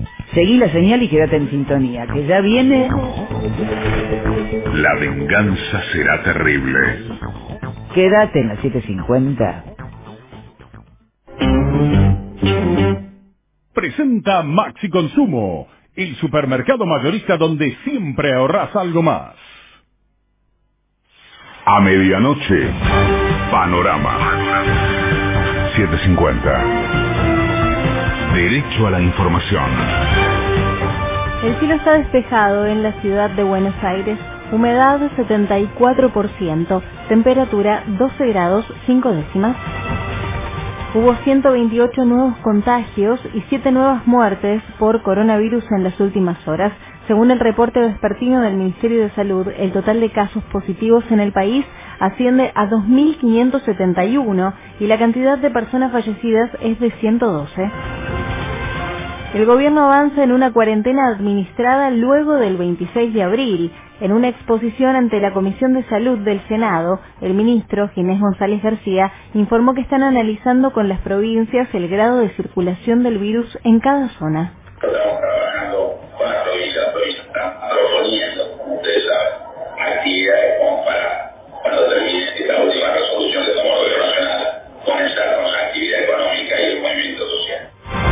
Seguí la señal y quédate en sintonía, que ya viene... La venganza será terrible. Quédate en la 750. Presenta Maxi Consumo, el supermercado mayorista donde siempre ahorras algo más. A medianoche, Panorama 750. Derecho a la información. El cielo está despejado en la ciudad de Buenos Aires, humedad 74%, temperatura 12 grados 5 décimas. Hubo 128 nuevos contagios y 7 nuevas muertes por coronavirus en las últimas horas. Según el reporte vespertino del Ministerio de Salud, el total de casos positivos en el país asciende a 2.571 y la cantidad de personas fallecidas es de 112. El gobierno avanza en una cuarentena administrada luego del 26 de abril. En una exposición ante la Comisión de Salud del Senado, el ministro Ginés González García informó que están analizando con las provincias el grado de circulación del virus en cada zona. Estamos trabajando con la provincia están proponiendo, como ustedes saben, actividades como para, cuando termine esta última resolución que tomó el gobierno nacional, comenzar con la actividad económica y el movimiento social.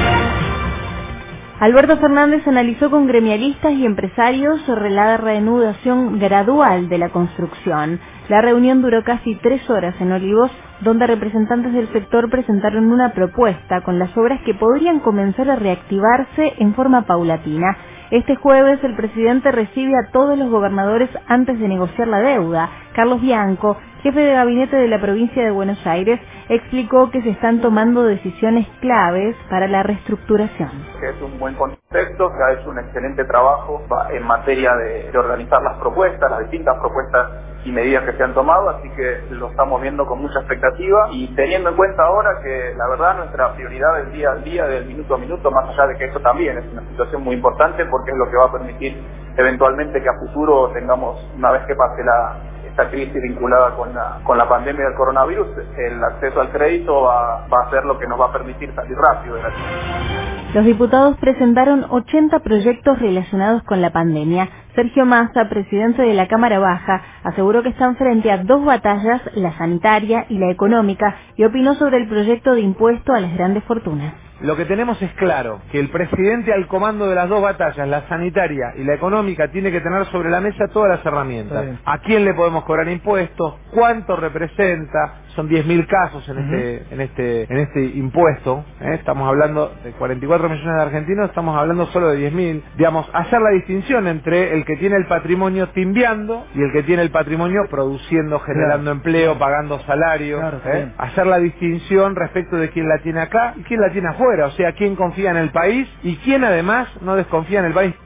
Alberto Fernández analizó con gremialistas y empresarios sobre la reanudación gradual de la construcción. La reunión duró casi 3 horas en Olivos, donde representantes del sector presentaron una propuesta con las obras que podrían comenzar a reactivarse en forma paulatina. Este jueves el presidente recibe a todos los gobernadores antes de negociar la deuda. Carlos Bianco, jefe de gabinete de la provincia de Buenos Aires, explicó que se están tomando decisiones claves para la reestructuración. Es un buen contexto, se ha hecho un excelente trabajo en materia de organizar las propuestas, las distintas propuestas y medidas que se han tomado, así que lo estamos viendo con mucha expectativa y teniendo en cuenta ahora que la verdad nuestra prioridad del día al día, del minuto a minuto, más allá de que esto también es una situación muy importante porque es lo que va a permitir eventualmente que a futuro tengamos, una vez que pase esta crisis vinculada con la pandemia del coronavirus, el acceso al crédito va a ser lo que nos va a permitir salir rápido de la crisis. Los diputados presentaron 80 proyectos relacionados con la pandemia. Sergio Massa, presidente de la Cámara Baja, aseguró que están frente a 2 batallas, la sanitaria y la económica, y opinó sobre el proyecto de impuesto a las grandes fortunas. Lo que tenemos es claro, que el presidente al comando de las 2 batallas, la sanitaria y la económica, tiene que tener sobre la mesa todas las herramientas. ¿A quién le podemos cobrar impuestos? ¿Cuánto representa? Son 10.000 casos en este impuesto. Estamos hablando de 44 millones de argentinos, estamos hablando solo de 10.000. Digamos, hacer la distinción entre el que tiene el patrimonio timbiando y el que tiene el patrimonio produciendo, generando empleo, pagando salario. Hacer la distinción respecto de quién la tiene acá y quién la tiene afuera. O sea, quién confía en el país y quién además no desconfía en el país.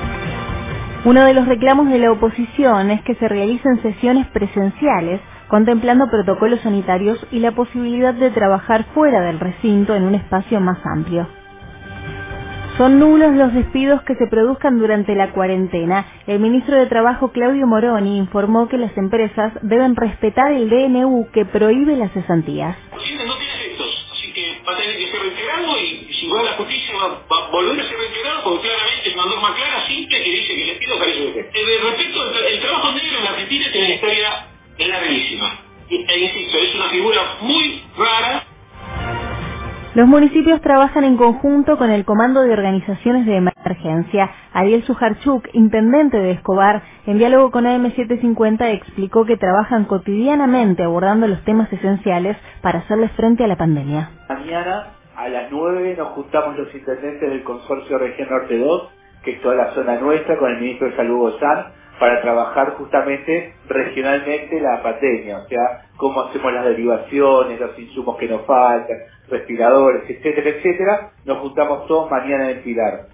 Uno de los reclamos de la oposición es que se realicen sesiones presenciales, contemplando protocolos sanitarios y la posibilidad de trabajar fuera del recinto en un espacio más amplio. Son nulos los despidos que se produzcan durante la cuarentena. El ministro de Trabajo, Claudio Moroni, informó que las empresas deben respetar el DNU que prohíbe las cesantías. No tiene efectos, así que va a tener que ser reintegrado y si va a la justicia va a volver a ser reintegrado porque claramente es una norma clara, simple, que dice que el despido carece de efecto. Respecto al trabajo negro en la Argentina tiene una historia larguísima. E insisto, es una figura muy rara. Los municipios trabajan en conjunto con el Comando de Organizaciones de Emergencia. Ariel Sujarchuk, intendente de Escobar, en diálogo con AM750 explicó que trabajan cotidianamente abordando los temas esenciales para hacerles frente a la pandemia. Mañana a las 9 nos juntamos los intendentes del Consorcio Región Norte 2, que es toda la zona nuestra, con el ministro de Salud Gozán, para trabajar justamente regionalmente la pandemia, o sea, cómo hacemos las derivaciones, los insumos que nos faltan, respiradores, etcétera, etcétera. Nos juntamos todos mañana en el Pilar.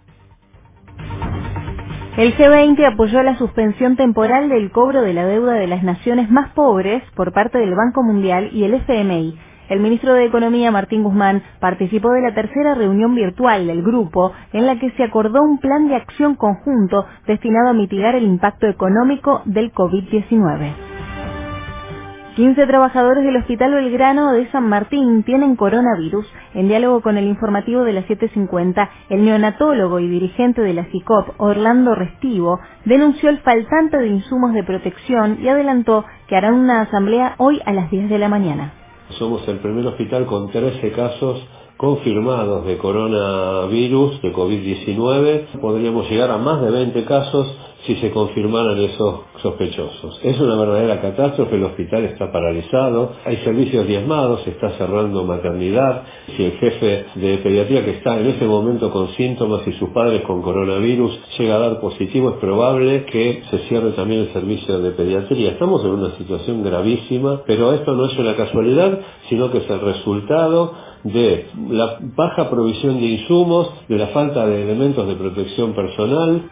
El G20 apoyó la suspensión temporal del cobro de la deuda de las naciones más pobres por parte del Banco Mundial y el FMI. El ministro de Economía, Martín Guzmán, participó de la tercera reunión virtual del grupo, en la que se acordó un plan de acción conjunto destinado a mitigar el impacto económico del COVID-19. 15 trabajadores del Hospital Belgrano de San Martín tienen coronavirus. En diálogo con el informativo de las 7:50, el neonatólogo y dirigente de la CICOP, Orlando Restivo, denunció el faltante de insumos de protección y adelantó que harán una asamblea hoy a las 10 de la mañana. Somos el primer hospital con 13 casos confirmados de coronavirus, de COVID-19. Podríamos llegar a más de 20 casos si se confirmaran esos sospechosos. Es una verdadera catástrofe, el hospital está paralizado, hay servicios diezmados, se está cerrando maternidad. Si el jefe de pediatría, que está en ese momento con síntomas, y sus padres con coronavirus llega a dar positivo, es probable que se cierre también el servicio de pediatría. Estamos en una situación gravísima, pero esto no es una casualidad, sino que es el resultado de la baja provisión de insumos, de la falta de elementos de protección personal.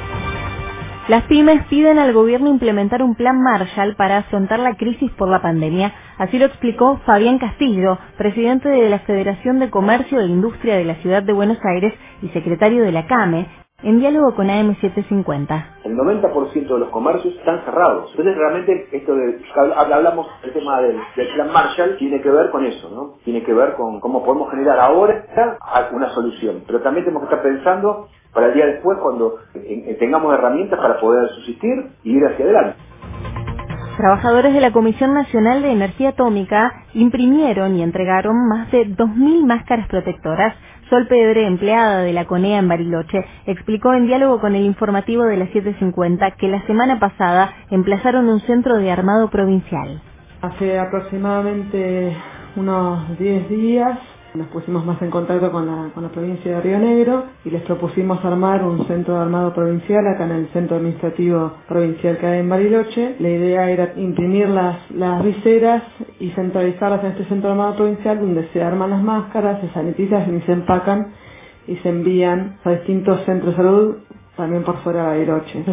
Las pymes piden al gobierno implementar un plan Marshall para afrontar la crisis por la pandemia. Así lo explicó Fabián Castillo, presidente de la Federación de Comercio e Industria de la Ciudad de Buenos Aires y secretario de la CAME, en diálogo con AM750. El 90% de los comercios están cerrados. Entonces realmente esto de hablamos del tema del plan Marshall tiene que ver con eso, ¿no? Tiene que ver con cómo podemos generar ahora una solución. Pero también tenemos que estar pensando para el día después, cuando tengamos herramientas para poder subsistir y ir hacia adelante. Trabajadores de la Comisión Nacional de Energía Atómica imprimieron y entregaron más de 2.000 máscaras protectoras. Sol Pedre, empleada de la CONEA en Bariloche, explicó en diálogo con el informativo de las 7:50 que la semana pasada emplazaron un centro de armado provincial. Hace aproximadamente unos 10 días nos pusimos más en contacto con la provincia de Río Negro y les propusimos armar un centro de armado provincial acá en el centro administrativo provincial que hay en Bariloche. La idea era imprimir las viseras y centralizarlas en este centro de armado provincial, donde se arman las máscaras, se sanitizan y se empacan y se envían a distintos centros de salud también por fuera de Bariloche.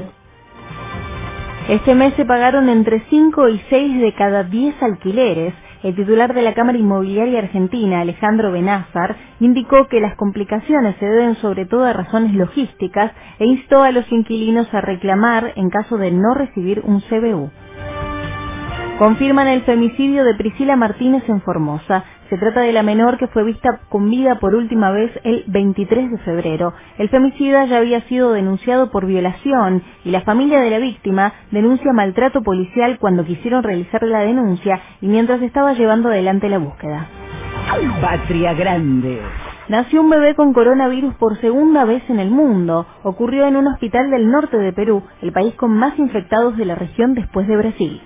Este mes se pagaron entre 5 y 6 de cada 10 alquileres. El titular de la Cámara Inmobiliaria Argentina, Alejandro Benázar, indicó que las complicaciones se deben sobre todo a razones logísticas e instó a los inquilinos a reclamar en caso de no recibir un CBU. Confirman el femicidio de Priscila Martínez en Formosa. Se trata de la menor que fue vista con vida por última vez el 23 de febrero. El femicida ya había sido denunciado por violación y la familia de la víctima denuncia maltrato policial cuando quisieron realizar la denuncia y mientras estaba llevando adelante la búsqueda. Patria Grande. Nació un bebé con coronavirus por segunda vez en el mundo. Ocurrió en un hospital del norte de Perú, el país con más infectados de la región después de Brasil.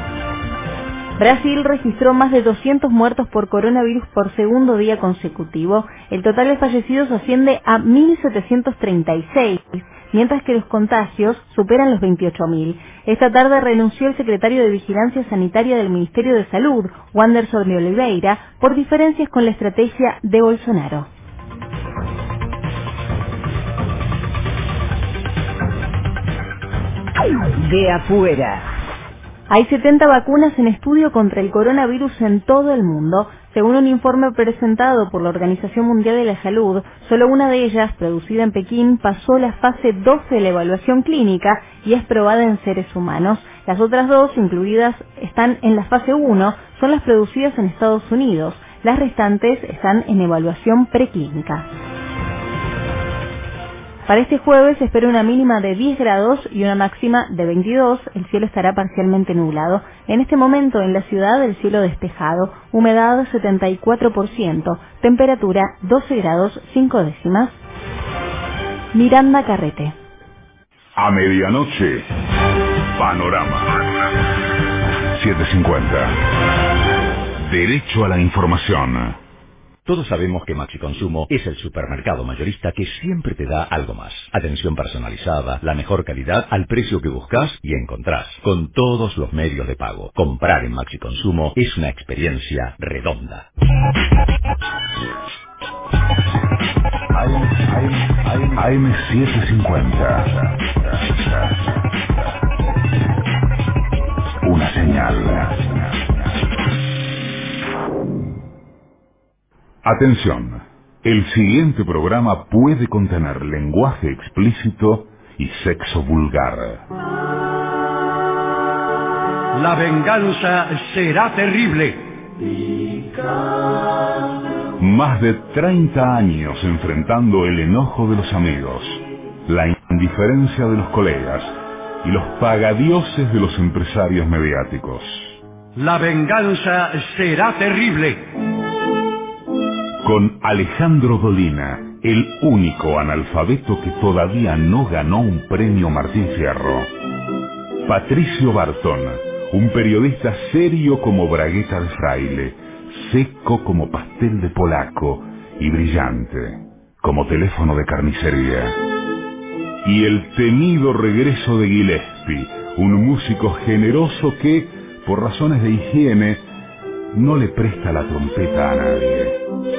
Brasil registró más de 200 muertos por coronavirus por segundo día consecutivo. El total de fallecidos asciende a 1.736, mientras que los contagios superan los 28.000. Esta tarde renunció el secretario de Vigilancia Sanitaria del Ministerio de Salud, Wanderson de Oliveira, por diferencias con la estrategia de Bolsonaro. De afuera. Hay 70 vacunas en estudio contra el coronavirus en todo el mundo. Según un informe presentado por la Organización Mundial de la Salud, solo una de ellas, producida en Pekín, pasó la fase 12 de la evaluación clínica y es probada en seres humanos. Las otras dos, incluidas, están en la fase 1, son las producidas en Estados Unidos. Las restantes están en evaluación preclínica. Para este jueves se espera una mínima de 10 grados y una máxima de 22. El cielo estará parcialmente nublado. En este momento en la ciudad el cielo despejado, humedad 74%, temperatura 12 grados 5 décimas. Miranda Carrete. A medianoche, Panorama 7:50. Derecho a la información. Todos sabemos que Maxi Consumo es el supermercado mayorista que siempre te da algo más. Atención personalizada, la mejor calidad al precio que buscas y encontrás, con todos los medios de pago. Comprar en Maxi Consumo es una experiencia redonda. AM750. Una señal. Atención, el siguiente programa puede contener lenguaje explícito y sexo vulgar. La venganza será terrible. Más de 30 años enfrentando el enojo de los amigos, la indiferencia de los colegas y los pagadioses de los empresarios mediáticos. La venganza será terrible. Con Alejandro Dolina, el único analfabeto que todavía no ganó un premio Martín Fierro. Patricio Bartón, un periodista serio como bragueta de fraile, seco como pastel de polaco y brillante como teléfono de carnicería. Y el temido regreso de Gillespie, un músico generoso que, por razones de higiene, no le presta la trompeta a nadie.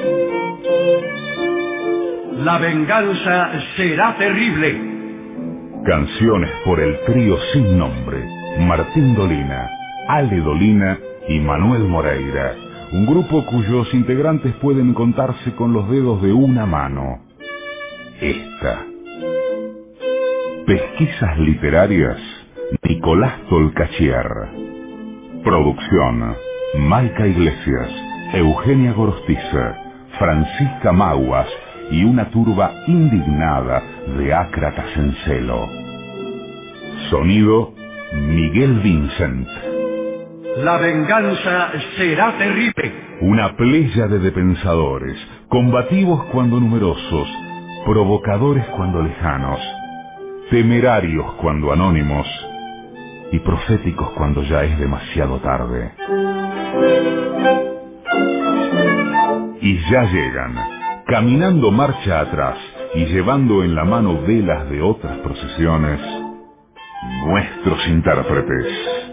La venganza será terrible. Canciones por el trío sin nombre, Martín Dolina, Ale Dolina y Manuel Moreira, un grupo cuyos integrantes pueden contarse con los dedos de una mano. Esta. Pesquisas literarias, Nicolás Tolcachier. Producción, Maica Iglesias, Eugenia Gorostiza, Francisca Maguas y una turba indignada de ácratas en celo. Sonido, Miguel Vincent. La venganza será terrible. Una pléyade de pensadores, combativos cuando numerosos, provocadores cuando lejanos, temerarios cuando anónimos y proféticos cuando ya es demasiado tarde. Y ya llegan, caminando marcha atrás y llevando en la mano velas de otras procesiones, nuestros intérpretes.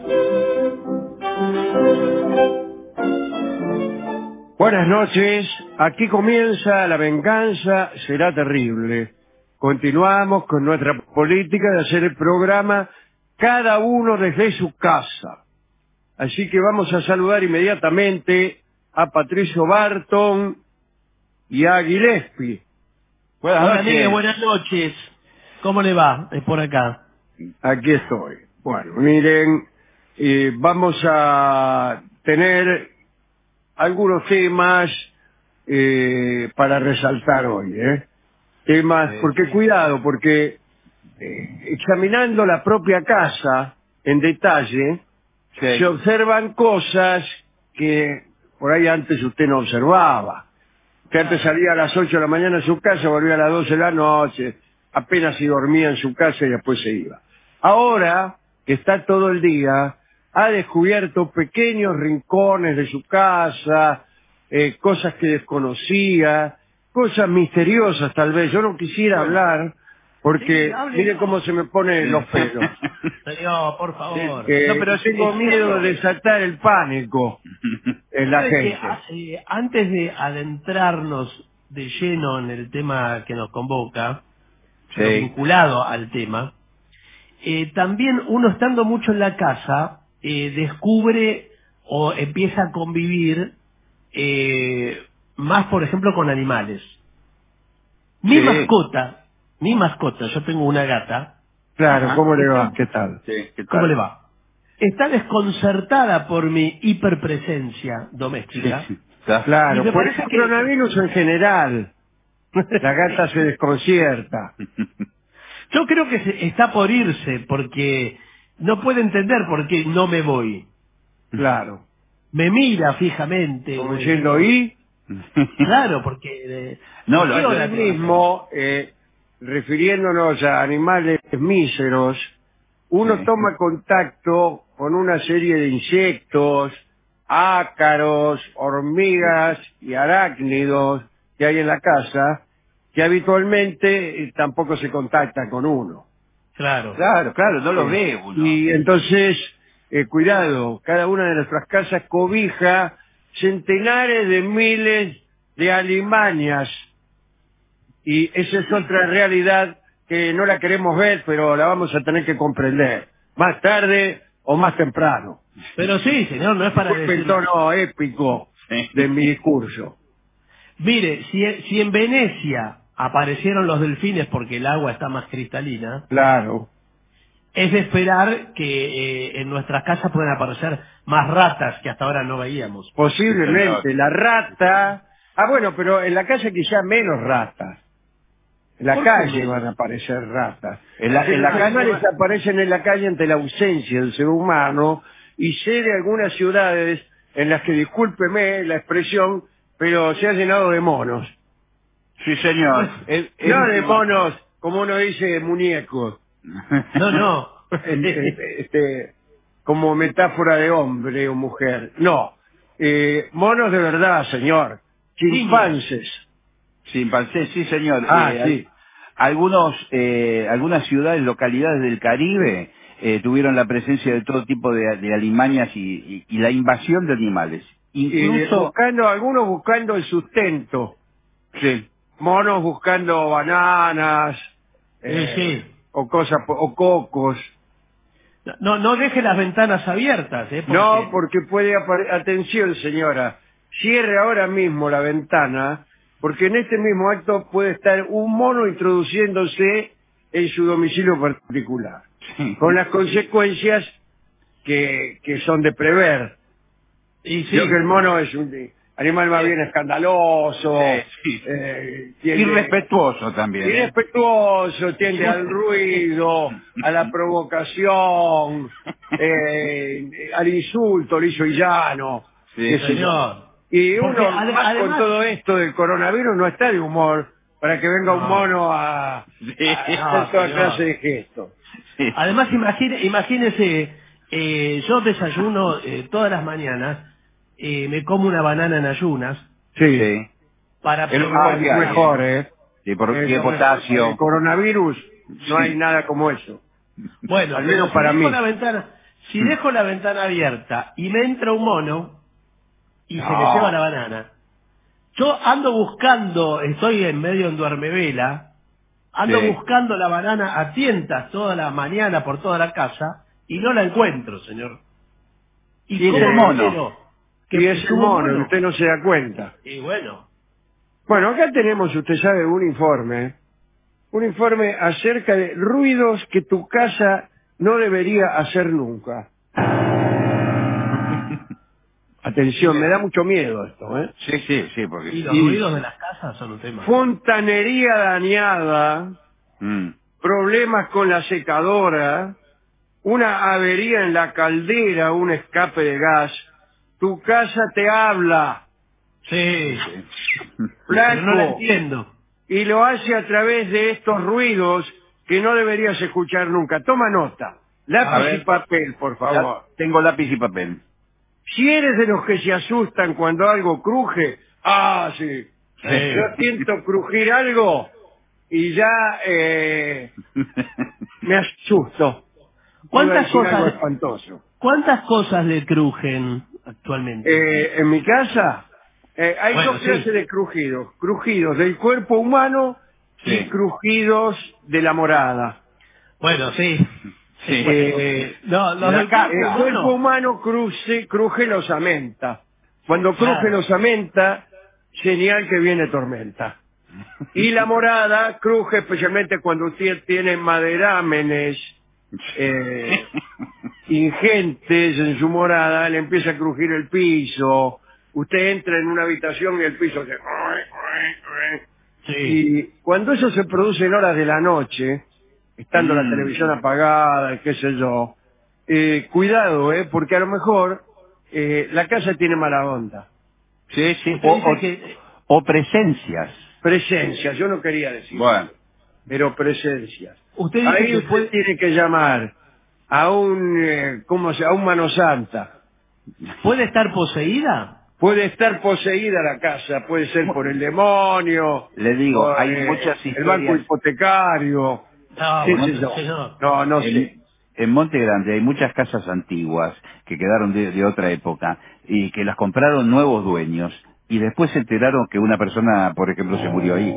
Buenas noches, aquí comienza La venganza será terrible. Continuamos con nuestra política de hacer el programa cada uno desde su casa. Así que vamos a saludar inmediatamente a Patricio Barton y a Gillespie. Hola, Miguel, buenas noches. ¿Cómo le va? Es por acá. Aquí estoy. Bueno, miren, vamos a tener algunos temas para resaltar hoy, temas, porque cuidado, porque examinando la propia casa en detalle, se observan cosas que por ahí antes usted no observaba. Usted antes salía a las 8 de la mañana a su casa, volvía a las 12 de la noche, apenas si dormía en su casa y después se iba. Ahora, que está todo el día, ha descubierto pequeños rincones de su casa, cosas que desconocía, cosas misteriosas tal vez. Yo no quisiera hablar porque mire cómo se me ponen los pelos. Señor, por favor. Pero tengo miedo de desatar el pánico en la gente. Antes de adentrarnos de lleno en el tema que nos convoca, pero vinculado al tema, también uno estando mucho en la casa, descubre o empieza a convivir más, por ejemplo, con animales. Mi mascota, yo tengo una gata. Claro, ¿cómo le va? ¿Qué tal? ¿Cómo le va? Está desconcertada por mi hiperpresencia doméstica. Claro, por el coronavirus en general. La gata se desconcierta. Yo creo que está por irse porque no puede entender por qué no me voy. Claro. Me mira fijamente. Como diciendo, ¿y? Claro, porque... No, lo mismo, refiriéndonos a animales míseros, uno toma contacto con una serie de insectos, ácaros, hormigas y arácnidos que hay en la casa, que habitualmente tampoco se contactan con uno. Claro, no lo ve uno. Y entonces, cuidado, cada una de nuestras casas cobija centenares de miles de alimañas. Y esa es otra realidad que no la queremos ver, pero la vamos a tener que comprender. Más tarde o más temprano. Pero sí, señor, no es para decir... el tono épico de mi discurso. Mire, si en Venecia aparecieron los delfines porque el agua está más cristalina... Claro. es de esperar que en nuestras casas puedan aparecer más ratas que hasta ahora no veíamos. Posiblemente, la rata... Ah, bueno, pero en la calle quizá menos ratas. En la calle van a aparecer ratas. Los animales aparecen en la calle ante la ausencia del ser humano, y sé de algunas ciudades en las que, discúlpeme la expresión, pero se ha llenado de monos. Sí, señor. No de monos, como uno dice, muñecos. No. Como metáfora de hombre o mujer. No. Monos de verdad, señor. Chimpancés. Chimpancés, sí, señor. Sí. Algunas ciudades, localidades del Caribe tuvieron la presencia de todo tipo de alimañas y la invasión de animales. Incluso algunos buscando el sustento. Sí. Monos buscando bananas, o cocos. No deje las ventanas abiertas, No, porque puede atención, señora, cierre ahora mismo la ventana, porque en este mismo acto puede estar un mono introduciéndose en su domicilio particular, con las consecuencias que son de prever. Creo que el mono es un animal más bien escandaloso, irrespetuoso también. Irrespetuoso, tiende al ruido, a la provocación, al insulto liso y llano. Sí, señor. Y uno, además, con todo esto del coronavirus, no está de humor para que venga un mono a hacer toda clase de gestos. Además, imagínese, yo desayuno todas las mañanas, me como una banana en ayunas. Sí. Para es mejor, Sí, porque potasio. El coronavirus, no hay nada como eso. Bueno, al menos para mí. Si dejo la ventana abierta y me entra un mono y se le lleva la banana, yo ando buscando, estoy en medio en Duermevela, ando buscando la banana a tientas toda la mañana por toda la casa y no la encuentro, señor. Y es el mono. Y es el mono, usted no se da cuenta. Y bueno. Bueno, acá tenemos, usted sabe, un informe acerca de ruidos que tu casa no debería hacer nunca. Atención, me da mucho miedo esto, ¿eh? Sí, porque... Y los ruidos de las casas son un tema. Fontanería dañada, problemas con la secadora, una avería en la caldera, un escape de gas. Tu casa te habla. Sí. Blanco. No la entiendo. Y lo hace a través de estos ruidos que no deberías escuchar nunca. Toma nota. Lápiz y papel, por favor. Tengo lápiz y papel. Si eres de los que se asustan cuando algo cruje, sí. Yo siento crujir algo y ya me asusto. ¿Cuántas cosas le crujen actualmente? En mi casa hay dos clases de crujidos. Crujidos del cuerpo humano y crujidos de la morada. Bueno, sí. El cuerpo humano cruje la osamenta. Cuando cruje la osamenta, señal que viene tormenta. Y la morada cruje especialmente cuando usted tiene maderámenes ingentes en su morada, le empieza a crujir el piso. Usted entra en una habitación y el piso se... Y cuando eso se produce en horas de la noche, estando la televisión apagada, qué sé yo, cuidado, porque a lo mejor la casa tiene mala onda. Sí. O presencias. Presencias, yo no quería decir. Bueno. Pero presencias. Ahí usted tiene que llamar a un mano santa. ¿Puede estar poseída? Puede estar poseída la casa, puede ser por el demonio. Le digo, hay muchas historias. El banco hipotecario. No sé. En Monte Grande hay muchas casas antiguas que quedaron de otra época y que las compraron nuevos dueños y después se enteraron que una persona, por ejemplo, se murió ahí.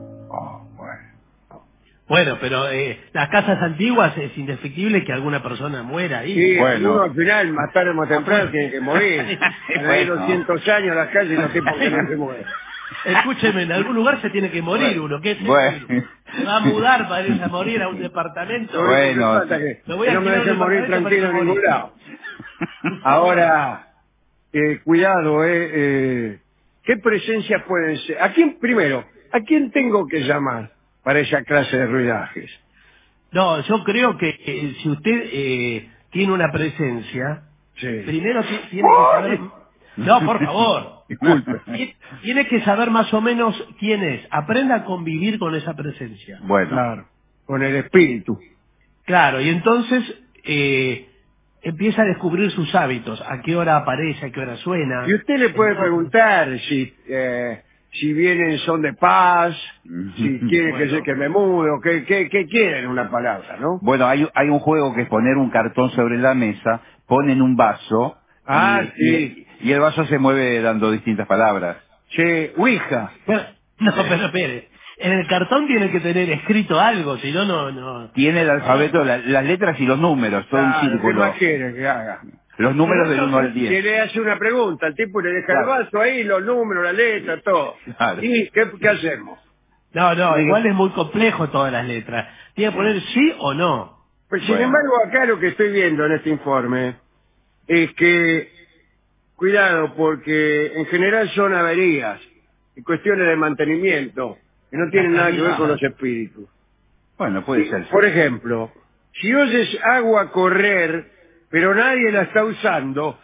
Bueno, pero las casas antiguas es indefectible que alguna persona muera ahí. Sí, uno al final, más tarde o más temprano, tiene que morir. Hay 200 años las calles y no sé por qué no se muere. Escúcheme, en algún lugar se tiene que morir uno. ¿Qué es bueno, Se va a mudar para irse a morir a un departamento. Bueno, Me voy a no me alquilar dejen un morir departamento tranquilo en para ningún morir. lado. Ahora, cuidado, ¿qué presencias pueden ser? ¿A quién tengo que llamar para esa clase de ruidajes? No, yo creo que si usted tiene una presencia, primero tiene que saber... No, por favor. Disculpe. Tiene que saber más o menos quién es. Aprenda a convivir con esa presencia. Bueno. Claro, con el espíritu. Claro, y entonces empieza a descubrir sus hábitos. A qué hora aparece, a qué hora suena. Y usted le puede preguntar si vienen son de paz, si quiere que me mude, o qué quieren, una palabra, ¿no? Bueno, hay un juego que es poner un cartón sobre la mesa, ponen un vaso y el vaso se mueve dando distintas palabras. Sí, Ouija. No, pero espere. En el cartón tiene que tener escrito algo, si no, no... Tiene el alfabeto, las letras y los números, todo un ¿Qué círculo. más quiere que haga? Los números del 1 al 10. Si le hace una pregunta, el tipo le deja el vaso ahí, los números, la letra, todo. Claro. ¿Y qué hacemos? No, igual es muy complejo todas las letras. Tiene que poner sí o no. Pues sin embargo, acá lo que estoy viendo en este informe es que, cuidado, porque en general son averías y cuestiones de mantenimiento que no tienen nada que ver con los espíritus. Bueno, puede ser. Por ejemplo, si oyes agua correr, pero nadie la está usando,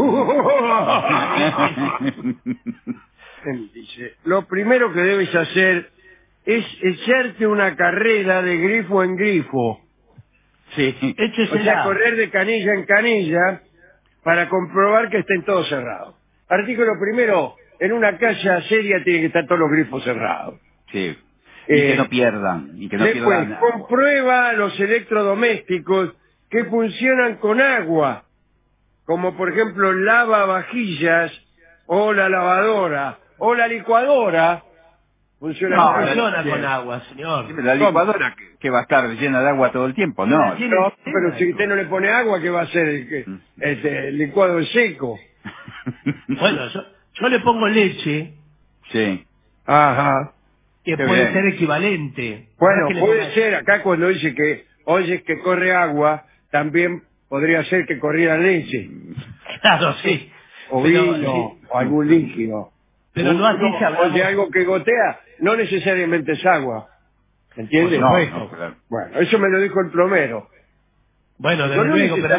dice, lo primero que debes hacer es echarte una carrera de grifo en grifo. Sí. O sea, correr de canilla en canilla para comprobar que estén todos cerrados. Artículo primero, en una casa seria tienen que estar todos los grifos cerrados. Sí. Y que no pierdan. Y que no Después, pierdan. comprueba los electrodomésticos que funcionan con agua, como por ejemplo lavavajillas, o la lavadora, o la licuadora. Funciona con agua, señor. La licuadora que va a estar llena de agua todo el tiempo, ¿no? No, pero si usted no le pone agua, ¿qué va a hacer? El licuado en seco. Bueno, yo le pongo leche. Sí. Ajá. Que puede ser equivalente. Bueno, puede ser, acá cuando dice que oyes que corre agua, también podría ser que corriera leche. Claro, sí. O vino, o algún líquido. Pero no así se hablamos. Oye, algo que gotea, no necesariamente es agua. ¿Entiendes? No, claro. Bueno, eso me lo dijo el plomero. Bueno, desde luego, pero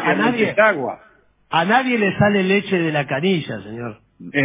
a nadie le sale leche de la canilla, señor.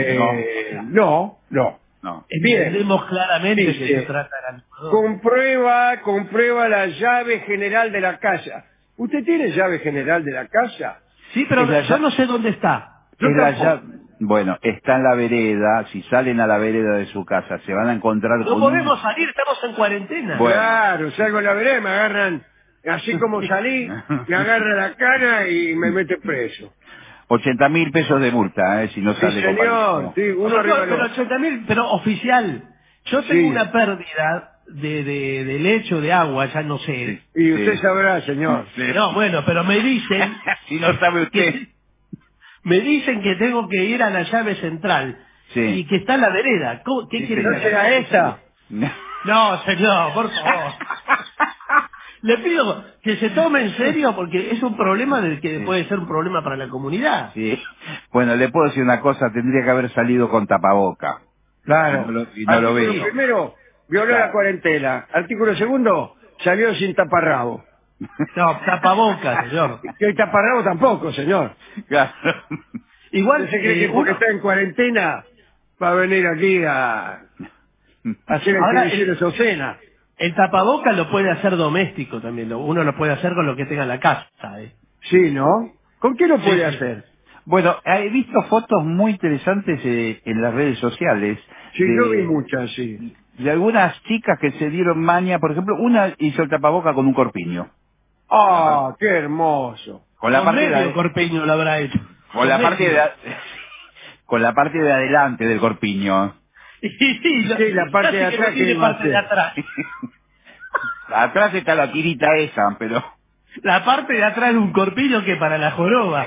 No. Entendemos claramente Dice, que se trata de la licuadora. Comprueba la llave general de la casa. ¿Usted tiene llave general de la casa? Sí, pero yo no sé dónde está. Bueno, está en la vereda. Si salen a la vereda de su casa, se van a encontrar No con podemos salir, estamos en cuarentena. Bueno. Claro, salgo a la vereda y me agarran, así como salí, me agarran la cara y me meten preso. 80.000 pesos de multa, si no sale. Sí, señor. Sí, uno arriba pero 80.000, pero oficial. Yo tengo una pérdida de leche o de agua, ya no sé. Y usted sabrá, señor. No, bueno, pero me dicen... Si no sabe usted. Me dicen que tengo que ir a la llave central. Y que está en la vereda. ¿Qué quiere ¿No decir? será esa? No, señor, por favor. Le pido que se tome en serio porque es un problema del que puede ser un problema para la comunidad. Sí. Bueno, le puedo decir una cosa, tendría que haber salido con tapaboca. Claro. Y no lo veo. Primero, violó la cuarentena. Artículo segundo, salió sin taparrabo. No, tapaboca, señor. Y el taparrabo tampoco, señor. Claro. Igual se cree que porque está en cuarentena va a venir aquí a hacer exhibiciones obscenas. El tapaboca lo puede hacer doméstico también. Uno lo puede hacer con lo que tenga en la casa. Sí, ¿no? ¿Con qué lo puede hacer? Bueno, he visto fotos muy interesantes en las redes sociales. Sí, yo vi muchas, sí. De algunas chicas que se dieron maña. Por ejemplo, una hizo el tapaboca con un corpiño. ¡Ah, qué hermoso! Con la parte medio corpiño lo habrá hecho. Con la parte de adelante del corpiño. Sí, la parte de atrás que parte de atrás. Atrás está la tirita esa, pero... La parte de atrás de un corpiño que para la joroba.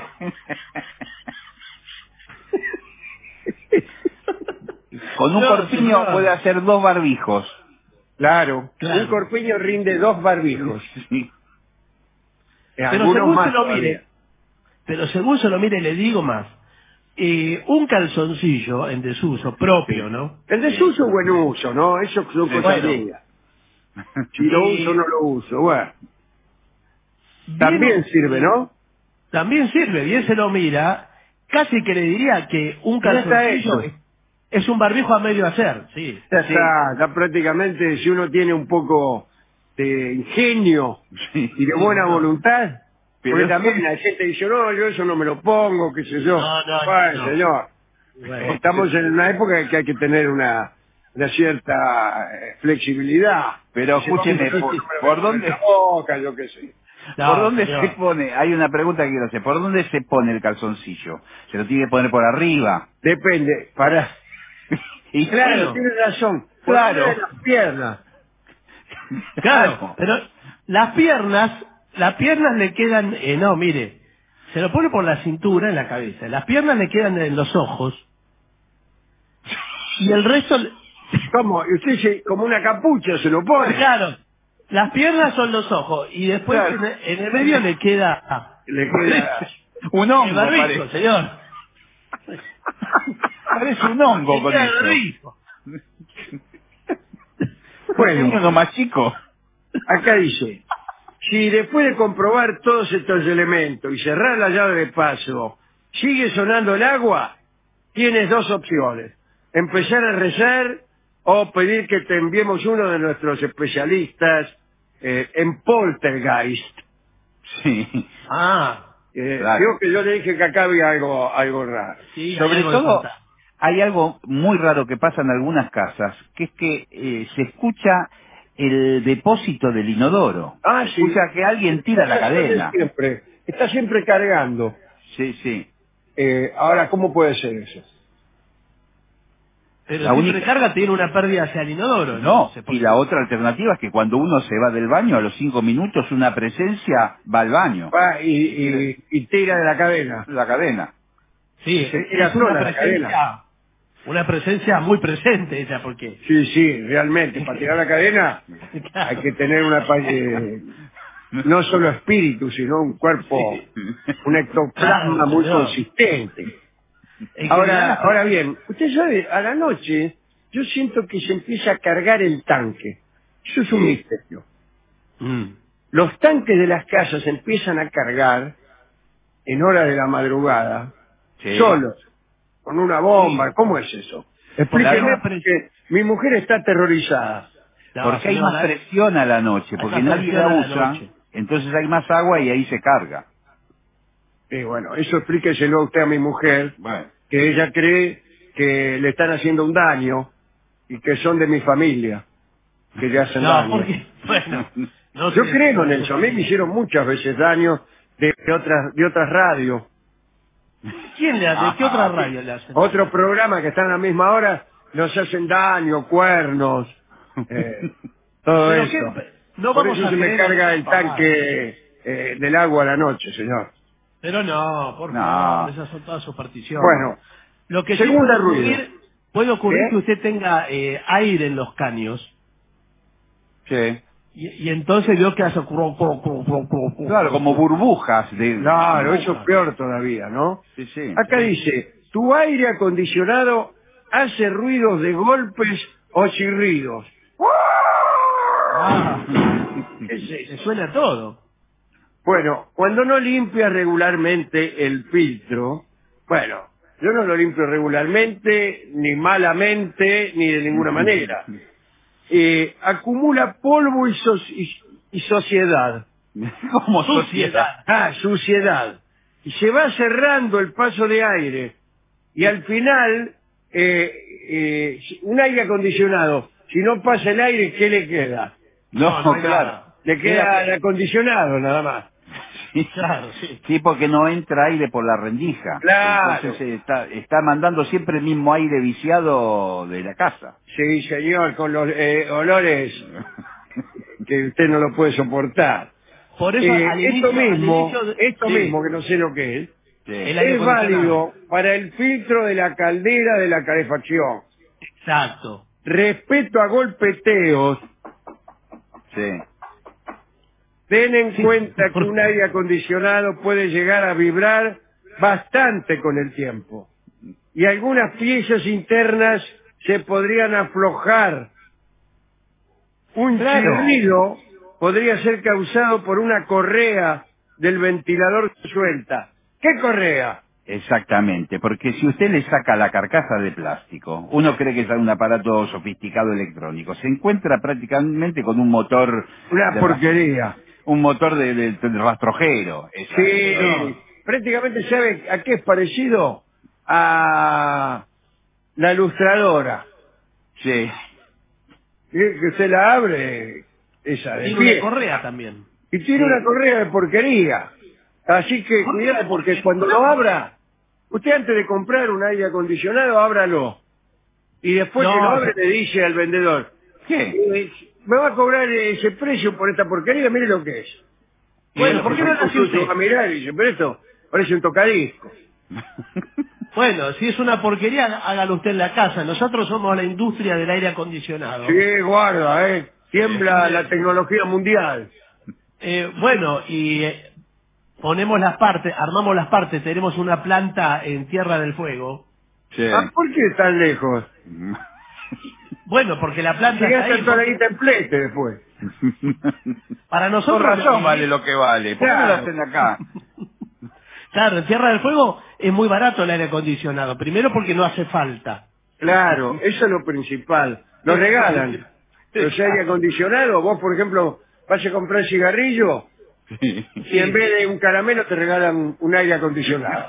Con un corpiño puede hacer 2 barbijos. Claro, Claro. un corpiño rinde 2 barbijos. Sí. Pero Algunos según más se lo todavía. mire, le digo más. Un calzoncillo en desuso propio, ¿no? El desuso o en uso, ¿no? Eso son cosas Bueno. mías. Si lo uso, no lo uso. Bueno, también sirve, ¿no? También sirve, bien se lo mira. Casi que le diría que un Ya está calzoncillo hecho. es un barbijo a medio hacer, sí. Ya está, ya prácticamente si uno tiene un poco de ingenio y de buena voluntad, Pero porque es también que- la gente dice, no, yo eso no me lo pongo, qué sé yo. Bueno, señor, estamos en una época en que hay que tener una cierta flexibilidad. Pero Dice, no, escúcheme, yo eso no me lo ¿por pongo en dónde? la boca, yo qué sé. ¿Por dónde señor. se pone? Hay una pregunta que quiero hacer. ¿Por dónde se pone el calzoncillo? ¿Se lo tiene que poner por arriba? Depende, para... Y Claro, bueno, tienes razón. Por claro. arriba de las piernas. Claro, pero las piernas le quedan, no, mire, se lo pone por la cintura, en la cabeza, las piernas le quedan en los ojos, y el resto, ¿Cómo? ¿Y usted como una capucha se lo pone? claro, las piernas son los ojos, y después Claro. en el medio le queda Le queda... un el hongo barbijo, parece. señor. Parece un hongo Le con queda el eso. barbijo. Bueno, Uno más chico. acá dice, si después de comprobar todos estos elementos y cerrar la llave de paso, sigue sonando el agua, tienes 2 opciones. Empezar a rezar o pedir que te enviemos uno de nuestros especialistas en poltergeist. Sí. Ah, Claro. Creo que yo le dije que acá había algo raro. sí, hay Sobre algo de todo, fantasma. hay algo muy raro que pasa en algunas casas, que es que se escucha el depósito del inodoro. Ah, Se sí. escucha que alguien tira la cadena. Está siempre cargando. Sí, sí. Ahora, ¿cómo puede ser eso? Pero La si única- recarga tiene una pérdida hacia el inodoro, No, Se y pone- la otra alternativa es que cuando uno se va del baño, a los 5 minutos una presencia va al baño. Va y tira de la cadena. La cadena. Sí, Se tira es una sola la cadena. presencia muy presente ella, porque Sí, realmente. Para tirar la cadena hay que tener no solo espíritu, sino un cuerpo, un ectoplasma Claro, muy señor. consistente. en general Ahora bien, usted sabe, a la noche yo siento que se empieza a cargar el tanque. Eso es un misterio. Los tanques de las casas empiezan a cargar en horas de la madrugada, Sí. solos, con una bomba. ¿Cómo es eso? Explíqueme, Claro. porque mi mujer está aterrorizada. Porque hay más presión a la noche, Hay porque más nadie presión la a la usa, noche. entonces hay más agua y ahí se carga. Bueno, eso explíqueselo a usted a mi mujer, Bueno. que ella cree que le están haciendo un daño y que son de mi familia, que le hacen No, daño. porque, bueno, no Yo sé, creo en no eso. A sé. mí me hicieron muchas veces daño de otras radios. ¿Quién le hace? ¿Qué otra radio le hace? Otro programa que está en la misma hora nos hacen daño, cuernos, todo Pero eso. qué- no Por vamos eso a se me creer carga en el esa pavada. tanque del agua a la noche, señor. Pero no, por No. favor, esas son todas supersticiones. Bueno, Lo que sí segunda puede ocurrir ¿Qué? que usted tenga aire en los caños Sí. y entonces vio que hace Claro, como burbujas de... Claro, eso es peor todavía, ¿no? Sí, sí. Acá dice, tu aire acondicionado hace ruidos de golpes o chirridos. ¿Qué es eso? le suena todo. Bueno, cuando no limpias regularmente el filtro, bueno, yo no lo limpio regularmente, ni malamente, ni de ninguna manera. Acumula polvo y sociedad. Como sociedad. Suciedad. Y se va cerrando el paso de aire. Y al final, un aire acondicionado, si no pasa el aire, ¿qué le queda? No, no hay claro. nada. Le queda el acondicionado nada más. Sí. Claro, sí. Sí, porque no entra aire por la rendija. Claro. Entonces está mandando siempre el mismo aire viciado de la casa. Sí, señor, con los olores que usted no lo puede soportar. Por eso al Esto inicio esto sí. mismo, que no sé lo que es, El aire es acondicionado. válido para el filtro de la caldera de la calefacción. Exacto. Respecto a golpeteos Sí. Ten en cuenta que un aire acondicionado puede llegar a vibrar bastante con el tiempo. Y algunas piezas internas se podrían aflojar. Un chirrido podría ser causado por una correa del ventilador suelta. ¿Qué correa? Exactamente, porque si usted le saca la carcasa de plástico, uno cree que es un aparato sofisticado electrónico, se encuentra prácticamente con un motor... Una porquería. Un motor de rastrojero. Sí, prácticamente sabe a qué es parecido a la ilustradora. Sí. Que usted la abre, esa de Tiene pie. una correa también. Y tiene una correa de porquería. Así que cuidado, porque cuando lo abra, usted antes de comprar un aire acondicionado, ábralo. Y después que lo abre le dice al vendedor, ¿qué? ¿Me va a cobrar ese precio por esta porquería? Mire lo que es. Bueno, ¿por qué no lo hace usted? Va a mirar y dice, pero esto parece un tocadisco. Bueno, si es una porquería, hágalo usted en la casa. Nosotros somos la industria del aire acondicionado. Sí, guarda, tiembla la tecnología mundial. Bueno, y ponemos las partes, armamos las partes, tenemos una planta en Tierra del Fuego. Sí. ¿Por qué tan lejos? Bueno, porque la planta Se está gasta ahí. toda la guita en plete después. Para nosotros... Por razón vale lo que vale. ¿Por qué no lo Claro. hacen acá? Claro, en Tierra del Fuego es muy barato el aire acondicionado. Primero porque no hace falta. Claro, eso es lo principal. Lo regalan. Los aire acondicionados, vos por ejemplo vas a comprar cigarrillo y en vez de un caramelo te regalan un aire acondicionado.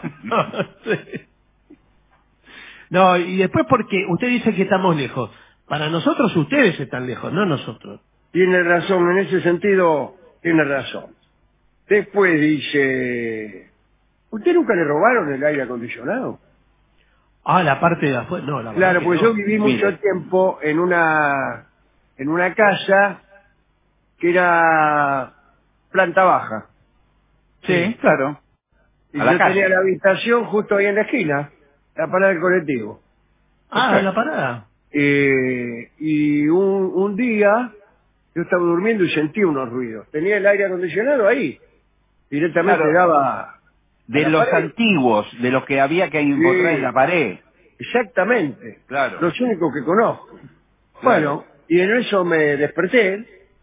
No, y después porque usted dice que estamos lejos. Para nosotros ustedes están lejos, no nosotros. Tiene razón, en ese sentido tiene razón. Después dice, ¿usted nunca le robaron el aire acondicionado? Ah, la parte de afuera, no, la verdad Claro, que pues no. yo viví mucho tiempo en una casa que era planta baja. Sí, claro. Y A la yo calle. tenía la habitación justo ahí en la esquina, la parada del colectivo. Ah, la parada. Y un día yo estaba durmiendo y sentí unos ruidos. Tenía el aire acondicionado ahí. Directamente Claro. daba... De a la los pared. antiguos, de los que había que encontrar en la pared. Exactamente. Claro. Los únicos que conozco. Bueno, y en eso me desperté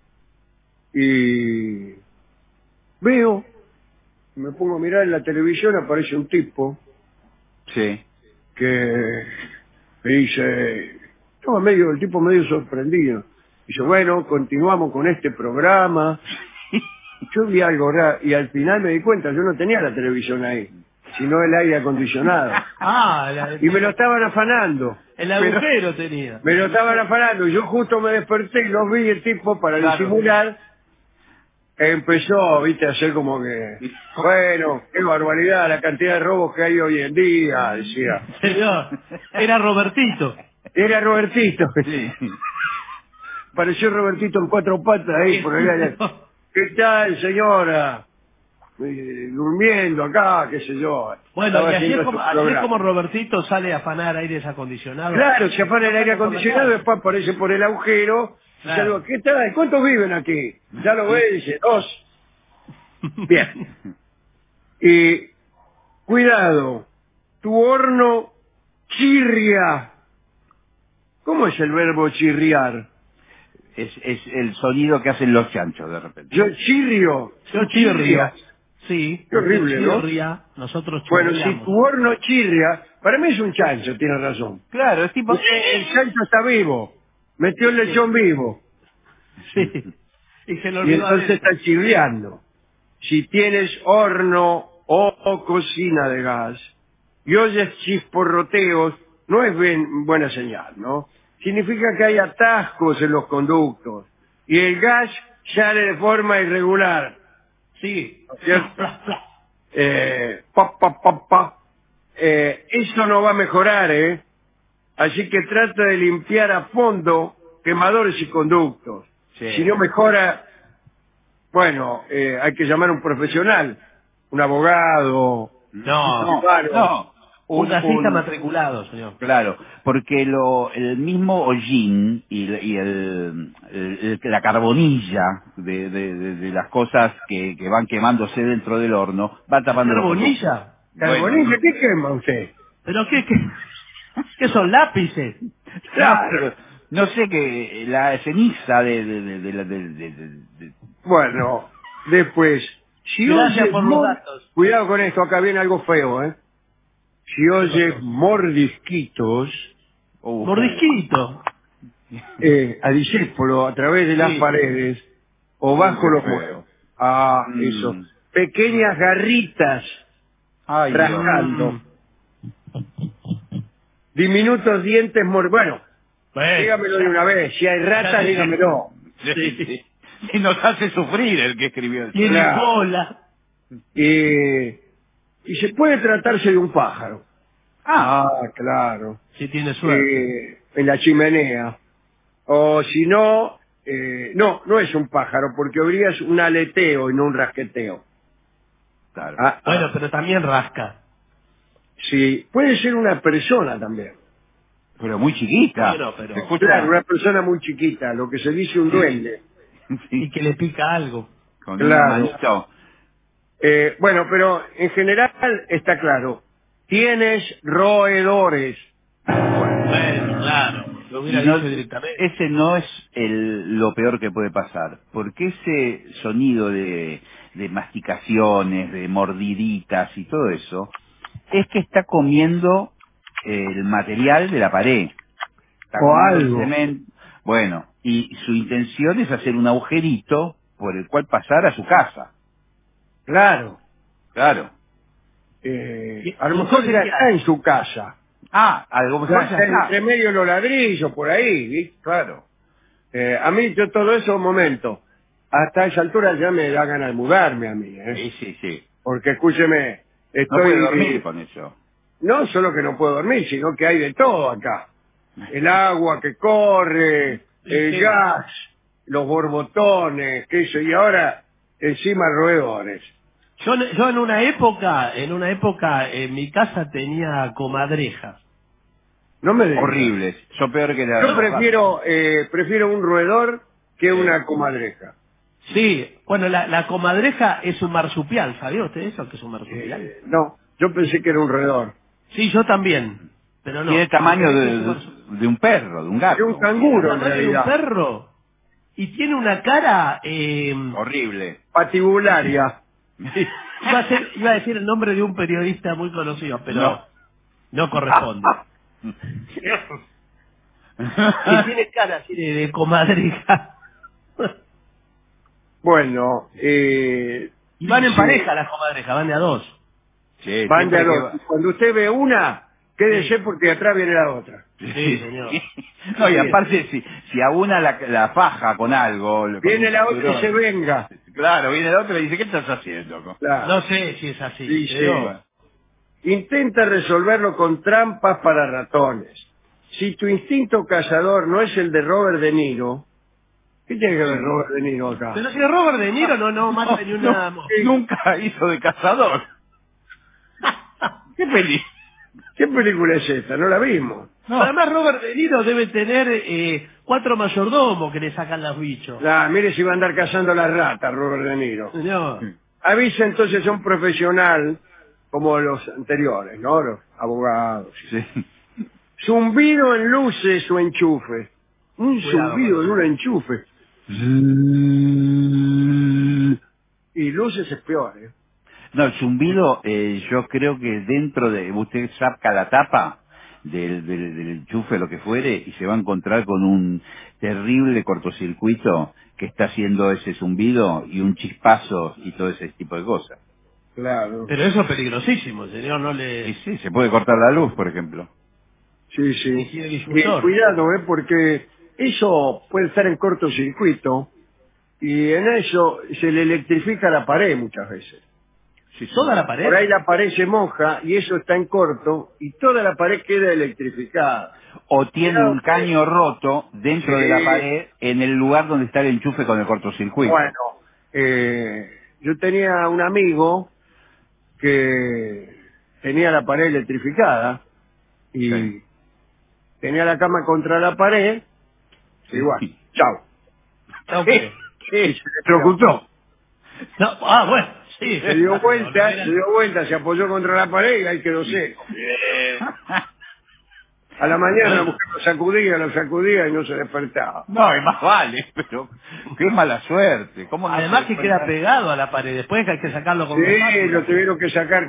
y veo, me pongo a mirar en la televisión, aparece un tipo Sí. que me dice, estaba el tipo medio sorprendido. Dice, bueno, continuamos con este programa. Yo vi algo raro y al final me di cuenta, yo no tenía la televisión ahí, sino el aire acondicionado. Y me lo estaban afanando. El agujero tenía. Me lo estaban afanando y yo justo me desperté y los vi el tipo para disimular. Empezó, viste, a hacer como que, bueno, qué barbaridad la cantidad de robos que hay hoy en día, decía. Señor, era Robertito. Era Robertito. Sí. Pareció Robertito en cuatro patas ahí por allá. ¿Qué tal, señora? Durmiendo acá, qué sé yo. Bueno, Estaba y así haciendo es, como, su así es programa. como Robertito sale a afanar aires acondicionados. Claro, se afana el aire acondicionado, después aparece por el agujero. Claro. Y saluda, ¿qué tal? ¿Cuántos viven aquí? Ya lo ve y dice, 2. Bien. Y cuidado, tu horno chirria. ¿Cómo es el verbo chirriar? Es el sonido que hacen los chanchos de repente. Yo chirrio. Yo chirrio. Sí. Qué horrible, ¿no? Chirria, nosotros Bueno, chirriamos. si tu horno chirria, para mí es un chancho, tienes razón. Claro, es tipo... El chancho está vivo. Metió el lechón vivo. Sí. Y se lo Y olvidó entonces adentro. está chirriando. Si tienes horno o cocina de gas y oyes chisporroteos, no es buena señal, ¿no? Significa que hay atascos en los conductos y el gas sale de forma irregular. Sí. ¿Cierto? Eso no va a mejorar, ¿eh? Así que trata de limpiar a fondo quemadores y conductos. Sí. Si no mejora, bueno, hay que llamar a un profesional, un abogado. No, un cirujano. no. Un gasista matriculado, señor. Claro, porque el mismo hollín y la carbonilla de las cosas que van quemándose dentro del horno va tapando los hoyos. ¿Carbonilla? ¿Carbonilla? ¿Qué quema usted? ¿Pero qué son lápices? Claro, no sé que la ceniza Bueno, después, si Gracias oyes por los datos. cuidado con esto, acá viene algo feo, ¿eh? Si oyes mordisquitos, Mordisquito. a disépolo a través de las Sí. paredes o bajo los feo. muros. Ah, eso. Pequeñas garritas Ay, Dios. rascando. Diminutos dientes bueno, dígamelo de una vez. Si hay ratas, dígamelo. Sí. Y nos hace sufrir el que escribió eso. Tiene Claro. cola. Y se puede tratarse de un pájaro. Claro. Si tiene suerte. En la chimenea. O si no, no es un pájaro, porque habría un aleteo y no un rasqueteo. Claro. Bueno, pero también rasca. Sí, puede ser una persona también. Pero muy chiquita. Bueno, pero- ¿Se escucha? Claro, una persona muy chiquita, lo que se dice un duende. Y que le pica algo. Con Claro. una manito. Bueno, pero en general está claro. Tienes roedores. Bueno, claro. Lo hubiera Y no- dicho directamente. ese no es lo peor que puede pasar, porque ese sonido de masticaciones, de mordiditas y todo eso, es que está comiendo el material de la pared. Está O comiendo el algo. cemento. Bueno, y su intención es hacer un agujerito por el cual pasar a su casa. Claro. Claro. A lo mejor ya está en su casa. A lo mejor ya Está está. entre medio de los ladrillos, por ahí, ¿viste? Claro. A mí, yo todo eso, un momento. Hasta esa altura ya me da ganas de mudarme a mí, ¿eh? Sí. Porque, escúcheme, No estoy... puede dormir con eso. No solo que no puedo dormir, sino que hay de todo acá. El agua que corre, el gas, los borbotones, qué sé, y ahora encima roedores. Yo en una época, en mi casa tenía comadrejas. No me digas. Horribles. Son peor que la... Yo prefiero un roedor que una comadreja. Sí, bueno, la comadreja es un marsupial, ¿sabía usted eso? Que es un marsupial. No, yo pensé que era un roedor. Sí, yo también, pero no. Tiene el tamaño de un perro, de un gato. De un canguro, en ¿Tamaño de un realidad. perro? Y tiene una cara... Horrible. Patibularia. Iba a decir el nombre de un periodista muy conocido, pero no corresponde. Que tiene cara así de comadreja. Bueno, Y van en sí. pareja las comadrejas, van de a dos. Sí, Van de a siempre dos. que Cuando usted ve una, quédese porque atrás viene la otra. Sí, señor. No, y aparte, si a una la faja con algo... con Viene un la otra y cinturón. se venga. Claro, viene la otra y dice, ¿qué estás haciendo? Claro. No sé si es así. Sí, pero- Intenta resolverlo con trampas para ratones. Si tu instinto cazador no es el de Robert De Niro, ¿qué tiene que ver Robert De Niro acá? Pero si Robert De Niro no mata ni una... Nunca hizo de cazador. ¿Qué ¿Qué película es esta? No la vimos. Además Robert De Niro debe tener 4 mayordomos que le sacan los bichos. Mire si va a andar cazando las ratas, Robert De Niro. Señor. Avisa entonces a un profesional como los anteriores, ¿no? Los abogados. Sí. Zumbido en luces o enchufe. Un Cuidado zumbido con en eso. un enchufe. Y luces es peor, ¿eh? No, el zumbido, yo creo que dentro de... Usted saca la tapa del enchufe, lo que fuere, y se va a encontrar con un terrible cortocircuito que está haciendo ese zumbido y un chispazo y todo ese tipo de cosas. Claro. Pero eso es peligrosísimo, señor, no le... Y sí, se puede cortar la luz, por ejemplo. Sí, sí. Y tiene disyuntor. Cuidado, porque eso puede estar en cortocircuito y en eso se le electrifica la pared muchas veces. Sí, Toda la pared. Por ahí la pared se moja y eso está en corto y toda la pared queda electrificada. O tiene un caño roto dentro Sí. de la pared en el lugar donde está el enchufe con el cortocircuito. Bueno, yo tenía un amigo que tenía la pared electrificada y tenía la cama contra la pared, igual, chao. Okay. Sí, se electrocutó. No, bueno, sí. Se dio vuelta, se apoyó contra la pared y ahí quedó seco. A la mañana la mujer lo sacudía y no se despertaba. No, y más vale, pero qué mala suerte. ¿Cómo no Además se que desperta? queda pegado a la pared, después que hay que sacarlo con Sí, una espátula. lo tuvieron que sacar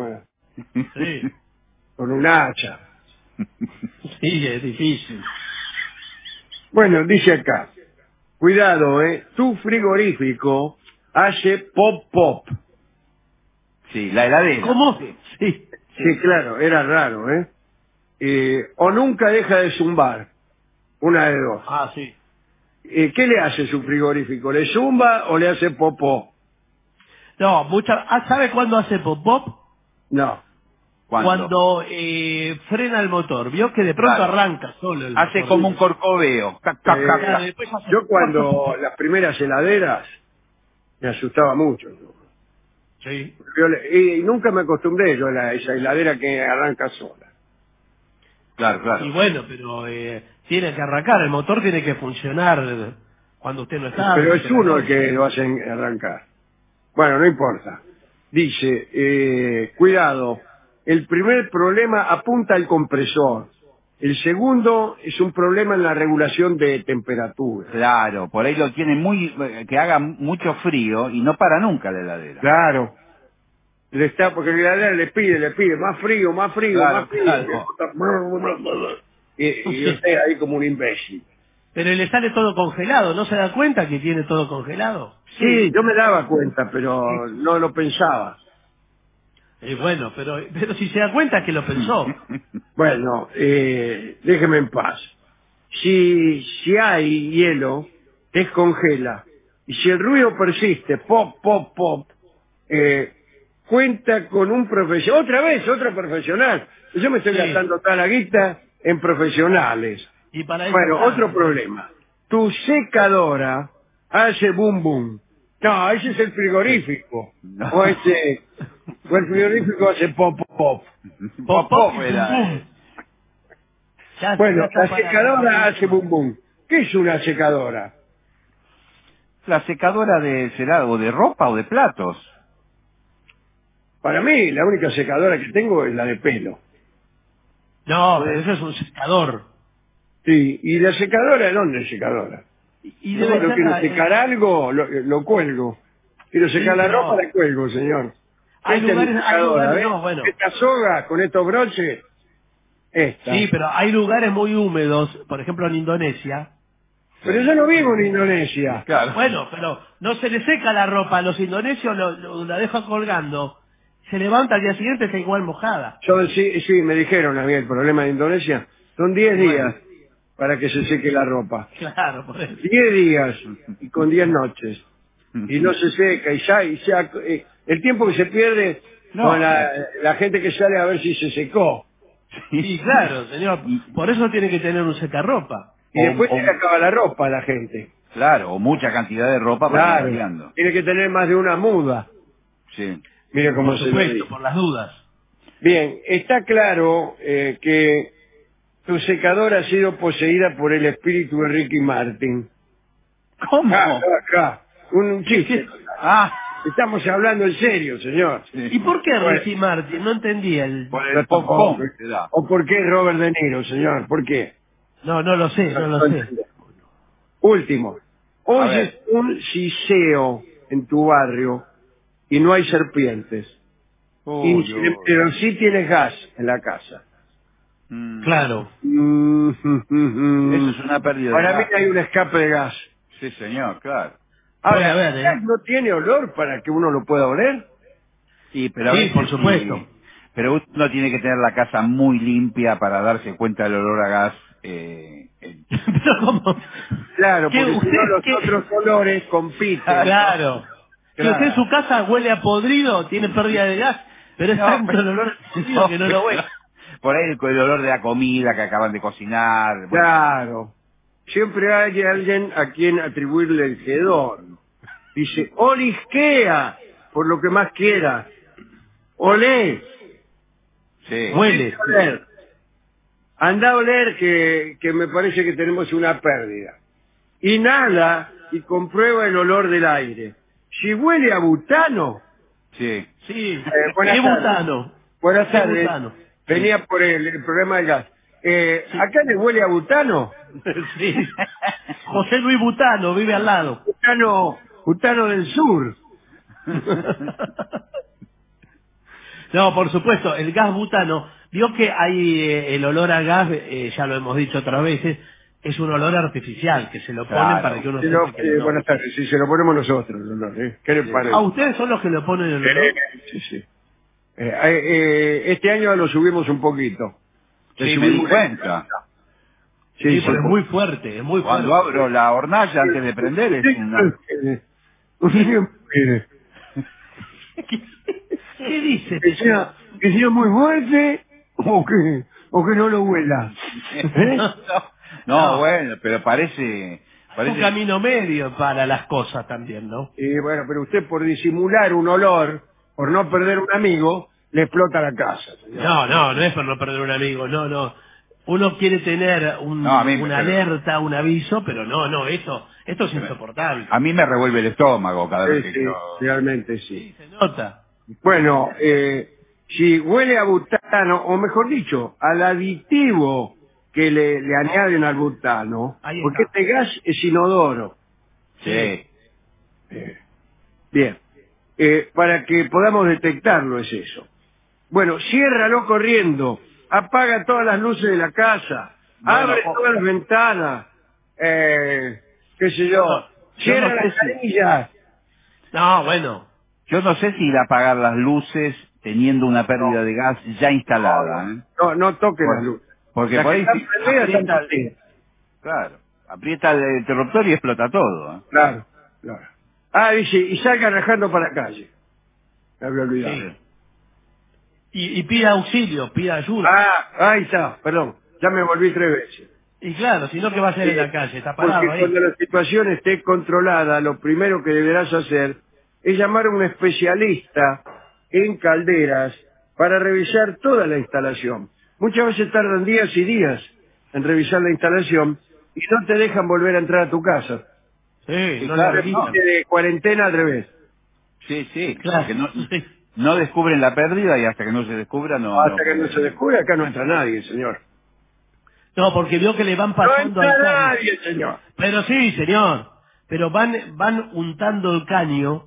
con un hacha. Sí, es difícil. Bueno, dice acá, cuidado, tu frigorífico hace pop. Sí, la heladera. ¿Cómo? Sí. Sí, claro, era raro, o nunca deja de zumbar, una de dos. Ah, sí. ¿Qué le hace su frigorífico? ¿Le zumba o le hace popó? No, ¿sabe cuándo hace pop-pop? No. Cuando frena el motor. Vio que de pronto Claro. arranca solo el Hace motor. como un corcoveo. Claro, después hace Yo cuando las primeras heladeras me asustaba mucho. Sí. Y nunca me acostumbré yo a esa heladera que arranca sola. Claro. Y bueno, pero tiene que arrancar, el motor tiene que funcionar cuando usted no está. Pero es uno el que lo hace arrancar. Bueno, no importa. Dice, cuidado, el primer problema apunta al compresor. El segundo es un problema en la regulación de temperatura. Claro, por ahí lo tiene que haga mucho frío y no para nunca la heladera. Claro. Porque la heladera le pide más frío. Claro. Y usted ahí como un imbécil. Pero le sale todo congelado, ¿no se da cuenta que tiene todo congelado? Sí, yo me daba cuenta, pero no lo pensaba. Bueno, pero si se da cuenta que lo pensó. Bueno, déjeme en paz. Si hay hielo, descongela. Y si el ruido persiste, pop, cuenta con un profesional. Otra vez, otro profesional. Yo me estoy gastando toda la guita en profesionales. Y para eso Bueno, está. otro problema. Tu secadora hace boom boom. No, ese es el frigorífico. No. O el frigorífico hace pop. Pop, era. Bueno, la secadora hace boom boom. ¿Qué es una secadora? La secadora será o de ropa o de platos. Para mí, la única secadora que tengo es la de pelo. No, pero eso es un secador. Sí, ¿y la secadora dónde es secadora? Y Yo debe cuando ser quiero la- secar algo, lo cuelgo. Quiero secar la pero- ropa, la cuelgo, señor. Hay Esta es mi lugares, secadora, ¿ves? no, bueno. Esta soga con estos broches, esta. Sí, pero hay lugares muy húmedos, por ejemplo en Indonesia. Pero yo no vivo en Indonesia. Claro. Bueno, pero no se le seca la ropa a los indonesios, la dejan colgando. Se levanta al día siguiente, está igual mojada. Sí, me dijeron a mí el problema de Indonesia. Son 10 días para que se seque la ropa. Claro, por eso. 10 días y con 10 noches. Y no se seca, el tiempo que se pierde con la gente que sale a ver si se secó. Sí, claro, señor. Por eso tiene que tener un secarropa. Y después se le acaba la ropa a la gente. Claro, o mucha cantidad de ropa para ir Claro, cambiando. tiene que tener más de una muda. Sí. Mire cómo Por se lo supuesto, dice. por las dudas. Bien, está claro que tu secadora ha sido poseída por el espíritu de Ricky Martin. ¿Cómo? Acá, un chiste. Estamos hablando en serio, señor. ¿Y por qué Bueno. Ricky Martin? No entendía el... Por el pop-pom que da. ¿O por qué Robert De Niro, señor? ¿Por qué? No lo sé, no lo sé. Último. A Oyes ver. un siseo en tu barrio y no hay serpientes. Pero sí tienes gas en la casa. Claro. Eso es una pérdida de Para mí gas. hay un escape de gas. Sí, señor, claro. Ahora, Puede haber, ¿el gas no tiene olor para que uno lo pueda oler? Sí, pero a Sí, veces por supuesto. sí. Pero uno tiene que tener la casa muy limpia para darse cuenta del olor a gas. Pero ¿cómo? Claro, ¿Qué, porque si usted no los qué? otros olores compiten. Claro. Si Claro. usted en su casa huele a podrido, tiene pérdida de gas, pero es No, tanto pero- el olor a podrido que no lo huele. Por ahí el olor de la comida que acaban de cocinar. Bueno, Claro. Siempre hay alguien a quien atribuirle el hedor. Dice, olisquea, por lo que más quiera. Olé. Sí. Huele. Anda a oler que me parece que tenemos una pérdida. Inhala y comprueba el olor del aire. Si huele a butano... Sí. Sí. Buenas ¿Qué tardes. butano? Buenas ¿Qué tardes. butano? Venía por el programa del gas. ¿Acá le huele a butano? Sí. José Luis Butano vive al lado. Butano del sur. No, por supuesto, el gas butano, vio que hay el olor a gas, ya lo hemos dicho otras veces, es un olor artificial, que se lo ponen para que uno sepa que no. Buenas tardes, sí, se lo ponemos nosotros el olor. ¿Qué le parece? ¿A ustedes son los que le ponen el olor? Sí. Este año lo subimos un poquito. Sí, me di cuenta. Sí, pero es muy fuerte, es muy fuerte. Cuando abro la hornalla antes de prender es una... ¿Qué dice? Que sea muy fuerte o que no lo huela. No, bueno, pero parece... Un camino medio para las cosas también, ¿no? Y bueno, pero usted por disimular un olor, por no perder un amigo, le explota la casa. Señor. No es por no perder un amigo, no. Uno quiere tener una alerta, un aviso, pero no, esto es insoportable. A mí me revuelve el estómago cada vez que yo... Realmente sí. Se nota. Bueno, si huele a butano, o mejor dicho, al aditivo que le añaden al butano, porque este gas es inodoro. Sí. Bien. Para que podamos detectarlo es eso. Bueno, ciérralo corriendo, apaga todas las luces de la casa, abre todas las ventanas, qué sé yo, cierra las carillas. No, bueno. Yo no sé si ir a apagar las luces teniendo una pérdida de gas ya instalada. No toque las luces. Porque las por ahí aprieta el interruptor y explota todo. Claro. Dice, y salga rajando para la calle. Me había olvidado. Sí. Y pida auxilio, pida ayuda. Ahí está, perdón. Ya me volví 3 veces. Y claro, si no, ¿qué va a hacer en la calle? Está parado porque ahí. Cuando la situación esté controlada, lo primero que deberás hacer es llamar a un especialista en calderas para revisar toda la instalación. Muchas veces tardan días y días en revisar la instalación y no te dejan volver a entrar a tu casa. Sí, no la la de cuarentena al revés. Sí, claro. Porque no descubren la pérdida y hasta que no se descubra Hasta que no se descubre, acá no entra nadie, señor. No, porque vio que le van pasando no al entra caño. nadie, señor. Pero sí, señor. Pero van untando el caño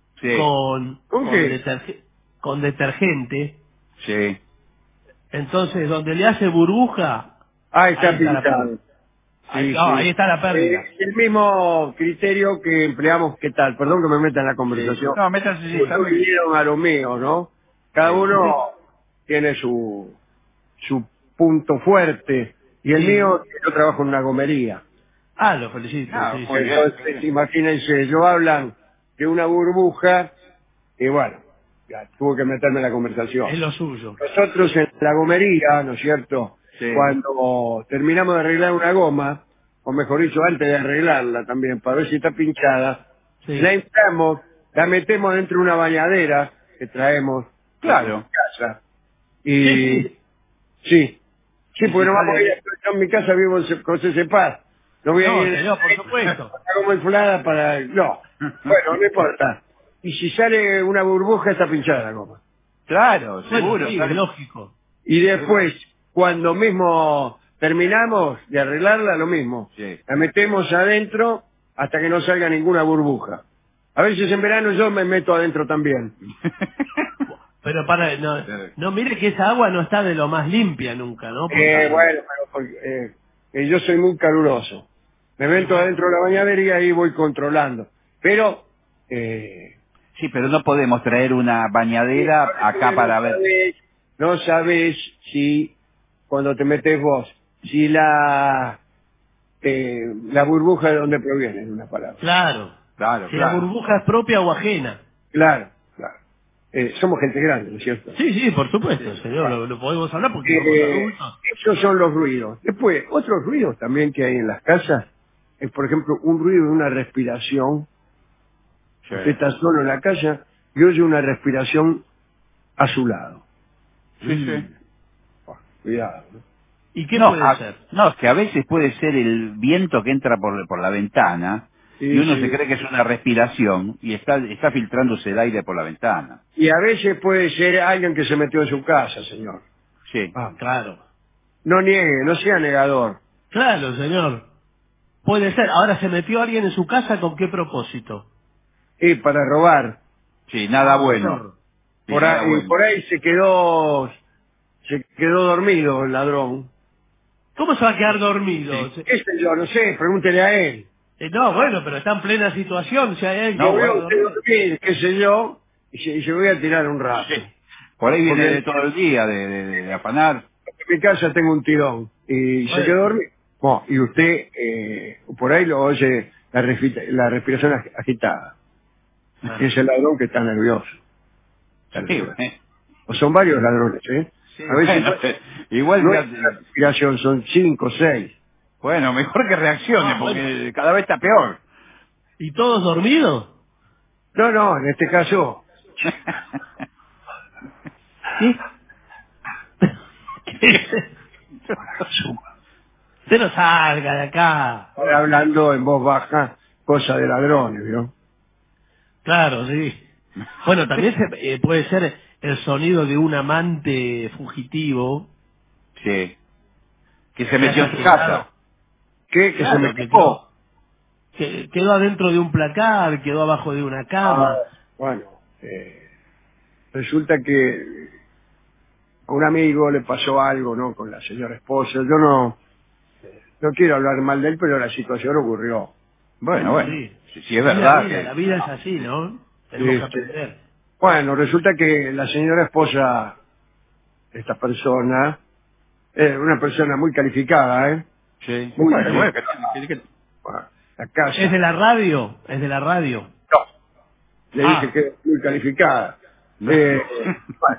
con detergente. Sí. Entonces, donde le hace burbuja, ahí está la pintado. pérdida. Ahí está la pérdida. El mismo criterio que empleamos, ¿qué tal? Perdón que me meta en la conversación. Sí. No, métanse, Ustedes vinieron a lo mío, ¿no? Cada uno tiene su punto fuerte. Y el mío, yo trabajo en una gomería. Lo felicito. Sí. Entonces, imagínense, yo hablan de una burbuja y bueno, ya tuvo que meterme en la conversación. Es lo suyo. Nosotros en la gomería, ¿no es cierto? Sí. Cuando terminamos de arreglar una goma, o mejor dicho, antes de arreglarla también, para ver si está pinchada, la entramos, la metemos dentro de una bañadera que traemos de casa. Y sí, porque no vamos a ir, yo en mi casa vivo con CCPAS. No voy a ir señor, por supuesto. como inflada para... No, bueno, no importa. Y si sale una burbuja, está pinchada la goma. Claro, seguro. Sí, es lógico. Y después, cuando mismo terminamos de arreglarla, lo mismo. Sí. La metemos adentro hasta que no salga ninguna burbuja. A veces en verano yo me meto adentro también. Pero no mire que esa agua no está de lo más limpia nunca, ¿no? Yo soy muy caluroso. Me meto adentro de la bañadera y ahí voy controlando. Pero... sí, pero no podemos traer una bañadera acá para ver... No sabes si, cuando te metes vos, si la burbuja de dónde proviene, en una palabra. Claro. Si la burbuja es propia o ajena. Claro. Somos gente grande, ¿no es cierto? Sí, por supuesto, señor, lo podemos hablar porque somos adultos. Esos son los ruidos. Después, otros ruidos también que hay en las casas es, por ejemplo, un ruido de una respiración. Sí. Usted está solo en la casa y oye una respiración a su lado. Sí. Cuidado, ¿no? ¿Y qué no, puede ser? No, es que a veces puede ser el viento que entra por la ventana Sí, y uno sí. se cree que es una respiración y está filtrándose el aire por la ventana. Y a veces puede ser alguien que se metió en su casa, señor. Sí. Claro. No niegue, no sea negador. Claro, señor. Puede ser. Ahora, ¿se metió alguien en su casa con qué propósito? Y para robar. Sí, nada bueno. Señor. Sí, Por nada ahí, bueno. por ahí se quedó dormido el ladrón. ¿Cómo se va a quedar dormido? ¿Qué sé yo? No sé, pregúntele a él. No, bueno, pero está en plena situación. Si hay alguien No que veo pueda usted dormir. dormir, qué sé yo, y se voy a tirar un rato. Sí. Por ahí viene Porque de todo el día, de afanar. en mi casa tengo un tirón y se Bueno. quedó dormido. Bueno, y usted por ahí lo oye la respiración agitada. Y es el ladrón que está nervioso. Está Sí, nervioso. bueno. O son varios ladrones, ¿eh? Sí, a veces bueno, igual no ya- es una respiración, son 5, 6. bueno, mejor que reaccione, porque cada vez está peor. ¿Y todos dormidos? No, en este caso, ¿Sí? Usted no salga de acá. estoy hablando en voz baja, cosa de ladrones, ¿vio? Claro, sí. Bueno, también puede ser el sonido de un amante fugitivo. Sí. Que se metió en su casa. Que Claro, se me que escapó. quedó adentro de un placar, quedó abajo de una cama. Bueno, resulta que a un amigo le pasó algo, ¿no? Con la señora esposa. Yo no quiero hablar mal de él, pero la situación ocurrió. Bueno. Sí. Si es verdad La vida es así, ¿no? Tenemos que aprender. Bueno, resulta que la señora esposa de esta persona es una persona muy calificada, ¿eh? Sí. Muy Bueno, calificada. Bueno, la casa. ¿Es de la radio? Es de la radio. Le dije que es muy calificada. Bueno,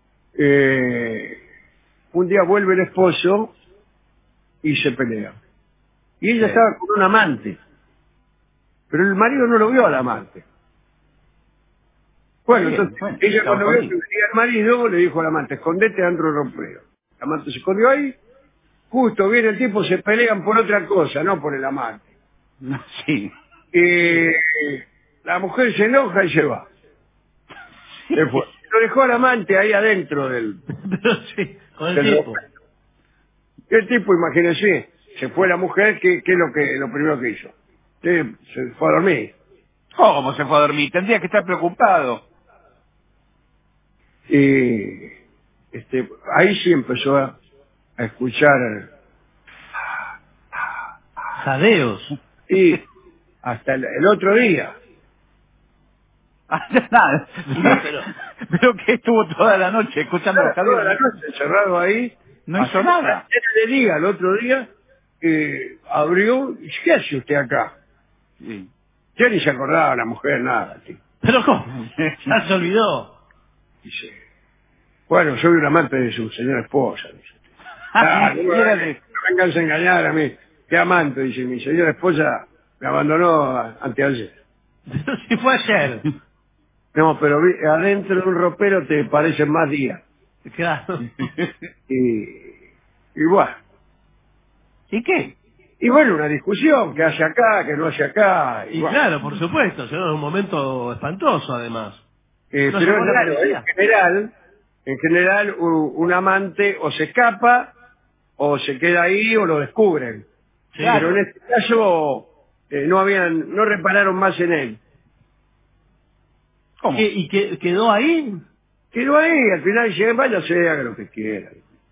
un día vuelve el esposo y se pelea. Y ella estaba con un amante. Pero el marido no lo vio al amante. Bueno, Bien, entonces bueno, ella estaba cuando vio que escondido. venía el marido le dijo al amante, escondete dentro del ropero. El amante se escondió ahí. Justo viene el tiempo, se pelean por otra cosa, no por el amante. Sí. La mujer se enoja y se va. Se fue. Lo dejó al amante ahí adentro del... Pero sí, con el del tiempo. ropero. El tipo, imagínense, se fue la mujer, ¿qué es lo primero que hizo? Se fue a dormir. ¿Cómo se fue a dormir? Tendría que estar preocupado. Y ahí sí empezó a escuchar Jadeos. y hasta el otro día. Nada. Pero que estuvo toda la noche escuchando los Toda la jadeos. noche encerrado ahí. No hizo hasta nada. el día, el otro día, abrió y dice, ¿qué hace usted acá? Sí. Ya ni se acordaba la mujer, nada. Tío. ¿Pero cómo? Ya se olvidó. Dice, bueno, soy un amante de su señora esposa. Dice. No me vengan a engañar a mí. ¿Qué amante? Dice, mi señora esposa me abandonó anteayer. Pero si fue ayer. No, pero adentro de un ropero te parecen más días. Claro. Y bueno. ¿Y qué? Y bueno, una discusión, que hace acá, que no hace acá. Y bueno. claro, por supuesto, es un momento espantoso además. Pero llamó la claro, policía. en general un amante o se escapa, o se queda ahí, o lo descubren. Sí. Pero en este caso no repararon más en él. ¿Cómo? ¿Y quedó ahí? Quedó ahí, al final dice, váyase, haga lo que quiera.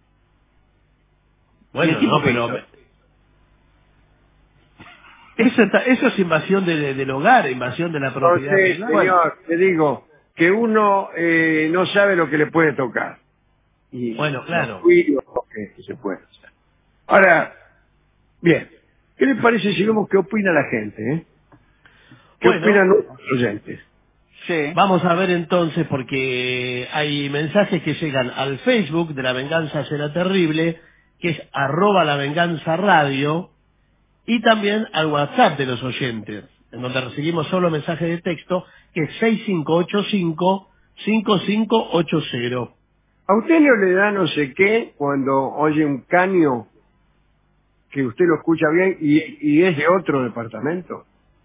Bueno, no, pero... Eso es invasión del hogar, invasión de la propiedad. No sé, privada. señor, te digo que uno no sabe lo que le puede tocar. Y Bueno, claro. que se puede hacer. Ahora, bien, ¿qué le parece si vemos qué opina la gente? ¿Qué Bueno. opinan nuestros oyentes? Sí. Vamos a ver entonces, porque hay mensajes que llegan al Facebook de La Venganza Será Terrible, que es @lavenganzaradio, y también al WhatsApp de los oyentes, en donde recibimos solo mensajes de texto, que es 6585-5580. ¿A usted no le da no sé qué cuando oye un caño que usted lo escucha bien y es de otro departamento?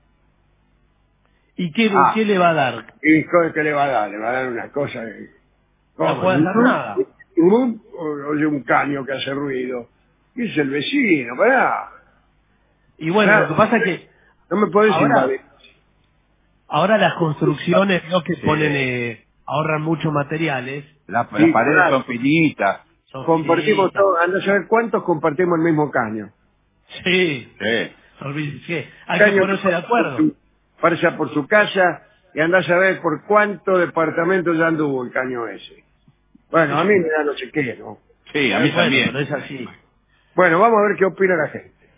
¿Y qué le va a dar? ¿Y qué le va a dar? Le va a dar una cosa de... No puede hacer nada. Oye un caño que hace ruido. Y es el vecino, pará. Y bueno, lo que pasa es que no me podés invadir. Ahora las construcciones, ¿no? Que ponen, ahorran muchos materiales. Las paredes son finitas. Compartimos todo. Anda a saber cuántos compartimos el mismo caño. Sí. Sí. Hay que ponerse de acuerdo. Pasa por su casa y anda a saber por cuántos departamentos ya anduvo el caño ese. Bueno, a mí me da no sé qué, ¿no? Sí, a mí también. Pero es así. Bueno, vamos a ver qué opina la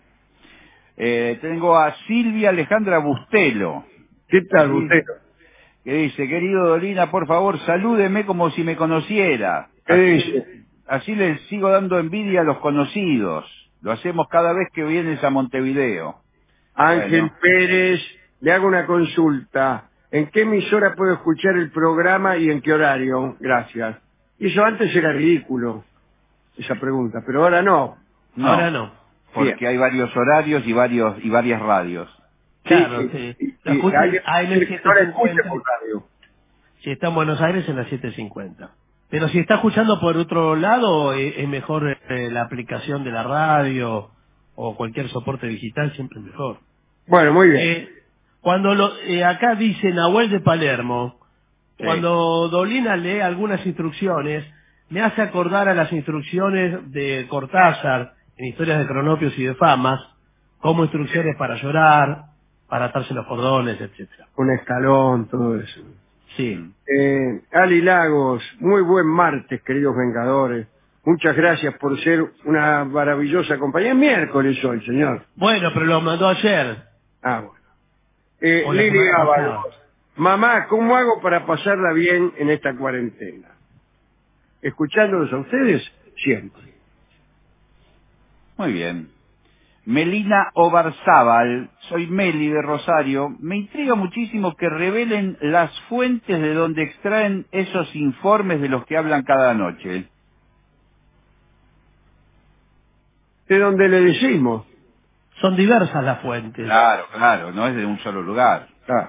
gente. Tengo a Silvia Alejandra Bustelo. ¿Qué tal, Bustelo? Que dice, querido Dolina, por favor, salúdeme como si me conociera. ¿Qué dice? Así les sigo dando envidia a los conocidos. Lo hacemos cada vez que vienes a Montevideo. Ángel Pérez, le hago una consulta. ¿En qué emisora puedo escuchar el programa y en qué horario? Gracias. Y eso antes era ridículo, esa pregunta, pero ahora no. Ahora no. Porque hay varios horarios y varias radios. Claro, sí. La escucha en el 750. Si está en Buenos Aires, en la 750. Pero si está escuchando por otro lado, es mejor la aplicación de la radio o cualquier soporte digital, siempre es mejor. Bueno, muy bien. Cuando acá dice Nahuel de Palermo, cuando Dolina lee algunas instrucciones, me hace acordar a las instrucciones de Cortázar en Historias de Cronopios y de Famas, como instrucciones para llorar, para atarse los cordones, etcétera. Un escalón, todo eso. Sí. Ali Lagos, muy buen martes, queridos Vengadores. Muchas gracias por ser una maravillosa compañía. Es miércoles hoy, señor. Bueno, pero lo mandó ayer. Ah, bueno. Lili Ábalos. Mamá, ¿cómo hago para pasarla bien en esta cuarentena? Escuchándolos a ustedes siempre. Muy bien. Melina Obarzábal, soy Meli de Rosario. Me intriga muchísimo que revelen las fuentes de donde extraen esos informes de los que hablan cada noche. De donde le decimos. Son diversas las fuentes. Claro, no es de un solo lugar. Claro.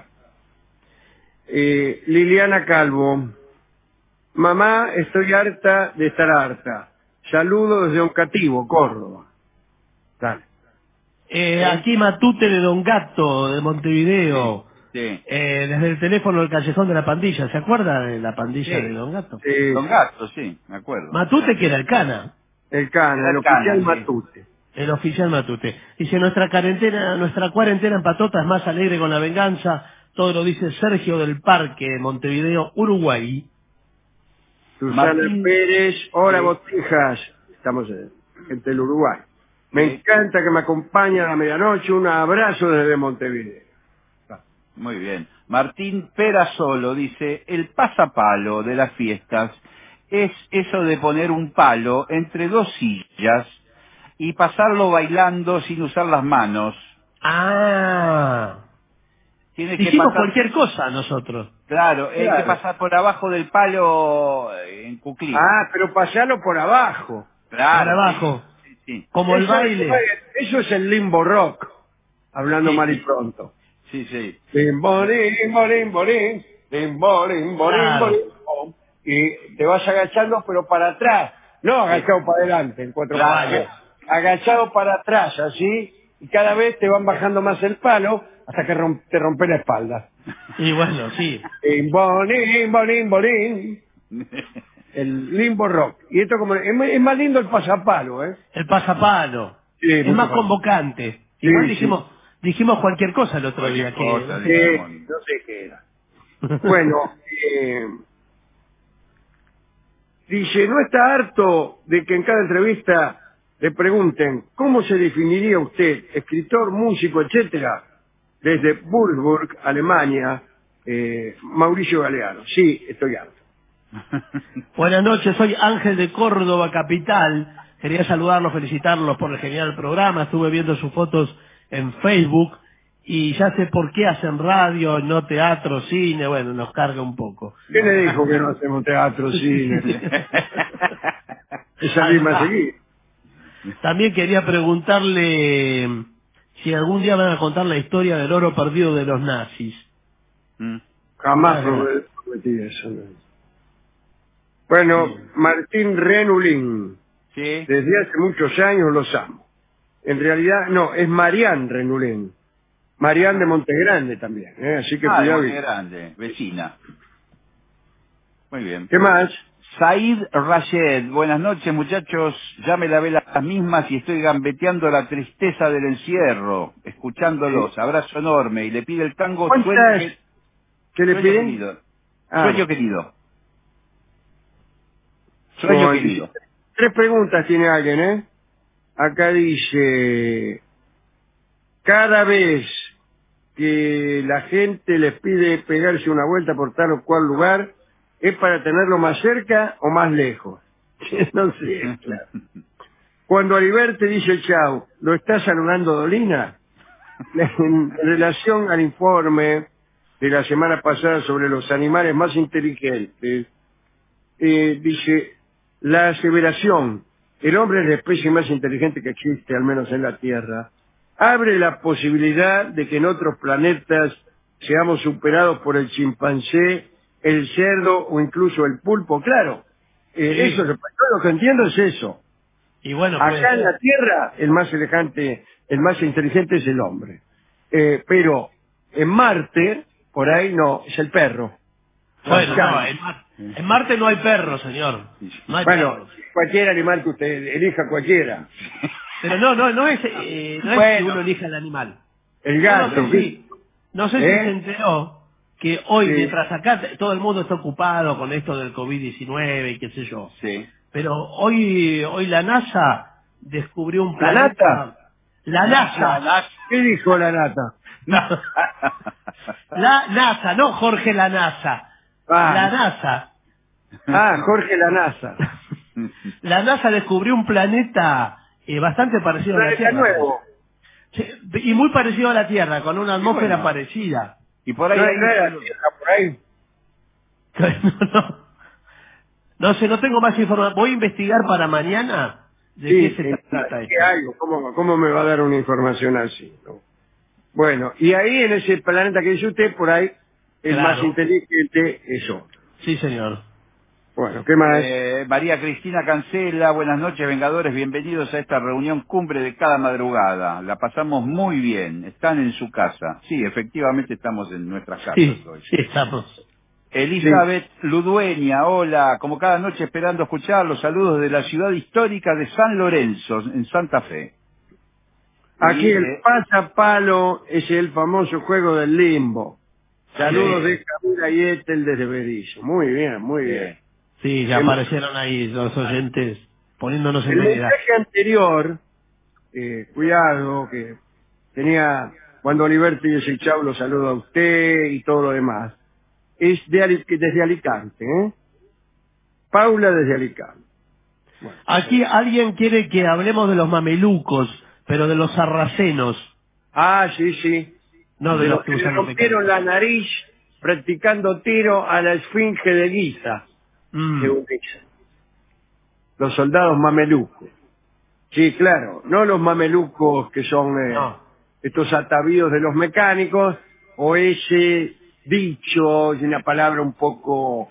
Liliana Calvo. Mamá, estoy harta de estar harta. Saludos desde Oncativo, Córdoba. Dale. Aquí Matute de Don Gato, de Montevideo. Sí. Desde el teléfono del Callejón de la Pandilla. ¿Se acuerda de la pandilla de Don Gato? Don Gato, sí, me acuerdo. Matute, que era el Cana. El oficial Matute. El oficial Matute. Dice, nuestra cuarentena en Patota es más alegre con la venganza. Todo lo dice Sergio del Parque, Montevideo, Uruguay. Susana Pérez, hola Botijas. Estamos gente del Uruguay. Me encanta que me acompañe a la medianoche. Un abrazo desde Montevideo. Muy bien. Martín Perasolo dice, el pasapalo de las fiestas es eso de poner un palo entre dos sillas y pasarlo bailando sin usar las manos. Dijimos cualquier cosa nosotros. Claro, hay que pasar por abajo del palo en cuclillas. Pero pasarlo por abajo. Claro. Por abajo. Sí. Como el baile. Eso es el limbo rock. Hablando mal y pronto. Sí. Limbo, limbo, limbo, limbo, limbo, limbo. Y te vas agachando, pero para atrás. No agachado para adelante, en cuatro pasos. Agachado para atrás, así. Y cada vez te van bajando más el palo hasta que te rompe la espalda. Y bueno, sí. Limbo, limbo, limbo, limbo. El limbo rock. Y esto como es más lindo el pasapalo, ¿eh? El pasapalo. Sí, es más convocante. Igual dijimos cualquier cosa el otro día. No sé qué era. Bueno, dice, ¿no está harto de que en cada entrevista le pregunten cómo se definiría usted, escritor, músico, etcétera? Desde Würzburg, Alemania, Mauricio Galeano. Sí, estoy harto. Buenas noches, soy Ángel de Córdoba, capital. Quería saludarlos, felicitarlos por el genial programa. Estuve viendo sus fotos en Facebook y ya sé por qué hacen radio, no teatro, cine, bueno, nos carga un poco. ¿Quién le dijo que no hacemos teatro, cine? Esa misma seguir. También quería preguntarle si algún día van a contar la historia del oro perdido de los nazis. Jamás prometí eso. ¿No? Bueno, Martín Renulín. Sí. Desde hace muchos años los amo. En realidad, no, es Marián Renulín. Marián de Montegrande también, así que de cuidado. Montegrande, vecina. Muy bien. ¿Qué más? Said Rayed, buenas noches muchachos, ya me lavé las mismas y estoy gambeteando la tristeza del encierro, escuchándolos, abrazo enorme, y le pide el tango ¿Cuántas? ¿Qué le piden? Querido. Ah. Sueño querido. Sueño querido. 3 preguntas tiene alguien, ¿eh? Acá dice, cada vez que la gente les pide pegarse una vuelta por tal o cual lugar, ¿es para tenerlo más cerca o más lejos? No sé, claro. Cuando Alibert te dice chau, ¿lo está saludando Dolina? En relación al informe de la semana pasada sobre los animales más inteligentes, dice, la aseveración, el hombre es la especie más inteligente que existe, al menos en la Tierra, abre la posibilidad de que en otros planetas seamos superados por el chimpancé, el cerdo o incluso el pulpo. Claro, eso, yo lo que entiendo es eso. Y bueno, acá en la Tierra el más inteligente es el hombre, pero en Marte por ahí no, es el perro. Bueno, no, en Marte no hay perros, señor. No hay perros. Cualquier animal que usted elija, cualquiera. Pero no es que uno elija el animal. El gato. No sé si se enteró que hoy, mientras acá todo el mundo está ocupado con esto del COVID-19 y qué sé yo, pero hoy la NASA descubrió un planeta. ¿La NASA? ¿Qué dijo la NASA? La NASA, no Jorge la NASA. La NASA. Jorge la NASA. La NASA descubrió un planeta bastante parecido a la Tierra. Nuevo. Sí, y muy parecido a la Tierra, con una atmósfera parecida. Y por ahí... por ahí. No sé, no tengo más información. Voy a investigar para mañana de qué se trata esto. ¿Cómo me va a dar una información así? ¿No? Bueno, y ahí en ese planeta que dice usted, por ahí, el más inteligente es otro. Sí, señor. Bueno, ¿qué más? María Cristina Cancela, buenas noches, Vengadores, bienvenidos a esta reunión cumbre de cada madrugada. La pasamos muy bien, están en su casa. Sí, efectivamente estamos en nuestras casas hoy. Sí, estamos. Elizabeth Ludueña, hola, como cada noche esperando escuchar los saludos de la ciudad histórica de San Lorenzo, en Santa Fe. Aquí el pasapalo es el famoso juego del limbo. Saludos de Camila y Ethel desde Berizo. Muy bien, muy bien. Sí, ya aparecieron ahí los oyentes poniéndonos en medida. El mensaje anterior, cuidado, que tenía, cuando Oliverti dice chau, lo saludo a usted y todo lo demás, es desde Alicante, ¿eh? Paula desde Alicante. Bueno, aquí alguien quiere que hablemos de los mamelucos, pero de los sarracenos. Sí. No de los que le rompieron la nariz practicando tiro a la esfinge de Giza. Los soldados mamelucos. Sí, claro, no los mamelucos que son estos atavíos de los mecánicos, o ese dicho, y una palabra un poco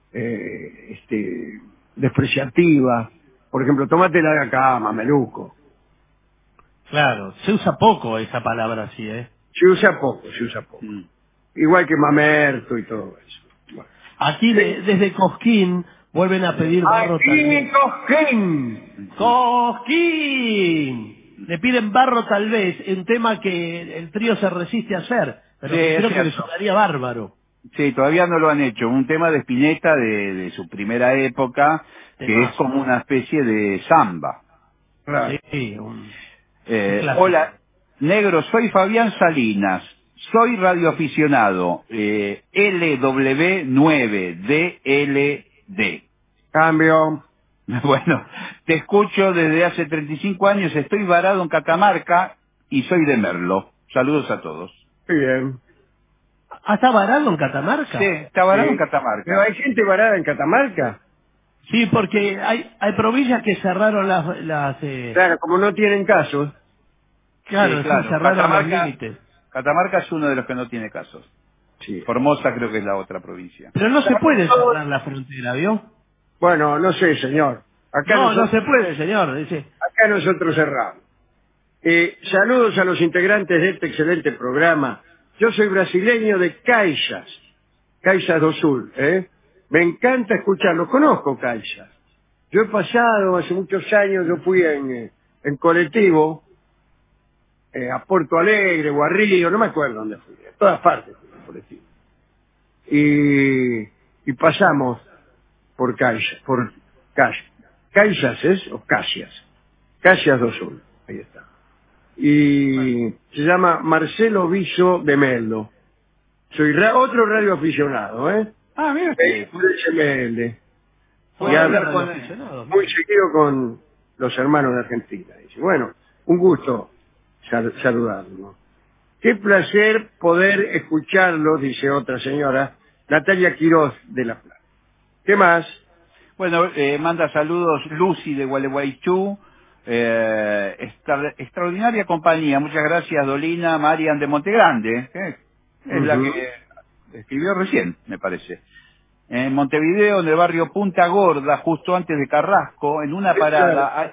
despreciativa. Por ejemplo, tómatela de acá, mameluco. Claro, se usa poco esa palabra así, ¿eh? Se usa poco. Igual que mamerto y todo eso. Bueno. Aquí desde Cosquín vuelven a pedir barro tal vez. ¡Cosquín! Le piden barro tal vez, un tema que el trío se resiste a hacer, pero creo que le sonaría bárbaro. Sí, todavía no lo han hecho. Un tema de Spinetta de su primera época, que es como una especie de samba. Claro. Sí, hola, negro, soy Fabián Salinas. Soy radioaficionado, LW9DLD. Cambio. Bueno, te escucho desde hace 35 años, estoy varado en Catamarca y soy de Merlo. Saludos a todos. Muy bien. ¿Está varado en Catamarca? Sí, está varado Sí. en Catamarca. ¿Pero hay gente varada en Catamarca? Sí, porque hay provincias que cerraron Claro, como no tienen casos. claro, Sí, sí, claro. cerraron los límites. Catamarca es uno de los que no tiene casos. Sí. Formosa creo que es la otra provincia. Pero no se puede cerrar la frontera, ¿vio? Bueno, no sé, señor. Acá No, no nosotros, se puede, señor. Dice. acá nosotros cerramos. Saludos a los integrantes de este excelente programa. Yo soy brasileño de Caixas do Sul. Me encanta escucharlo. Conozco Caixas. Yo he pasado hace muchos años, yo fui en colectivo a Porto Alegre o a Río, no me acuerdo dónde fui. A todas partes fui en colectivo. Y pasamos por Caixas, Caixas es o Caixas do Sul. Ahí está. Y se llama Marcelo Viso de Meldo. Soy otro radio aficionado, Ah, mira que ML. Fue Y a hablar hablar muy seguido con los hermanos de Argentina. Dice, bueno, un gusto saludarlo. Qué placer poder escucharlo, dice otra señora, Natalia Quiroz de La Plata. ¿Qué más? Bueno, manda saludos Lucy de Gualeguaychú. Extraordinaria compañía. Muchas gracias, Dolina, Marian de Montegrande. Es la que escribió recién, me parece. En Montevideo, en el barrio Punta Gorda, justo antes de Carrasco, en una parada,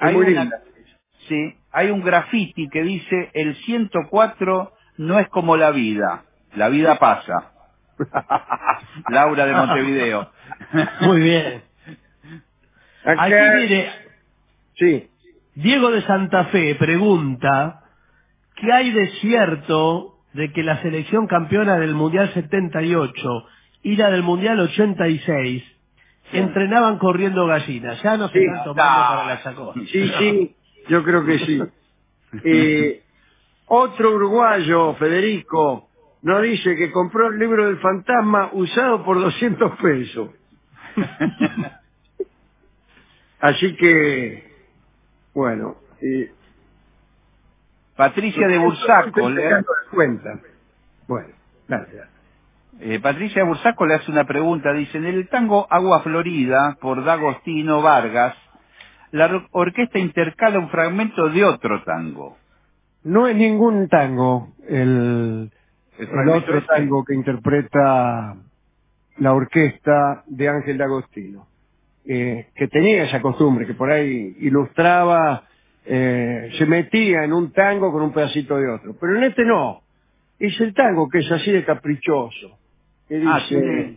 hay un graffiti que dice: el 104 no es como la vida pasa. Laura de Montevideo. Muy bien. Aquí mire, sí. Diego de Santa Fe pregunta: ¿qué hay de cierto de que la selección campeona del Mundial 78 y la del Mundial 86 entrenaban corriendo gallinas? Ya no se están tomando para la chacota. Sí, yo creo que sí. Otro uruguayo, Federico, nos dice que compró el libro del fantasma usado por 200 pesos. Así que, bueno. Patricia de Bursaco. Bueno, gracias. Patricia Bursaco le hace una pregunta. Dice: en el tango Agua Florida, por D'Agostino Vargas, la orquesta intercala un fragmento de otro tango. No es ningún tango el otro tango que interpreta la orquesta de Ángel D'Agostino, que tenía esa costumbre, que por ahí ilustraba, se metía en un tango con un pedacito de otro, pero en este no, es el tango que es así de caprichoso, que dice...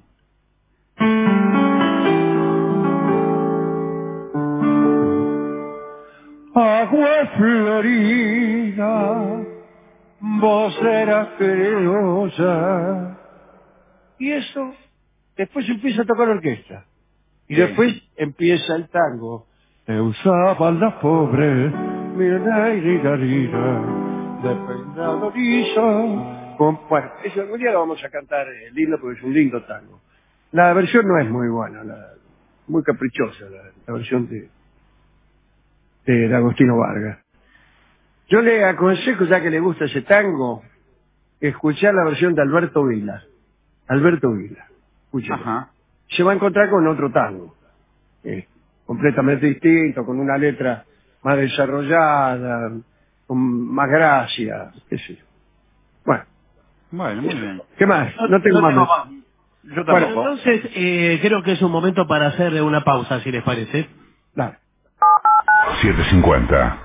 Agua Florida, vocera generosa. Y eso, después empieza a tocar orquesta. Y después empieza el tango. Te usaban las pobres, mira y de peinado liso. Bueno, eso algún día lo vamos a cantar lindo porque es un lindo tango. La versión no es muy buena, muy caprichosa la versión de Agostino Vargas. Yo le aconsejo, ya que le gusta ese tango, escuchar la versión de Alberto Vila. Escúchelo. Se va a encontrar con otro tango, completamente distinto, con una letra más desarrollada, con más gracia, qué sé yo. Bueno, muy bien. ¿Qué más? No tengo más. Yo tampoco. Bueno, entonces creo que es un momento para hacerle una pausa, si les parece. Claro. 7:50.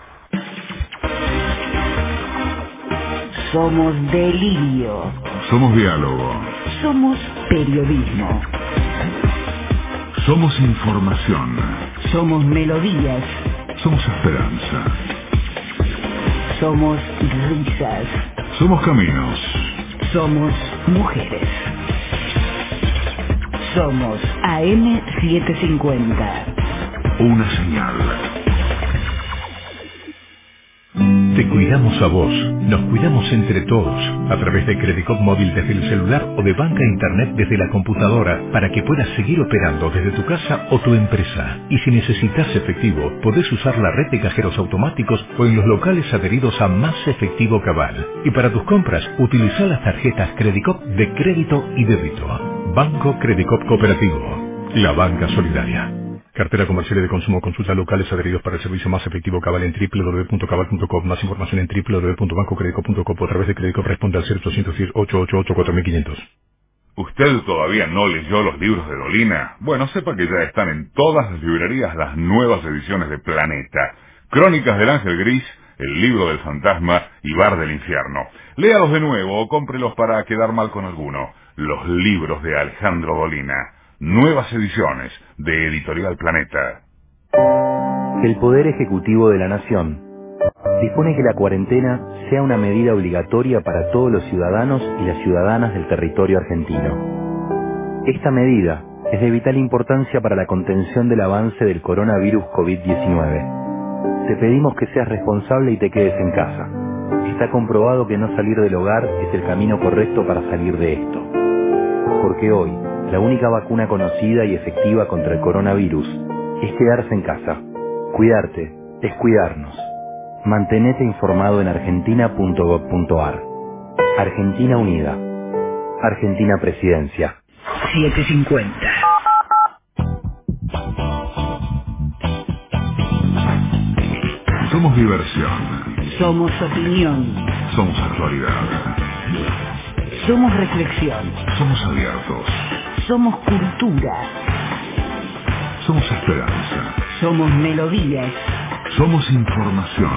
Somos delirio. Somos diálogo. Somos periodismo. Somos información. Somos melodías. Somos esperanza. Somos risas. Somos caminos. Somos mujeres. Somos AM750. Una señal. Te cuidamos a vos, nos cuidamos entre todos, a través de Credicop Móvil desde el celular o de banca internet desde la computadora, para que puedas seguir operando desde tu casa o tu empresa. Y si necesitas efectivo, podés usar la red de cajeros automáticos o en los locales adheridos a Más Efectivo Cabal. Y para tus compras, utiliza las tarjetas Credicop de crédito y débito. Banco Credicop Cooperativo, la banca solidaria. Cartera comercial y de consumo. Consulta locales adheridos para el servicio Más Efectivo Cabal en www.cabal.com. Más información en www.bancocredico.com. A través de Credicop responde al 0810-888-4500. ¿Usted todavía no leyó los libros de Dolina? Bueno, sepa que ya están en todas las librerías las nuevas ediciones de Planeta. Crónicas del Ángel Gris, El Libro del Fantasma y Bar del Infierno. Léalos de nuevo o cómprelos para quedar mal con alguno. Los libros de Alejandro Dolina. Nuevas ediciones de Editorial Planeta. El Poder Ejecutivo de la Nación dispone que la cuarentena sea una medida obligatoria para todos los ciudadanos y las ciudadanas del territorio argentino. Esta medida es de vital importancia para la contención del avance del coronavirus COVID-19. Te pedimos que seas responsable y te quedes en casa. Está comprobado que no salir del hogar es el camino correcto para salir de esto. Porque hoy, la única vacuna conocida y efectiva contra el coronavirus es quedarse en casa. Cuidarte es cuidarnos. Mantenete informado en argentina.gov.ar. Argentina Unida. Argentina Presidencia. 750. Somos diversión. Somos opinión. Somos actualidad. Somos reflexión. Somos abiertos. Somos cultura. Somos esperanza. Somos melodías. Somos información.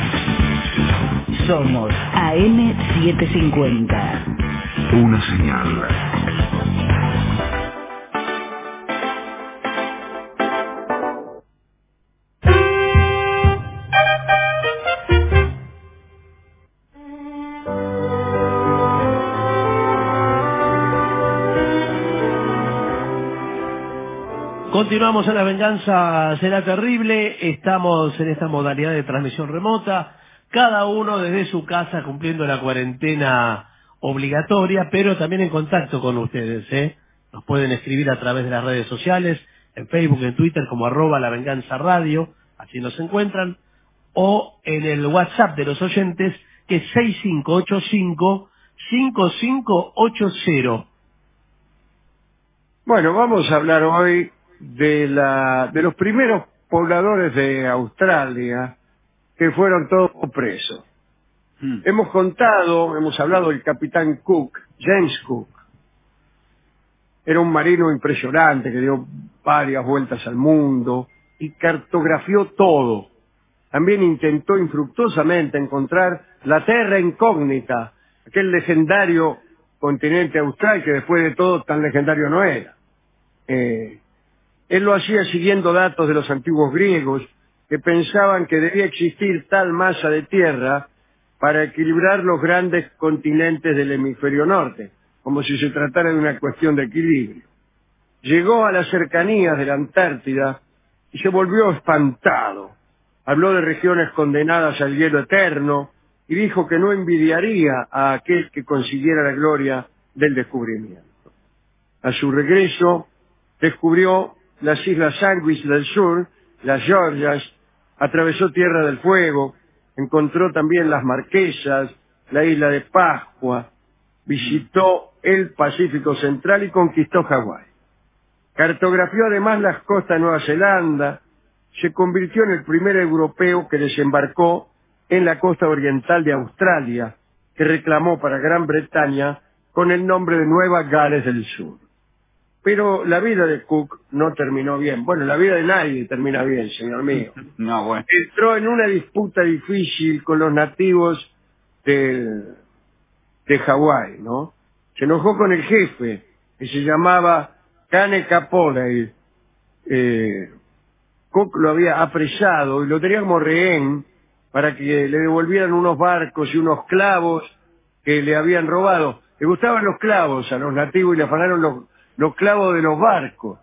Somos AM750. Una señal. Continuamos en La Venganza Será Terrible. Estamos en esta modalidad de transmisión remota, cada uno desde su casa cumpliendo la cuarentena obligatoria, pero también en contacto con ustedes, ¿eh? Nos pueden escribir a través de las redes sociales, en Facebook, en Twitter, como @lavenganzaradio, así nos encuentran, o en el WhatsApp de los oyentes, que es 6585-5580. Bueno, vamos a hablar hoy de los primeros pobladores de Australia que fueron todos presos. Hemos hablado del capitán Cook, James Cook. Era un marino impresionante que dio varias vueltas al mundo y cartografió todo. También intentó infructuosamente encontrar la Terra Incógnita, aquel legendario continente austral que después de todo tan legendario no era. Él lo hacía siguiendo datos de los antiguos griegos que pensaban que debía existir tal masa de tierra para equilibrar los grandes continentes del hemisferio norte, como si se tratara de una cuestión de equilibrio. Llegó a las cercanías de la Antártida y se volvió espantado. Habló de regiones condenadas al hielo eterno y dijo que no envidiaría a aquel que consiguiera la gloria del descubrimiento. A su regreso, descubrió las Islas Sandwich del sur, las Georgias, atravesó Tierra del Fuego, encontró también las Marquesas, la isla de Pascua, visitó el Pacífico Central y conquistó Hawái. Cartografió además las costas de Nueva Zelanda, se convirtió en el primer europeo que desembarcó en la costa oriental de Australia, que reclamó para Gran Bretaña con el nombre de Nueva Gales del Sur. Pero la vida de Cook no terminó bien. Bueno, la vida de nadie termina bien, señor mío. No, bueno. Entró en una disputa difícil con los nativos de Hawái, ¿no? Se enojó con el jefe, que se llamaba Cane Capoley. Cook lo había apresado y lo tenía como rehén para que le devolvieran unos barcos y unos clavos que le habían robado. Le gustaban los clavos a los nativos y le afanaron los clavos de los barcos.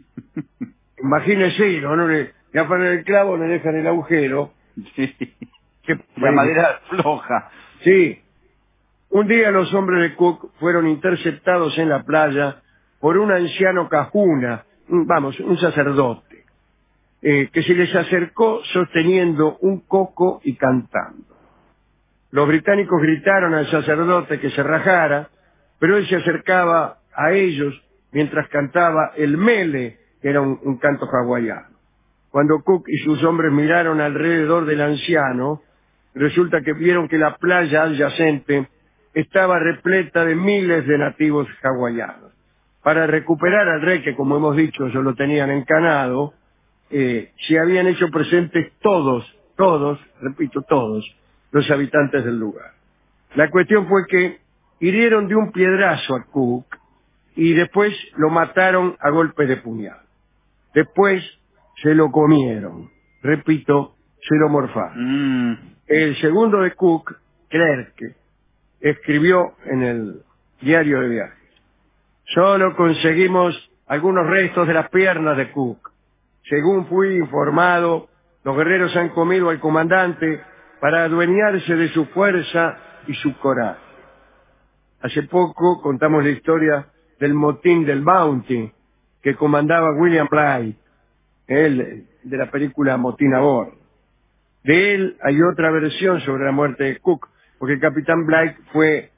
Imagínese, ¿no? Le afanan el clavo, le dejan el agujero. Sí. La madera floja. Sí. Un día los hombres de Cook fueron interceptados en la playa por un anciano cajuna, un sacerdote, que se les acercó sosteniendo un coco y cantando. Los británicos gritaron al sacerdote que se rajara, pero él se acercaba a ellos mientras cantaba el mele, que era un canto hawaiano. Cuando Cook y sus hombres miraron alrededor del anciano, resulta que vieron que la playa adyacente estaba repleta de miles de nativos hawaianos. Para recuperar al rey, que como hemos dicho, ellos lo tenían encanado, se habían hecho presentes todos, repito, todos, los habitantes del lugar. La cuestión fue que hirieron de un piedrazo a Cook y después lo mataron a golpes de puñal. Después se lo comieron. Repito, se lo morfaron. El segundo de Cook, Clerk, escribió en el diario de viajes: solo conseguimos algunos restos de las piernas de Cook. Según fui informado, los guerreros han comido al comandante para adueñarse de su fuerza y su coraje. Hace poco contamos la historia del motín del Bounty que comandaba William Bligh, él de la película Motín a bordo. De él hay otra versión sobre la muerte de Cook, porque el capitán Bligh fue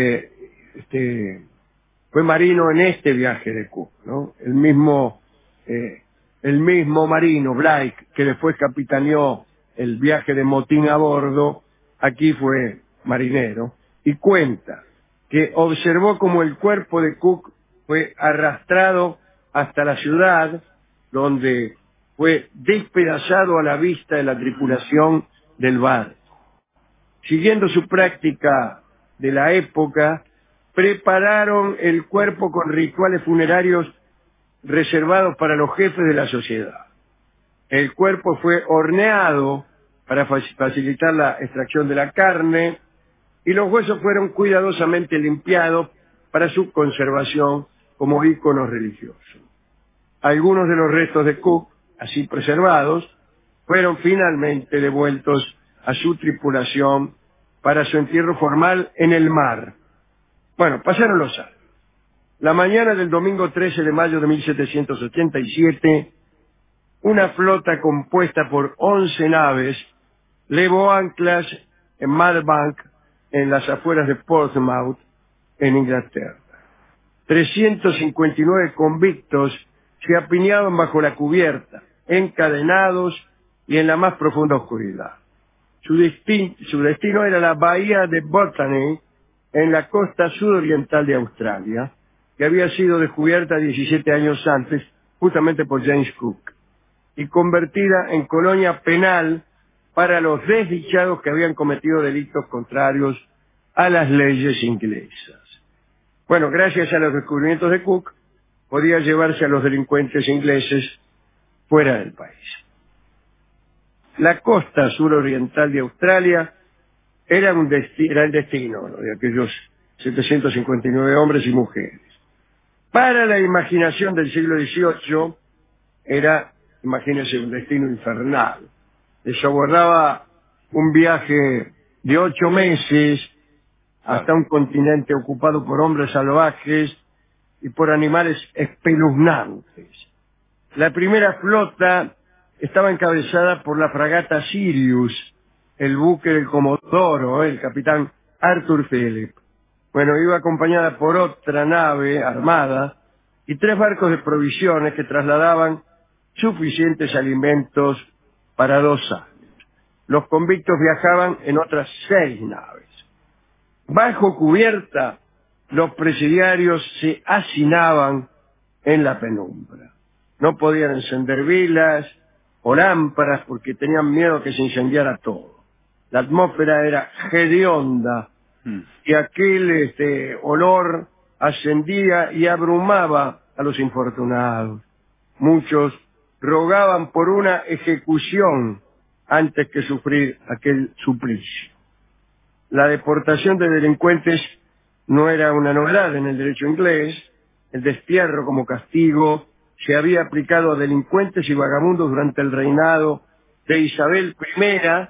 marino en este viaje de Cook, ¿no? El mismo marino Bligh que después capitaneó el viaje de motín a bordo, aquí fue marinero, y cuenta que observó como el cuerpo de Cook fue arrastrado hasta la ciudad, donde fue despedazado a la vista de la tripulación del barco. Siguiendo su práctica de la época, prepararon el cuerpo con rituales funerarios reservados para los jefes de la sociedad. El cuerpo fue horneado para facilitar la extracción de la carne y los huesos fueron cuidadosamente limpiados para su conservación como íconos religiosos. Algunos de los restos de Cook, así preservados, fueron finalmente devueltos a su tripulación para su entierro formal en el mar. Bueno, pasaron los años. La mañana del domingo 13 de mayo de 1787, una flota compuesta por 11 naves levó anclas en Malbank, en las afueras de Portsmouth, en Inglaterra. 359 convictos se apiñaban bajo la cubierta, encadenados y en la más profunda oscuridad. Su destino era la bahía de Botany, en la costa sudoriental de Australia, que había sido descubierta 17 años antes, justamente por James Cook, y convertida en colonia penal para los desdichados que habían cometido delitos contrarios a las leyes inglesas. Bueno, gracias a los descubrimientos de Cook, podía llevarse a los delincuentes ingleses fuera del país. La costa suroriental de Australia era el destino, ¿no?, de aquellos 759 hombres y mujeres. Para la imaginación del siglo XVIII era, imagínense, un destino infernal. Les abordaba un viaje de 8 meses hasta un continente ocupado por hombres salvajes y por animales espeluznantes. La primera flota estaba encabezada por la fragata Sirius, el buque del Comodoro, el capitán Arthur Phillip. Bueno, iba acompañada por otra nave armada y 3 barcos de provisiones que trasladaban suficientes alimentos para 2 años. Los convictos viajaban en otras 6 naves. Bajo cubierta, los presidiarios se hacinaban en la penumbra. No podían encender velas o lámparas porque tenían miedo que se incendiara todo. La atmósfera era hedionda y aquel olor ascendía y abrumaba a los infortunados. Muchos rogaban por una ejecución antes que sufrir aquel suplicio. La deportación de delincuentes no era una novedad en el derecho inglés. El destierro como castigo se había aplicado a delincuentes y vagabundos durante el reinado de Isabel I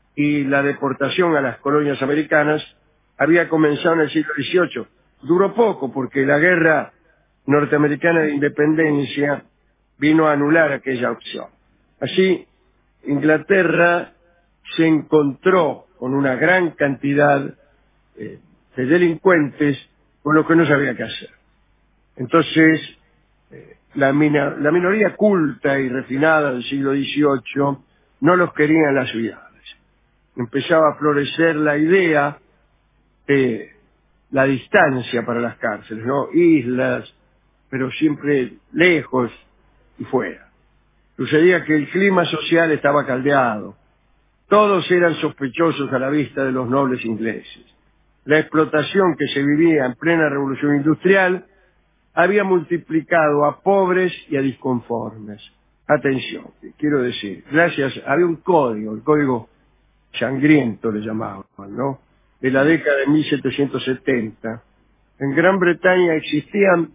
y la deportación a las colonias americanas había comenzado en el siglo XVIII. Duró poco porque la guerra norteamericana de independencia vino a anular aquella opción. Así, Inglaterra se encontró con una gran cantidad de delincuentes con lo que no sabía qué hacer. Entonces, la minoría culta y refinada del siglo XVIII no los quería en las ciudades. Empezaba a florecer la idea de la distancia para las cárceles, ¿no? Islas, pero siempre lejos y fuera. Sucedía que el clima social estaba caldeado. Todos eran sospechosos a la vista de los nobles ingleses. La explotación que se vivía en plena revolución industrial había multiplicado a pobres y a disconformes. Atención, quiero decir, había un código, el código sangriento le llamaban, ¿no? De la década de 1770. En Gran Bretaña existían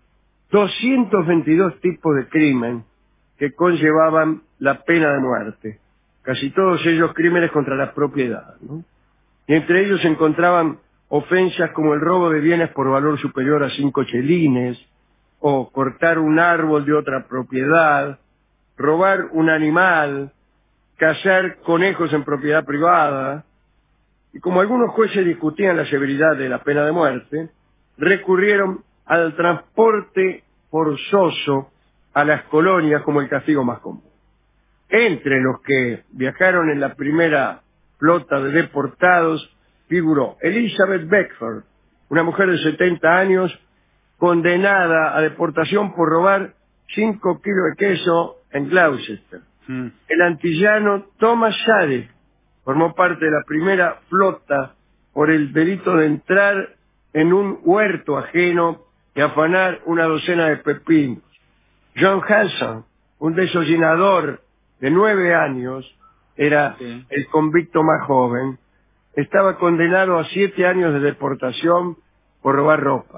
222 tipos de crimen que conllevaban la pena de muerte. Casi todos ellos crímenes contra la propiedad, ¿no? Y entre ellos se encontraban ofensas como el robo de bienes por valor superior a 5 chelines, o cortar un árbol de otra propiedad, robar un animal, cazar conejos en propiedad privada. Y como algunos jueces discutían la severidad de la pena de muerte, recurrieron al transporte forzoso a las colonias como el castigo más común. Entre los que viajaron en la primera flota de deportados figuró Elizabeth Beckford, una mujer de 70 años condenada a deportación por robar 5 kilos de queso en Gloucester. El antillano Thomas Shadid formó parte de la primera flota por el delito de entrar en un huerto ajeno y afanar una docena de pepinos. John Hanson, un desollinador de 9 años, era el convicto más joven, estaba condenado a 7 años de deportación por robar ropa.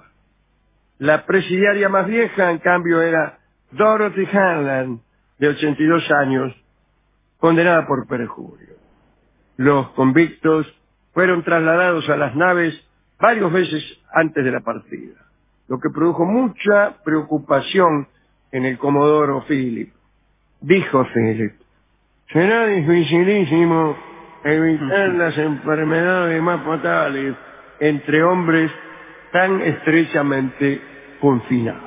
La presidiaria más vieja, en cambio, era Dorothy Hanlan, de 82 años, condenada por perjurio. Los convictos fueron trasladados a las naves varias veces antes de la partida, lo que produjo mucha preocupación en el comodoro Philip. Dijo Philip: será dificilísimo evitar las enfermedades más fatales entre hombres tan estrechamente confinados.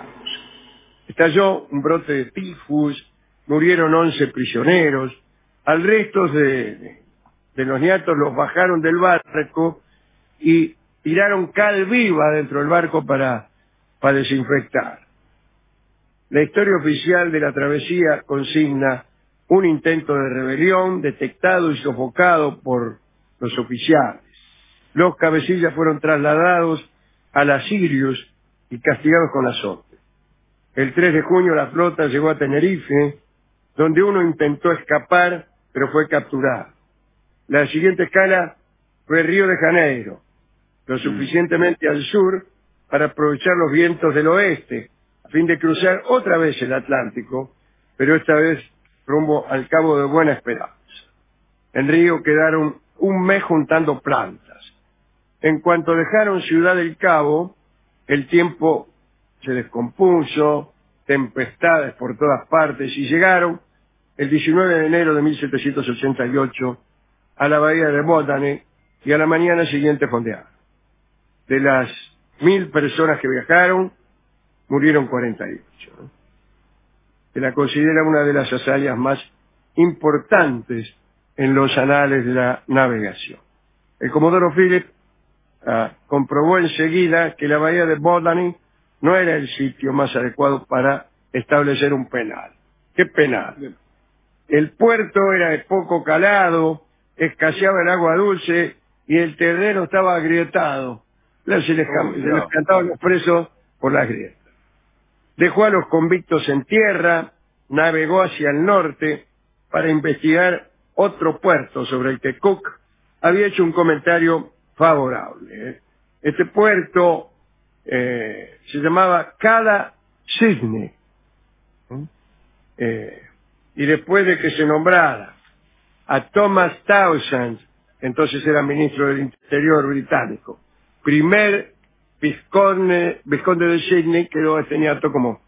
Estalló un brote de tifus, murieron 11 prisioneros, al resto de los niatos los bajaron del barco y tiraron cal viva dentro del barco para desinfectar. La historia oficial de la travesía consigna un intento de rebelión detectado y sofocado por los oficiales. Los cabecillas fueron trasladados a la Sirius y castigados con azote. El 3 de junio la flota llegó a Tenerife, donde uno intentó escapar, pero fue capturado. La siguiente escala fue Río de Janeiro, lo suficientemente al sur para aprovechar los vientos del oeste, a fin de cruzar otra vez el Atlántico, pero esta vez rumbo al Cabo de Buena Esperanza. En Río quedaron un mes juntando plantas. En cuanto dejaron Ciudad del Cabo, el tiempo se descompuso, tempestades por todas partes, y llegaron el 19 de enero de 1788 a la bahía de Botany, y a la mañana siguiente fondearon. De las 1000 personas que viajaron, murieron 48. Se la considera una de las hazañas más importantes en los anales de la navegación. El comodoro Philip comprobó enseguida que la bahía de Botany no era el sitio más adecuado para establecer un penal. ¿Qué penal? El puerto era de poco calado, escaseaba el agua dulce y el terreno estaba agrietado. Se les cantaban los presos por las grietas. Dejó a los convictos en tierra, navegó hacia el norte para investigar otro puerto sobre el que Cook había hecho un comentario favorable. Este puerto se llamaba Cala Sydney. Y después de que se nombrara a Thomas Townsend, entonces era ministro del Interior británico. Primer vizconde de Sydney, quedó este ñato como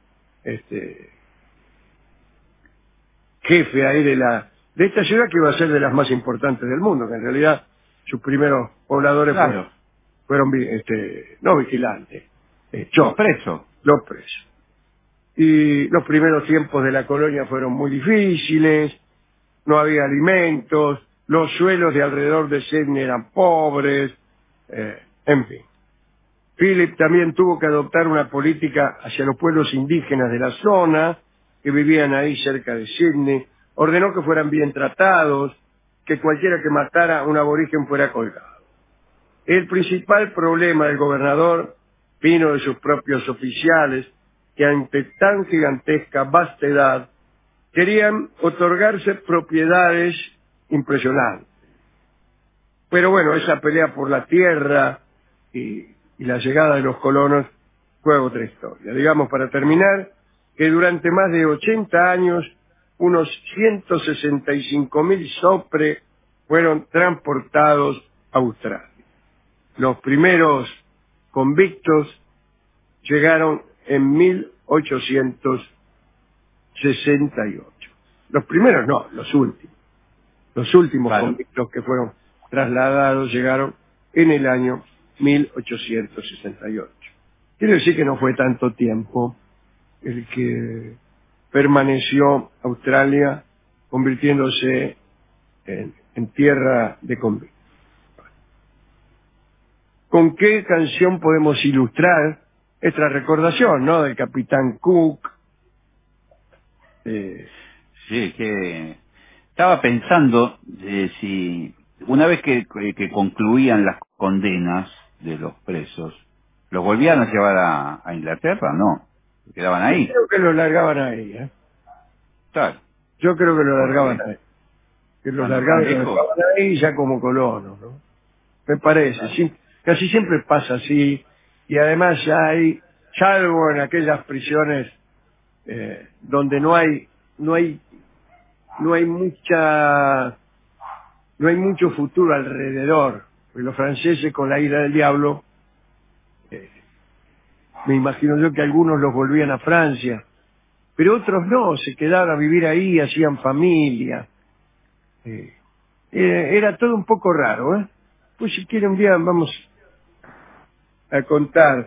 jefe ahí de esta ciudad que iba a ser de las más importantes del mundo, que en realidad sus primeros pobladores fueron no vigilantes, los presos. Los presos. Y los primeros tiempos de la colonia fueron muy difíciles, no había alimentos, los suelos de alrededor de Sydney eran pobres, en fin. Philip también tuvo que adoptar una política hacia los pueblos indígenas de la zona, que vivían ahí cerca de Sydney. Ordenó que fueran bien tratados, que cualquiera que matara a un aborigen fuera colgado. El principal problema del gobernador vino de sus propios oficiales, que ante tan gigantesca vastedad querían otorgarse propiedades impresionantes. Pero bueno, esa pelea por la tierra y la llegada de los colonos fue otra historia. Digamos, para terminar, que durante más de 80 años, unos 165.000 sopre fueron transportados a Australia. Los primeros convictos llegaron en 1868. Los primeros no, los últimos. Los últimos convictos que fueron trasladados llegaron en el año 1868. Quiero decir que no fue tanto tiempo el que permaneció Australia convirtiéndose en tierra de convictos. ¿Con qué canción podemos ilustrar esta recordación, no, del Capitán Cook? Sí, que estaba pensando si una vez que concluían las condenas de los presos, ¿los volvían a llevar a Inglaterra? No, quedaban ahí. Yo creo que los largaban ahí, Claro. Yo creo que los largaban ahí. Que los largaban ahí ya como colonos, ¿no? Me parece. Claro. Sí, casi siempre pasa así. Y además ya hay, salvo en aquellas prisiones donde no hay mucho futuro alrededor. Porque los franceses con la Isla del Diablo, me imagino yo que algunos los volvían a Francia, pero otros no, se quedaban a vivir ahí, hacían familia. Era todo un poco raro, Pues si quieren un día vamos a contar.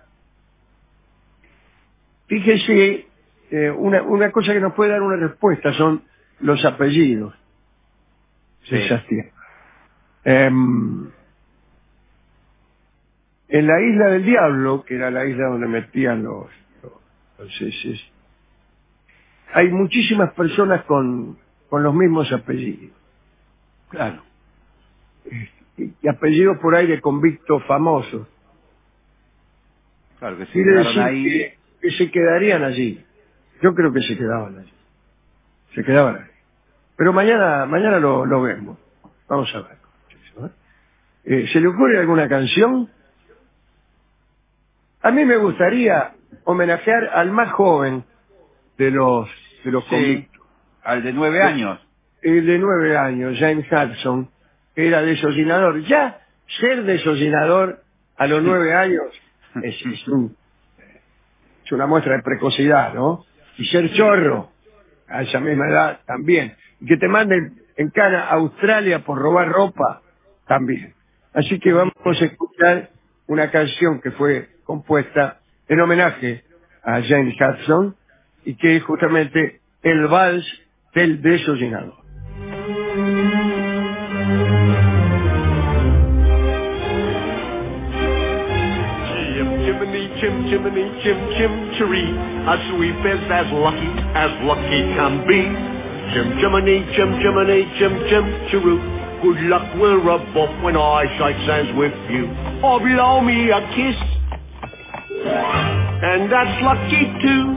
Fíjese, una cosa que nos puede dar una respuesta son los apellidos de esas tierras. En la Isla del Diablo, que era la isla donde metían los heces, hay muchísimas personas con los mismos apellidos. Claro. Y apellidos por ahí de convictos famosos. Claro, que se quiere quedaron decir ahí. que se quedarían allí. Yo creo que se quedaban allí. Se quedaban ahí. Pero mañana lo vemos. Vamos a ver. ¿Se le ocurre alguna canción? A mí me gustaría homenajear al más joven de los convictos. Al de 9 años. El de 9 años, James Hudson, que era desollinador. Ya ser desollinador a los 9 años es una muestra de precocidad, ¿no? Y ser chorro a esa misma edad también. Y que te manden en cana a Australia por robar ropa también. Así que vamos a escuchar una canción que fue compuesta en homenaje a James Hudson y que es justamente el vals del desollinador. Chim, chimney, chim, chim, chiree. A sweep is as lucky can be. Chim, chimney, chim, chimney, chim, chim, chiroo. Good luck, we're above when I shake hands with you. Or blow me a kiss, and that's lucky too.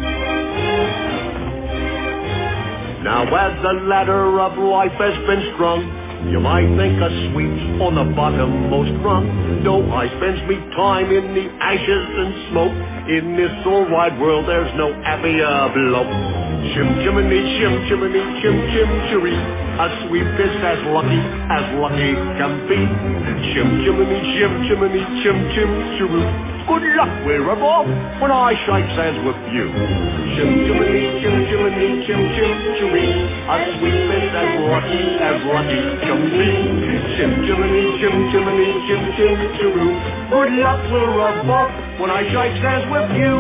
Now as the ladder of life has been strung, you might think a sweep's on the bottommost rung. No, I spends me time in the ashes and smoke. In this all wide world, there's no happier bloke. Chim chimney, chim chimney, chim chim chiree. A sweep is as lucky can be. Chim chimney, chim chimney, chim chim chiroo. Good luck wherever when I shake hands with you. Chim chimney, chim chimney, chim chim chiree. A sweep is as lucky can be. Chim chimney, chim chimney, chim chim chiroo. Good luck wherever when I shake hands with you.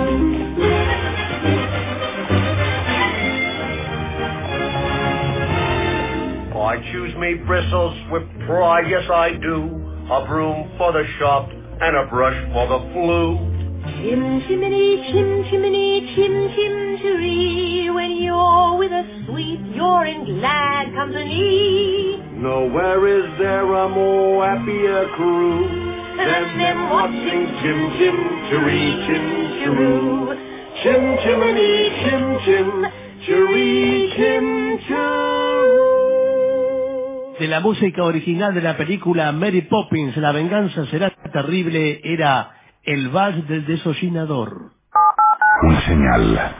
I choose me bristles with pride, yes I do. A broom for the shop and a brush for the flu. Chim chimney, chim chimney, chim chim chiree. When you're with a sweet, you're in glad company. Nowhere is there a more happier crew than them watching chim chim chiree, chim chiroo. Chim chimney, chim chim chiree, chim chiroo. De la música original de la película Mary Poppins, La venganza será terrible, era el vals del desollinador. Una señal.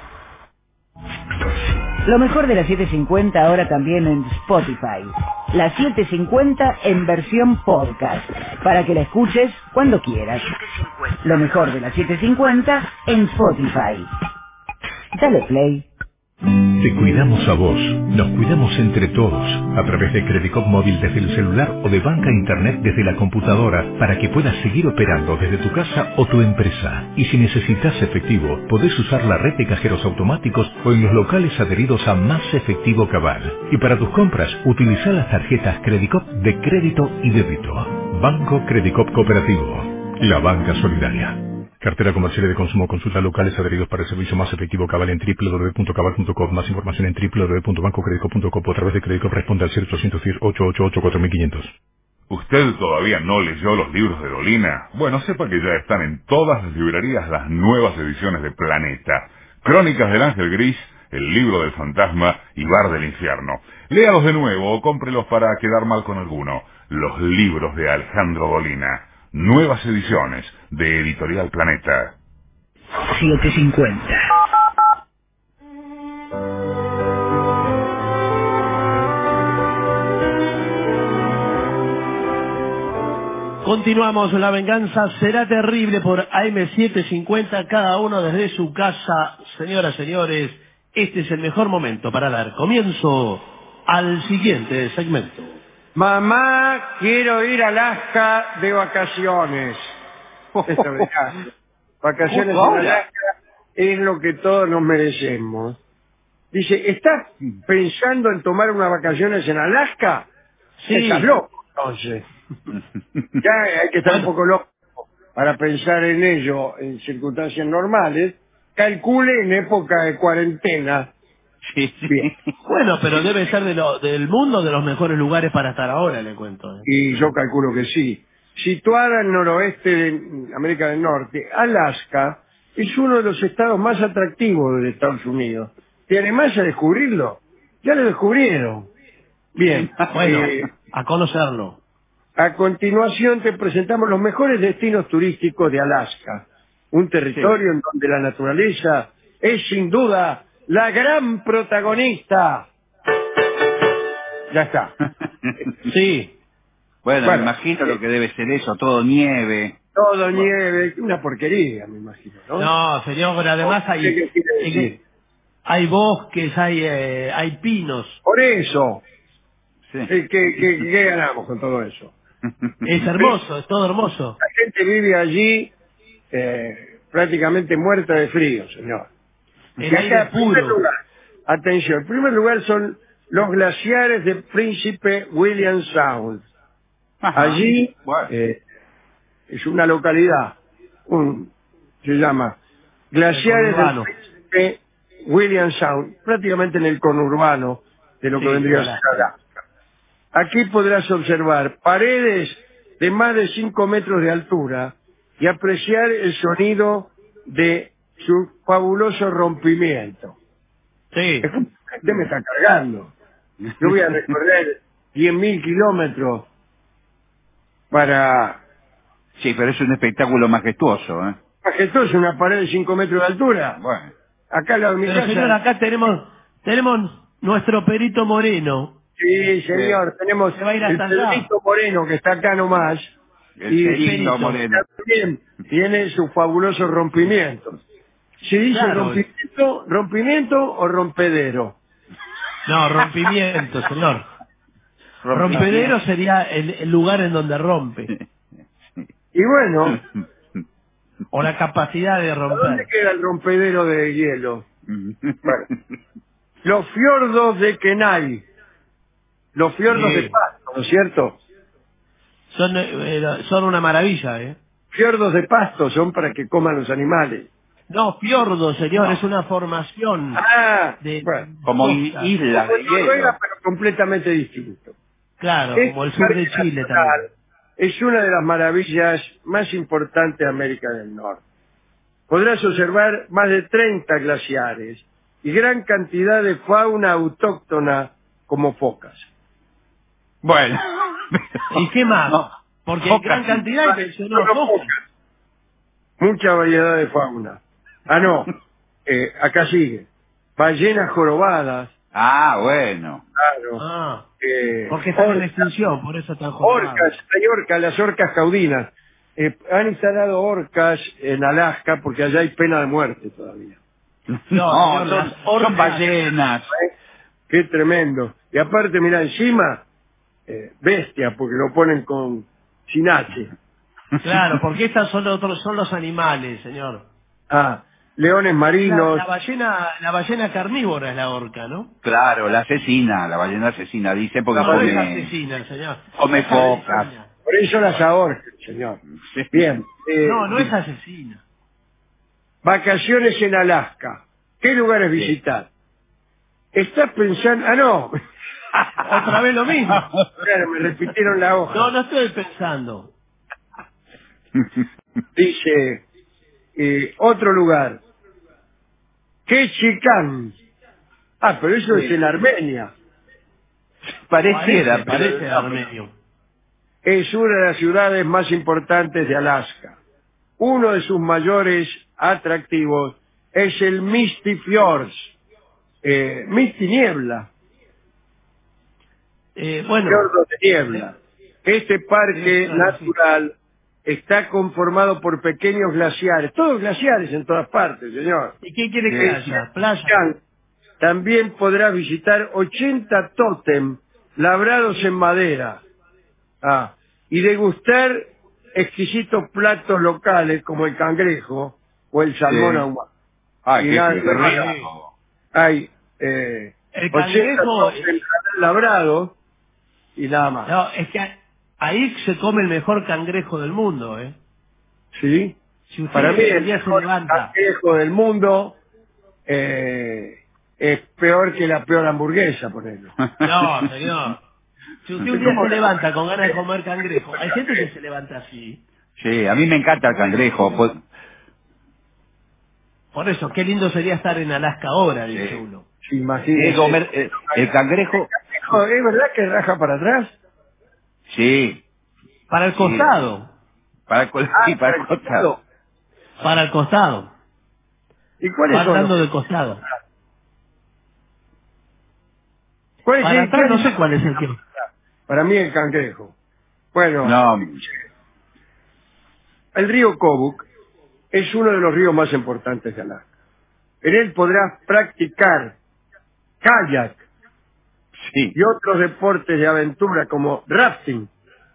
Lo mejor de la 750 ahora también en Spotify. La 750 en versión podcast, para que la escuches cuando quieras. Lo mejor de la 750 en Spotify. Dale play. Te cuidamos a vos, nos cuidamos entre todos, a través de Credicop móvil desde el celular o de banca internet desde la computadora, para que puedas seguir operando desde tu casa o tu empresa. Y si necesitas efectivo, podés usar la red de cajeros automáticos o en los locales adheridos a Más Efectivo Cabal. Y para tus compras, utiliza las tarjetas Credicop de crédito y débito. Banco Credicop Cooperativo, la banca solidaria. Cartera comercial y de consumo. Consulta locales adheridos para el servicio Más Efectivo Cabal en www.cabal.com. Más información en www.bancocredico.com o a través de Credicop. Responde al 0810-888-4500. ¿Usted todavía no leyó los libros de Dolina? Bueno, sepa que ya están en todas las librerías las nuevas ediciones de Planeta. Crónicas del Ángel Gris, El libro del fantasma y Bar del infierno. Léalos de nuevo o cómprelos para quedar mal con alguno. Los libros de Alejandro Dolina. Nuevas ediciones de Editorial Planeta. 750. Continuamos, La venganza será terrible por AM750, cada uno desde su casa. Señoras, señores, este es el mejor momento para dar comienzo al siguiente segmento. Mamá, quiero ir a Alaska de vacaciones. Vacaciones en Alaska es lo que todos nos merecemos. Dice, ¿estás pensando en tomar unas vacaciones en Alaska? Sí. Estás loco, entonces. Ya hay que estar un poco loco para pensar en ello en circunstancias normales. Calcule en época de cuarentena. Sí. Bien. Bueno, pero debe ser del mundo de los mejores lugares para estar ahora, le cuento. Y yo calculo que sí. Situada al noroeste de América del Norte, Alaska es uno de los estados más atractivos de Estados Unidos. ¿Te animás a descubrirlo? Ya lo descubrieron. Bien. Bueno, a conocerlo. A continuación te presentamos los mejores destinos turísticos de Alaska. Un territorio en donde la naturaleza es sin duda la gran protagonista. Ya está. Sí. Bueno, me imagino lo que debe ser eso, todo nieve. Todo nieve, una porquería, me imagino, ¿no? No, señor, pero además hay bosques, hay pinos. Por eso. Sí. ¿Qué ganamos con todo eso? Es hermoso, es todo hermoso. La gente vive allí prácticamente muerta de frío, señor. El aire puro. Atención, en primer lugar son los glaciares de Príncipe William Sound. Ajá. Allí es una localidad, se llama Glaciares del Príncipe William Sound, prácticamente en el conurbano de lo que vendría a ser Alaska. Aquí podrás observar paredes de más de 5 metros de altura y apreciar el sonido de su fabuloso rompimiento. Sí. Usted me está cargando. Yo voy a recorrer 10.000 kilómetros para... Sí, pero es un espectáculo majestuoso, Majestuoso, una pared de 5 metros de altura. Bueno. Acá la de mi casa... Señor, acá Tenemos nuestro Perito Moreno. Sí, señor, tenemos Se va a ir el hasta allá. Pedrito Moreno que está acá nomás. El Perito Moreno. También tiene su fabuloso rompimiento. ¿Se dice Claro. rompimiento o rompedero? No, rompimiento, señor. Rompedero sería el lugar en donde rompe. Y bueno, O la capacidad de ¿dónde romper. queda el rompedero de hielo? Bueno, los fiordos de Kenai. Los fiordos Sí. de Pasto, ¿no es cierto? Son una maravilla, ¿eh? Fiordos de Pasto son para que coman los animales. No, fiordo, señor, es una formación. Bueno, como costas. isla como de en Noruega, hielo. pero completamente distinto. Claro, Este como el sur de parque Chile nacional también. Es una de las maravillas más importantes de América del Norte. Podrás observar más de 30 glaciares y gran cantidad de fauna autóctona como focas. Bueno. ¿Y qué más? No, Porque focas. gran cantidad y mencionó Solo focas. focas. Mucha variedad de fauna. No, acá sigue. Ballenas jorobadas, Ah, bueno. claro. Ah, porque están en Orcas, extinción, por eso están jorobados. las orcas caudinas. Han instalado orcas en Alaska porque allá hay pena de muerte todavía. No, No, señor, son, las orcas- son ballenas. Qué tremendo. Y aparte, mira, encima, bestia, porque lo ponen con sin H. Claro, porque estas son los animales, señor. Leones marinos. La ballena carnívora es la orca, ¿no? Claro, la ballena asesina, dice, porque No, no es come, asesina, señor. come Es focas. asesina. Por eso las ahorcan, señor. Bien. No es asesina. Vacaciones en Alaska. ¿Qué lugares visitar? ¿Estás pensando? No. Otra vez lo mismo. Claro, me repitieron la hoja. No estoy pensando. Dice, otro lugar. Ketchikan. Pero eso es en Armenia. Pareciera, Parece armenio. Es una de las ciudades más importantes de Alaska. Uno de sus mayores atractivos es el Misty Fjords. Misty Niebla. Bueno. Fiordos de niebla. Este parque natural está conformado por pequeños glaciares. Todos glaciares en todas partes, señor. ¿Y qué quiere que haya? Playa. También podrás visitar 80 tótem labrados en madera. Y degustar exquisitos platos locales como el cangrejo o el salmón ahumado. Ay, Y qué nada, rico. hay El 80 cangrejo. tótem labrados y nada más. No, es que ahí se come el mejor cangrejo del mundo, ¿eh? ¿Sí? Si usted Para mí el día se mejor levanta. cangrejo del mundo es peor que la peor hamburguesa, por ejemplo. No, señor. Si usted un día se levanta con ganas de comer cangrejo, hay gente que se levanta así. Sí, a mí me encanta el cangrejo. Pues, Por eso, qué lindo sería estar en Alaska ahora, dice uno. Sí, imagínese. comer, el cangrejo. ¿Es verdad que raja para atrás? Sí. Para el costado. Para el costado. Para el costado. ¿Y cuáles Va son andando los- de costado. ¿Cuál es Para el atrás no que- sé cuál es el que. Para mí el cangrejo. Bueno, No, el río Kobuk es uno de los ríos más importantes de Alaska. En él podrás practicar kayak sí. y otros deportes de aventura como rafting.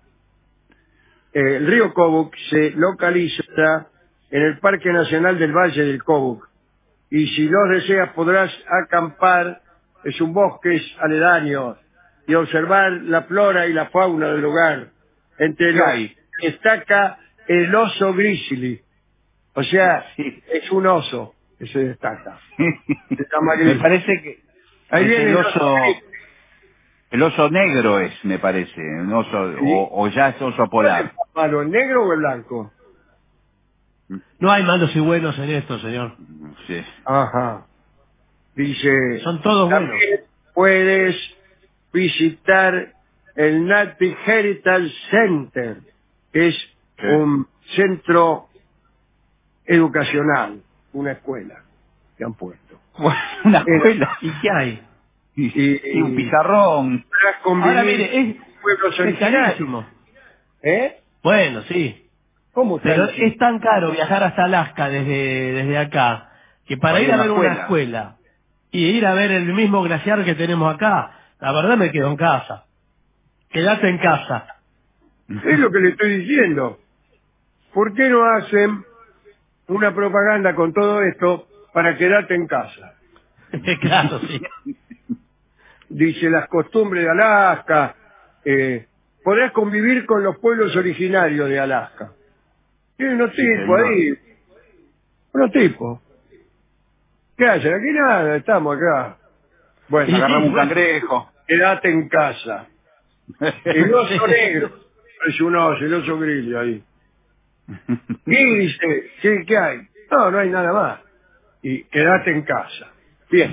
El río Kobuk se localiza en el Parque Nacional del Valle del Kobuk y si lo deseas podrás acampar en sus bosques aledaños y observar la flora y la fauna del lugar. Entre los hay? que destaca el oso grizzly, o sea, es un oso que se destaca. Se llama Me grizzly. parece que Ahí es viene el oso. El oso negro es, me parece. Un oso, Sí. o ya es oso polar. malo, el negro o el blanco. No hay malos y buenos en esto, señor. Sí. Ajá. Dice, Son todos buenos. también puedes visitar el Native Heritage Center, que es un centro educacional, una escuela que han puesto. Una escuela. ¿Y qué hay? Y un pizarrón. Ahora mire, pueblos es carísimo. Bueno, sí. ¿Cómo Pero carísimo? es tan caro viajar hasta Alaska desde acá, que para ir a ver una escuela y ir a ver el mismo glaciar que tenemos acá, la verdad me quedo en casa. Quédate en casa. Es lo que le estoy diciendo. ¿Por qué no hacen una propaganda con todo esto para quedarte en casa? Claro, sí. Dice las costumbres de Alaska, podrás convivir con los pueblos originarios de Alaska. Tiene unos tipos ahí, unos tipos. ¿Qué hacen? Aquí nada, estamos acá. Bueno, agarramos un cangrejo. Quédate en casa. El oso negro, es un oso, el oso grillo ahí. Y dice, ¿qué hay? No, no hay nada más. Y quédate en casa. Bien.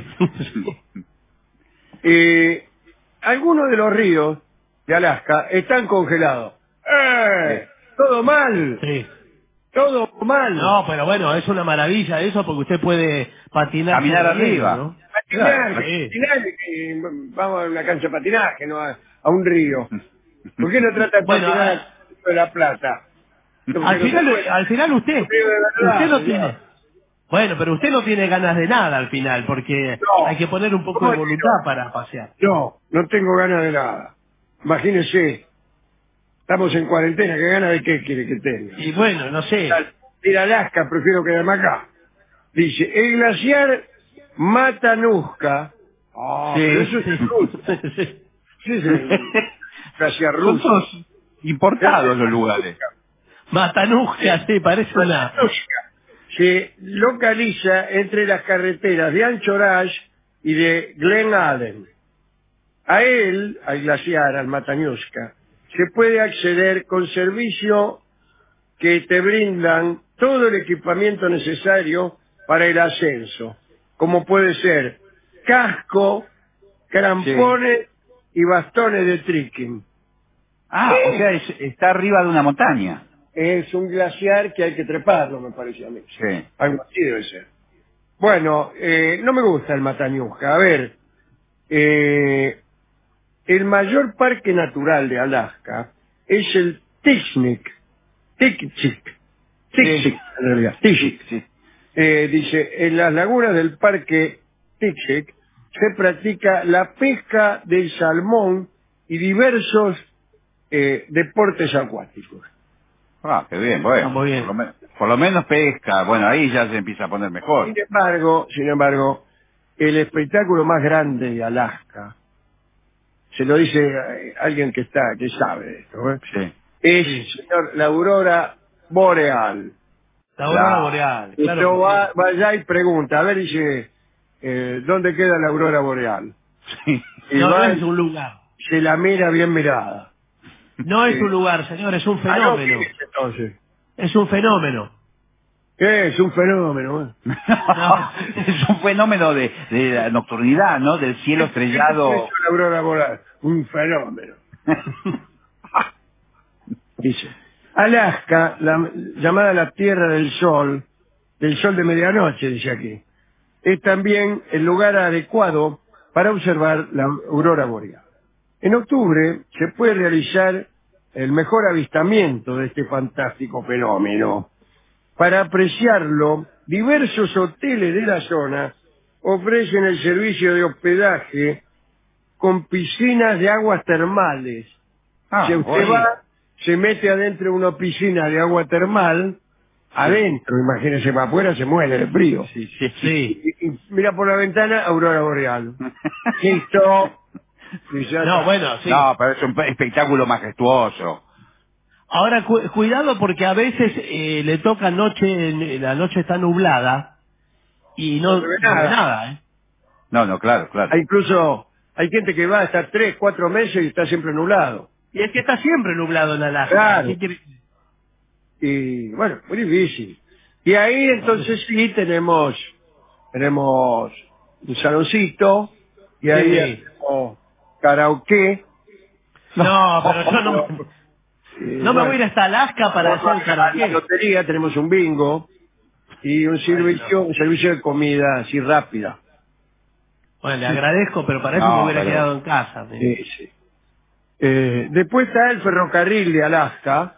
Algunos de los ríos de Alaska están congelados. Todo mal. Sí. Todo mal. No, pero bueno, es una maravilla eso porque usted puede patinar. Caminar arriba. ¿No? Patinar, Sí. vamos a una cancha de patinaje, no a un río. ¿Por qué no trata de Bueno, patinar de La Plata? Al final usted no tiene. Bueno, pero usted no tiene ganas de nada al final, porque hay que poner un poco de voluntad para pasear. No tengo ganas de nada. Imagínese, estamos en cuarentena, ¿qué ganas de qué quiere que tenga? Y bueno, no sé. Ir a Alaska, prefiero quedarme acá. Dice, el glaciar Matanuska. Pero eso es ruso. Sí, es el glaciar ruso. Son importados los lugares. Matanuska, sí, parece una... Se localiza entre las carreteras de Anchorage y de Glen Allen. Al glaciar, al Matanuska, se puede acceder con servicio que te brindan todo el equipamiento necesario para el ascenso, como puede ser casco, crampones y bastones de trekking. O sea, está arriba de una montaña. Es un glaciar que hay que treparlo, me parece a mí. Sí. Algo así debe ser. Bueno, no me gusta el Matanuska. A ver, el mayor parque natural de Alaska es el Tikchik, en realidad. Tikchik. Dice, en las lagunas del parque Tikchik se practica la pesca del salmón y diversos deportes acuáticos. Qué bien, bueno. Muy bien. Por lo menos pesca. Bueno, ahí ya se empieza a poner mejor. Sin embargo, el espectáculo más grande de Alaska, se lo dice alguien que sabe de esto, es, señor, la aurora boreal. La aurora boreal. Claro. Vaya y pregunta, a ver, dice, ¿dónde queda la aurora boreal? Y no es un lugar. Se la mira bien mirada. No es un lugar, señor, es un fenómeno. ¿Qué es entonces? Es un fenómeno. ¿Qué es un fenómeno? No, es un fenómeno de la nocturnidad, ¿no? Del cielo estrellado. ¿Qué es la aurora boreal? Un fenómeno. Dice, Alaska, llamada la Tierra del Sol de medianoche, dice aquí, es también el lugar adecuado para observar la aurora boreal. En octubre se puede realizar el mejor avistamiento de este fantástico fenómeno. Para apreciarlo, diversos hoteles de la zona ofrecen el servicio de hospedaje con piscinas de aguas termales. Si usted va, se mete adentro de una piscina de agua termal, adentro, imagínese, para afuera se muere de frío. Sí. Y mira por la ventana, aurora boreal. Listo. No, bueno, sí. No, pero es un espectáculo majestuoso. Ahora, cuidado porque a veces le toca la noche está nublada y no ve nada. No, claro. Incluso hay gente que va a estar 3, 4 meses y está siempre nublado. Y es que está siempre nublado en Alaska. Claro. Y bueno, muy difícil. Y ahí entonces sí tenemos un saloncito y ahí tenemos karaoke. No, pero yo no me voy a ir hasta Alaska para hacer karaoke. En la lotería tenemos un bingo y un servicio de comida así rápida. Bueno, le agradezco, pero para eso me hubiera quedado en casa. Sí, sí. Después está el ferrocarril de Alaska.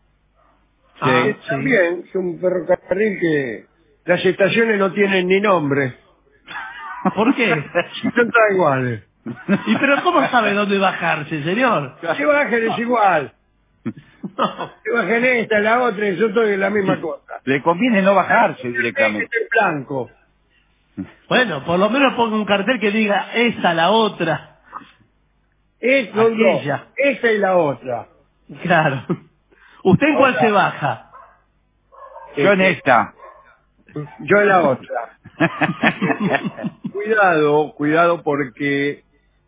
También es un ferrocarril que las estaciones no tienen ni nombre. ¿Por qué? Son todas iguales. ¿Y pero cómo sabe dónde bajarse, señor? Se bajen es igual. Se bajen esta, la otra, y son todas la misma cosa. Le conviene no bajarse directamente. Es blanco. Bueno, por lo menos ponga un cartel que diga esta, la otra. Aquella. Esta y la otra. Claro. ¿Usted en cuál se baja? Yo en esta. Yo en la otra. Cuidado porque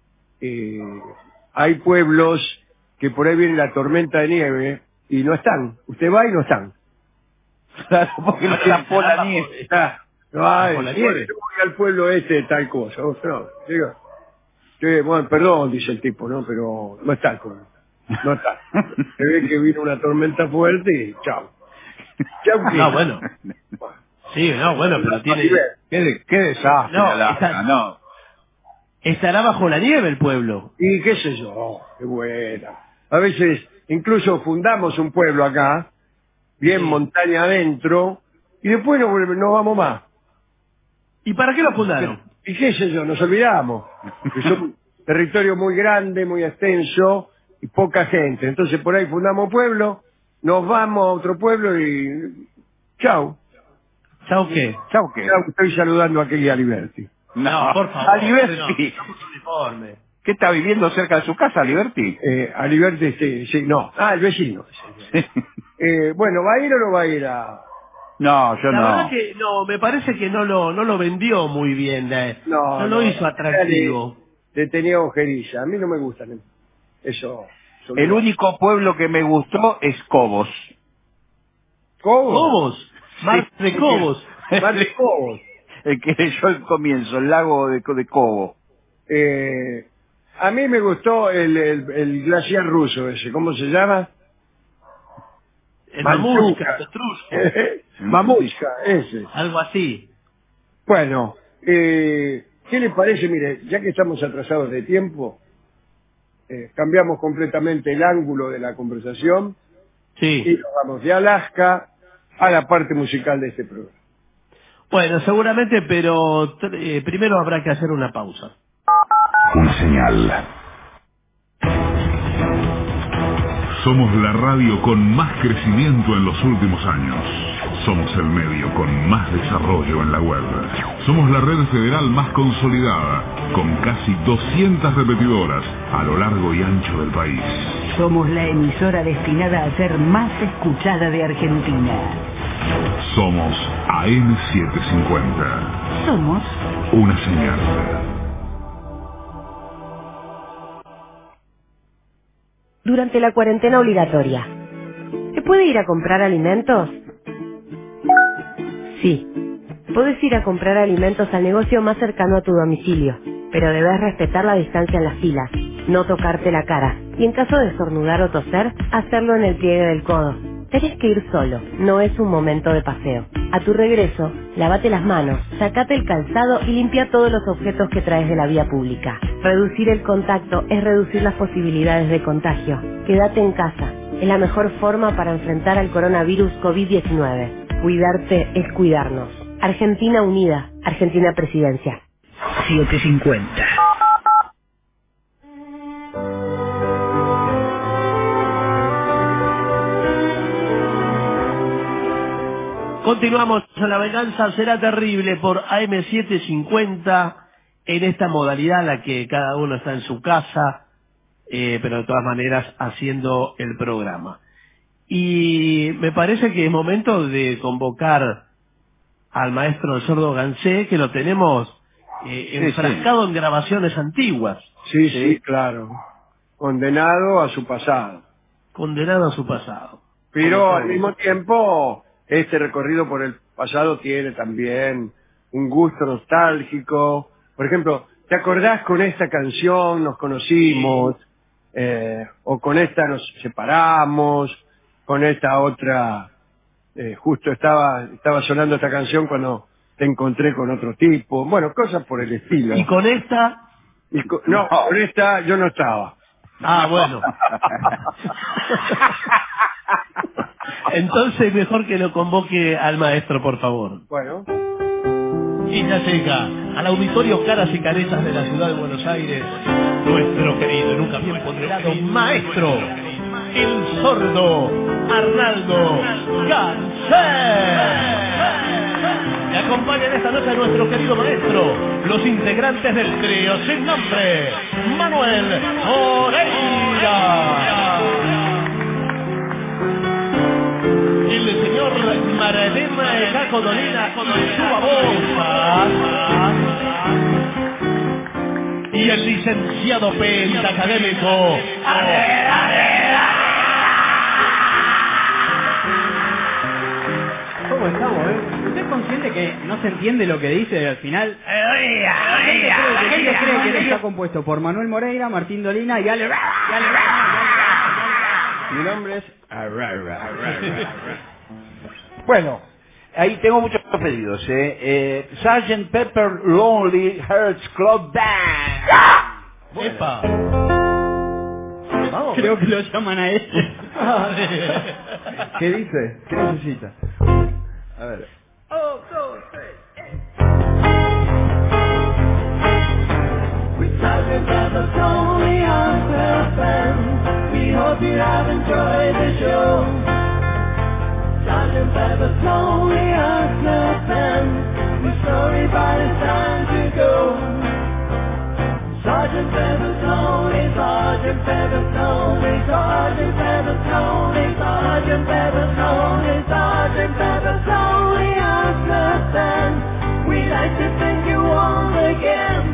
hay pueblos que por ahí viene la tormenta de nieve y no están. Usted va y no están. Claro, porque no tapó la nieve. No hay. Yo voy al pueblo este de tal cosa. No, digo, bueno, perdón, dice el tipo, ¿no? Pero no está el pueblo. No está. Se ve que vino una tormenta fuerte y chao. Chao. No, bueno. Sí, no, bueno, pero tiene... Qué desastre, no. Estará bajo la nieve el pueblo. Y qué sé yo, qué buena. A veces incluso fundamos un pueblo acá, bien montaña adentro, y después no vamos más. ¿Y para qué lo fundaron? Y qué sé yo, nos olvidamos. Es un territorio muy grande, muy extenso, y poca gente. Entonces por ahí fundamos pueblo, nos vamos a otro pueblo y... chau. ¿Chau qué? Chau, estoy saludando a Kelly Aliberti. No, por favor. Aliberti. ¿Qué está viviendo cerca de su casa, Aliberti? Aliberti, sí, no. El vecino. Bueno, ¿va a ir o no va a ir a...? No, yo no. La verdad que no, me parece que no lo vendió muy bien. No lo hizo atractivo. Le tenía ojeriza. A mí no me gustan eso. El único pueblo que me gustó es Cobos. ¿Cobos? Mar de Cobos. Mar de Cobos. El que leyó el comienzo, el lago de Cobo. A mí me gustó el glaciar ruso ese. ¿Cómo se llama? El Mamushka. Mamushka, ese. Algo así. Bueno, ¿qué le parece? Mire, ya que estamos atrasados de tiempo, cambiamos completamente el ángulo de la conversación. Sí. Y nos vamos de Alaska a la parte musical de este programa. Bueno, seguramente, pero primero habrá que hacer una pausa. Una señal. Somos la radio con más crecimiento en los últimos años. Somos el medio con más desarrollo en la web. Somos la red federal más consolidada, con casi 200 repetidoras a lo largo y ancho del país. Somos la emisora destinada a ser más escuchada de Argentina. Somos AM750. Somos una señal. Durante la cuarentena obligatoria, ¿se puede ir a comprar alimentos? Sí, puedes ir a comprar alimentos al negocio más cercano a tu domicilio, pero debes respetar la distancia en las filas, no tocarte la cara, y en caso de estornudar o toser, hacerlo en el pliegue del codo. Tenés que ir solo, no es un momento de paseo. A tu regreso, lávate las manos, sacate el calzado y limpia todos los objetos que traes de la vía pública. Reducir el contacto es reducir las posibilidades de contagio. Quédate en casa, es la mejor forma para enfrentar al coronavirus COVID-19. Cuidarte es cuidarnos. Argentina Unida, Argentina Presidencia. 750. Continuamos en La Venganza Será Terrible por AM750 en esta modalidad en la que cada uno está en su casa, pero de todas maneras haciendo el programa. Y me parece que es momento de convocar al maestro El Sordo Gansé, que lo tenemos enfrascado en grabaciones antiguas. Sí, claro. Condenado a su pasado. Condenado a su pasado. Pero al mismo tiempo, este recorrido por el pasado tiene también un gusto nostálgico. Por ejemplo, ¿te acordás con esta canción nos conocimos? O con esta nos separamos, con esta otra, justo estaba sonando esta canción cuando te encontré con otro tipo, bueno, cosas por el estilo. ¿Y con esta? No, con esta yo no estaba. Ah, bueno. Entonces mejor que lo convoque al maestro, por favor. Bueno. Y ya llega al auditorio Caras y Caretas de la ciudad de Buenos Aires nuestro querido y nunca bien ponderado maestro, el sordo Arnaldo Ganser. Y acompañan esta noche a nuestro querido maestro, los integrantes del trío sin nombre, Manuel Moreira. El señor Maradema Ecaco Dolina con su babosa. Y el licenciado pentacadémico. ¿Cómo estamos, ¿Usted es consciente que no se entiende lo que dice al final? La gente cree que está compuesto por Manuel Moreira, Martín Dolina y Ale. Mi nombre es... Bueno, ahí tengo muchos pedidos, Sgt. Pepper Lonely Hearts Club Band. ¡Epa! Vamos. Creo que lo llaman a este. ¿Qué dice? ¿Qué necesita? A ver. Oh, go, say, Sgt. Pepper's Lonely Hearts Club Band. We hope you have enjoyed the show. Sgt. Pepper's Lonely Hearts Club Band. We're sorry, but it's time to go. Sgt. Pepper's Lonely, Sgt. Pepper's Lonely, Sgt. Pepper's Lonely, Sgt. Pepper's Lonely, Sgt. Pepper's Lonely Hearts Club Band. We'd like to thank you all again.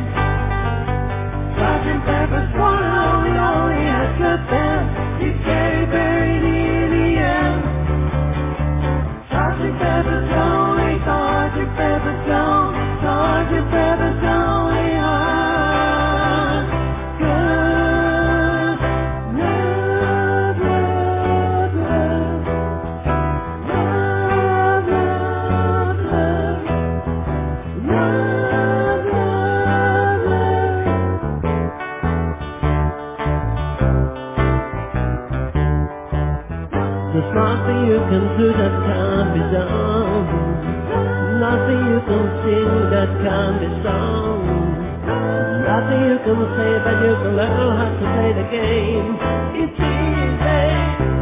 Sgt. Pepper's Lonely, Lonely Hearts Club Band. It's very, very near the end. Sgt. Pepper's Lonely, Sgt. Pepper's Lonely, Sgt. Pepper's Lonely Hearts There's nothing you can do that can't be done. Nothing you can sing that can't be sung. Nothing you can say, but you can learn how to play the game. It's easy.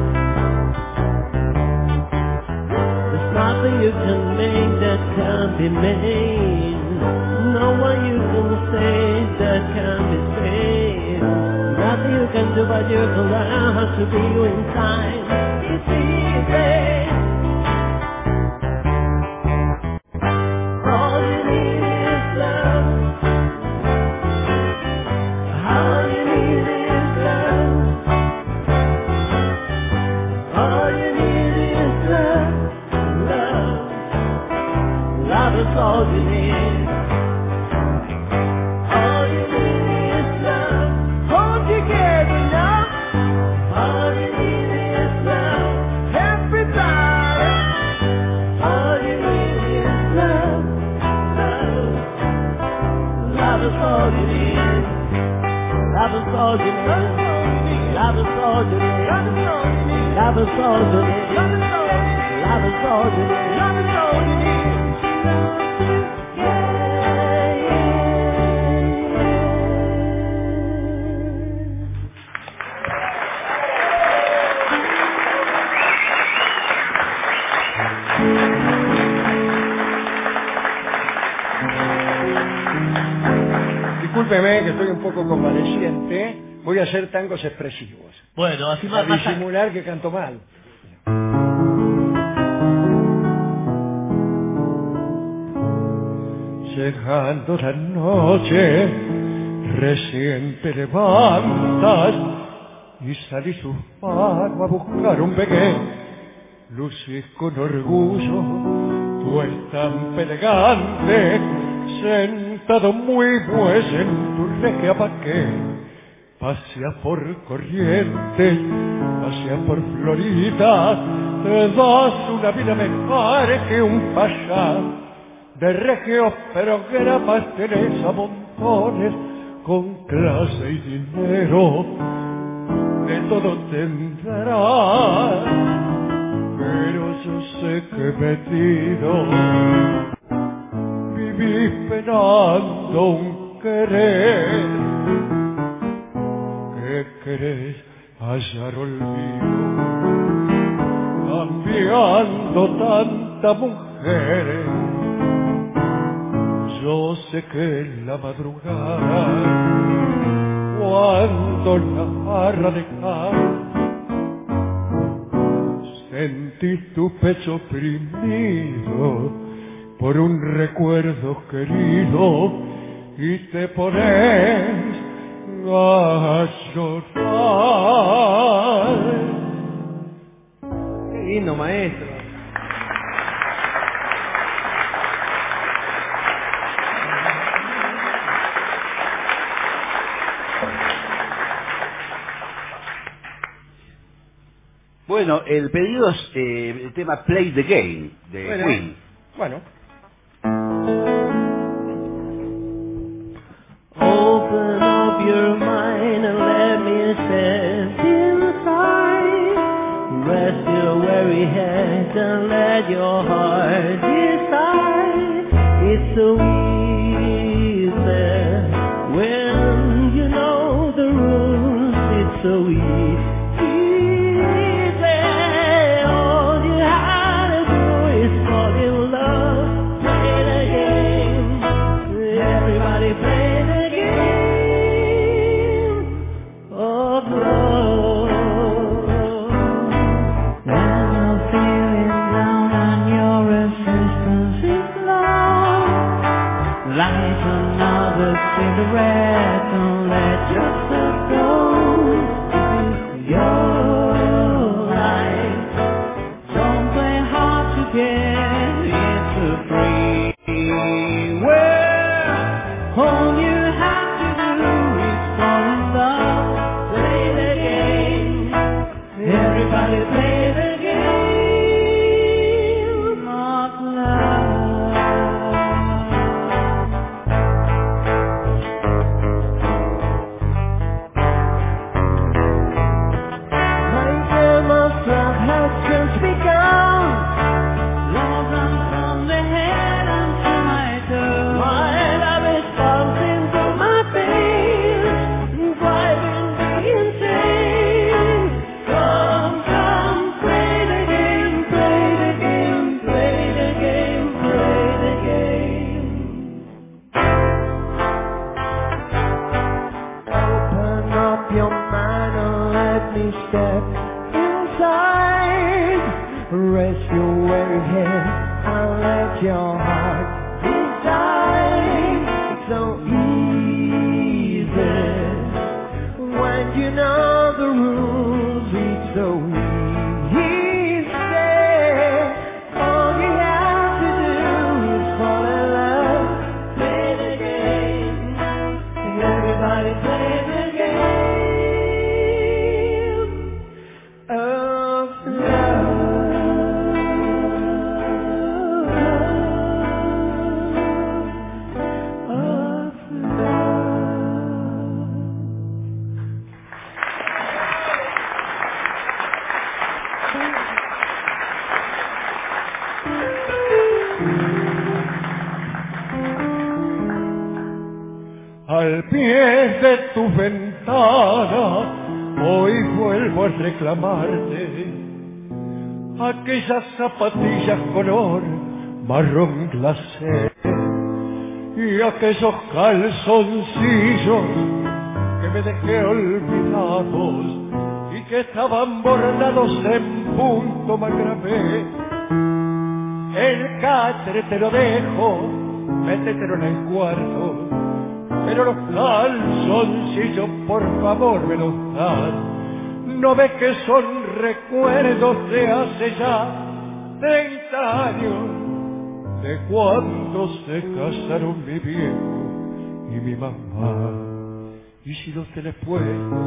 There's nothing you can make that can't be made. No one you can say that can't be said. Nothing you can do, but you can learn how to be you inside. It's easy. All you need is love. All you need is love. All you need is love. Love. Love is all you need. All you need is love. Hold together now. All you need is love. Everybody. All you need is love. Love. Love is all you need. Love is all you need. Love is all you need. Love is all you need. Love is all you need. Love is all you need. Discúlpeme que estoy un poco convaleciente. Voy a hacer tangos expresivos. Bueno, así Para más disimular que canto mal. Llegando la noche, recién te levantas y salís un paro a buscar un pequé. Lucís con orgullo tu estampa elegante, sentado muy pues en tu regia paqué. Pasea por Corrientes, pasea por Florida, te das una vida mejor que un pasá. de regios programas tenés a montones, con clase y dinero, de todo tendrás, pero yo sé que metido vivís penando un querer, que querés hallar olvido, cambiando tanta mujer. Yo sé que en la madrugada, cuando la barra de cal, sentís tu pecho oprimido por un recuerdo querido y te pones a llorar. Qué lindo, maestro. Bueno, el pedido es el tema Play the Game de Queen. Bueno. Open up your mind and let me step inside. Rest your weary head and let your heart decide. It's so easy when you know the rules. It's so easy. All you have to do is fall in love. Play the game. Everybody play the game of love. When you're feeling down and your resistance is low, light another cigarette and let yourself go. This is your life. Don't play hard to get. It's a free world. All you have to do is fall in love. Play the game. Everybody play the game of love. My game of love has just begun. Love runs from the head unto my toe. My love is bouncing through my veins, driving me insane. Come, come, play the game, play the game, play the game, play the game. Open up your mind and let me step inside. Rest your weary head and let your heart decide. It's so easy when you know the rules. It's so easy. All you have to do is fall in love. Play the game. Everybody play the game of love. Al pie de tu ventana, hoy vuelvo a reclamarte aquellas zapatillas color marrón glacé y aquellos calzoncillos que me dejé olvidados y que estaban bordados en punto macramé. El catre te lo dejo, métetelo en el cuarto, pero los calzoncillos por favor me los dan. No ves que son recuerdos de hace ya 30 años, de cuando se casaron mi viejo y mi mamá. Y si los tenés puestos,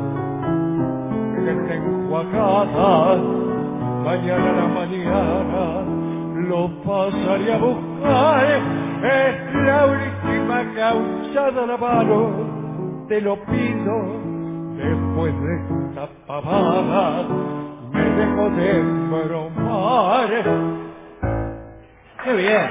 que estén enjuagadas, mañana a la mañana lo pasaré a buscar. Es la última gauchada a la mano, te lo pido. Después de esta pavada me dejo de bromar. ¡Qué bien!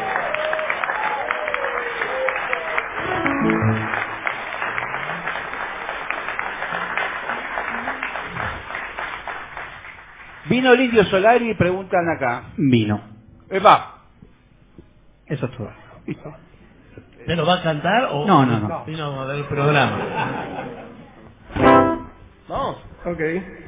Vino el Indio Solari y preguntan acá. Vino. ¡Epa! Eso es todo. ¿Te lo va a cantar o...? No. Vino del programa. Vamos. Ok.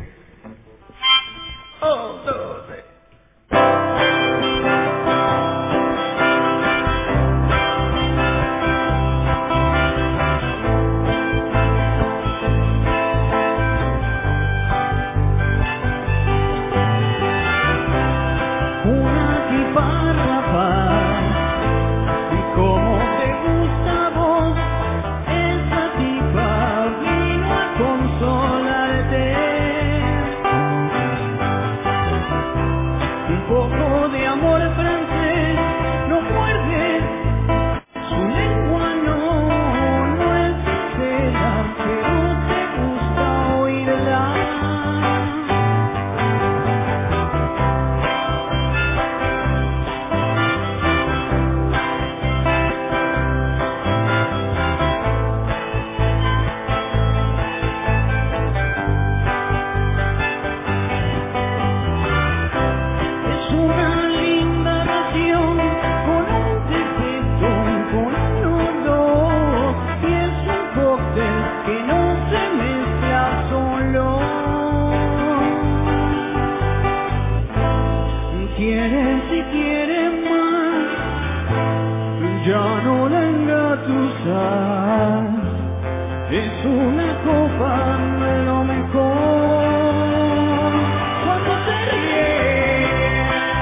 Una guitarra paz, y como te gusta a vos, esa tipa vino a consolarte. Un poco de amor francés no muerde, su lengua no es sincera, pero te gusta oírla. Es una linda nación con un tepetón, con un olor, y es un cóctel que no se mezcla solo. Quiere si quiere más, ya no la engatusas. Es una copa de lo mejor cuando se ríe.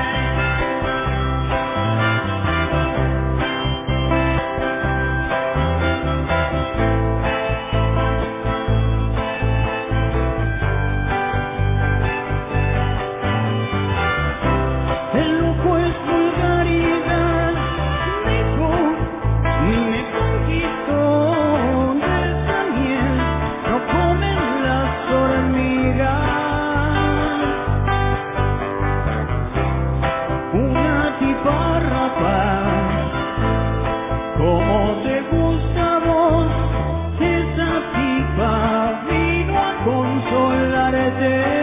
El lujo es vulgaridad, dijo, ni me conquistó. De esa miel no comen las hormigas. Una tipa rapaz, como te gusta a vos, esa tipa vino a consolarte.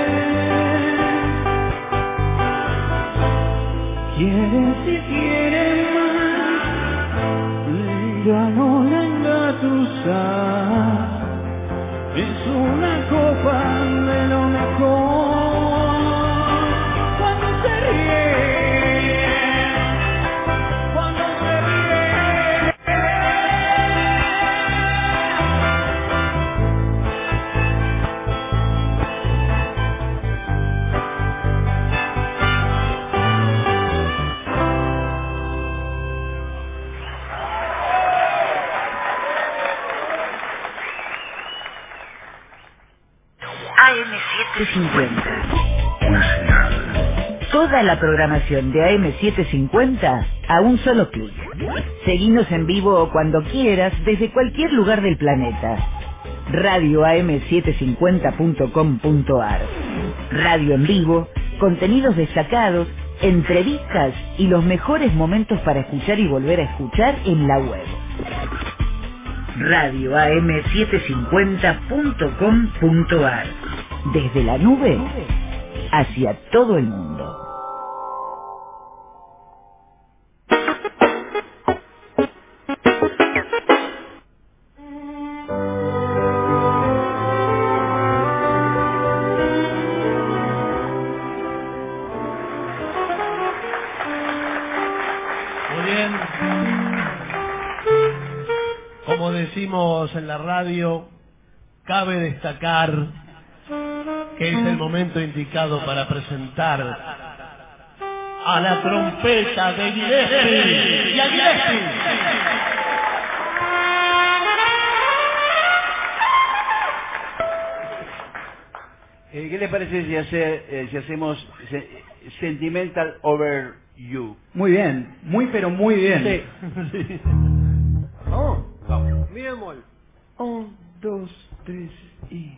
Quiere si quiere más, ya no la engatusas. Es una copa de lo mejor cuando se ríe, cuando se ríe. AM750. Toda la programación de AM750 a un solo clic. Seguinos en vivo cuando quieras desde cualquier lugar del planeta. radioam750.com.ar. Radio en vivo, contenidos destacados, entrevistas y los mejores momentos para escuchar y volver a escuchar en la web. radioam750.com.ar. Desde la nube hacia todo el mundo. Muy bien. Como decimos en la radio, cabe destacar que es el momento indicado para presentar a la trompeta de Gillespie y a Gillespie. ¿Qué les parece si hacemos Sentimental Over You. Muy bien, muy pero muy bien. Sí. Vamos. Mi bemol. 1, 2, 3 y...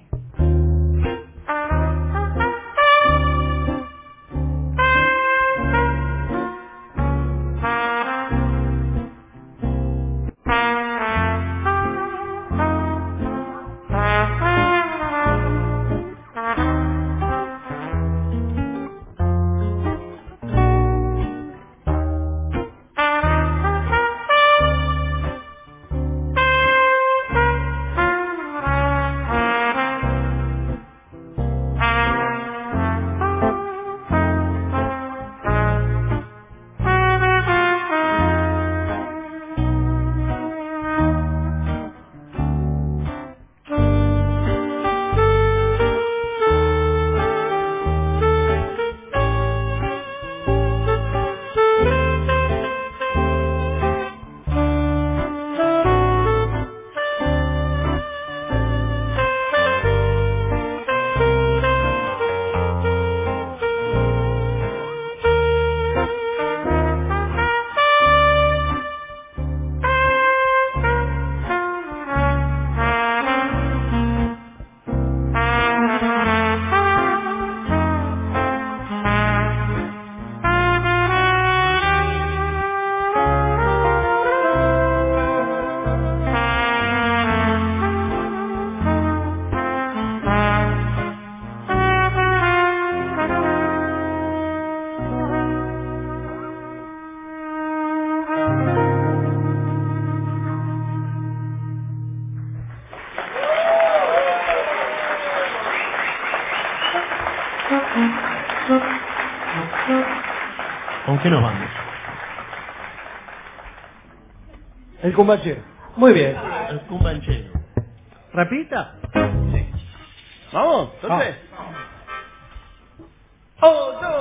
¿Con qué nos vamos? El cumbanchero. Muy bien. El cumbanchero. ¿Repita? Sí. ¿Vamos? Entonces. 1, 2,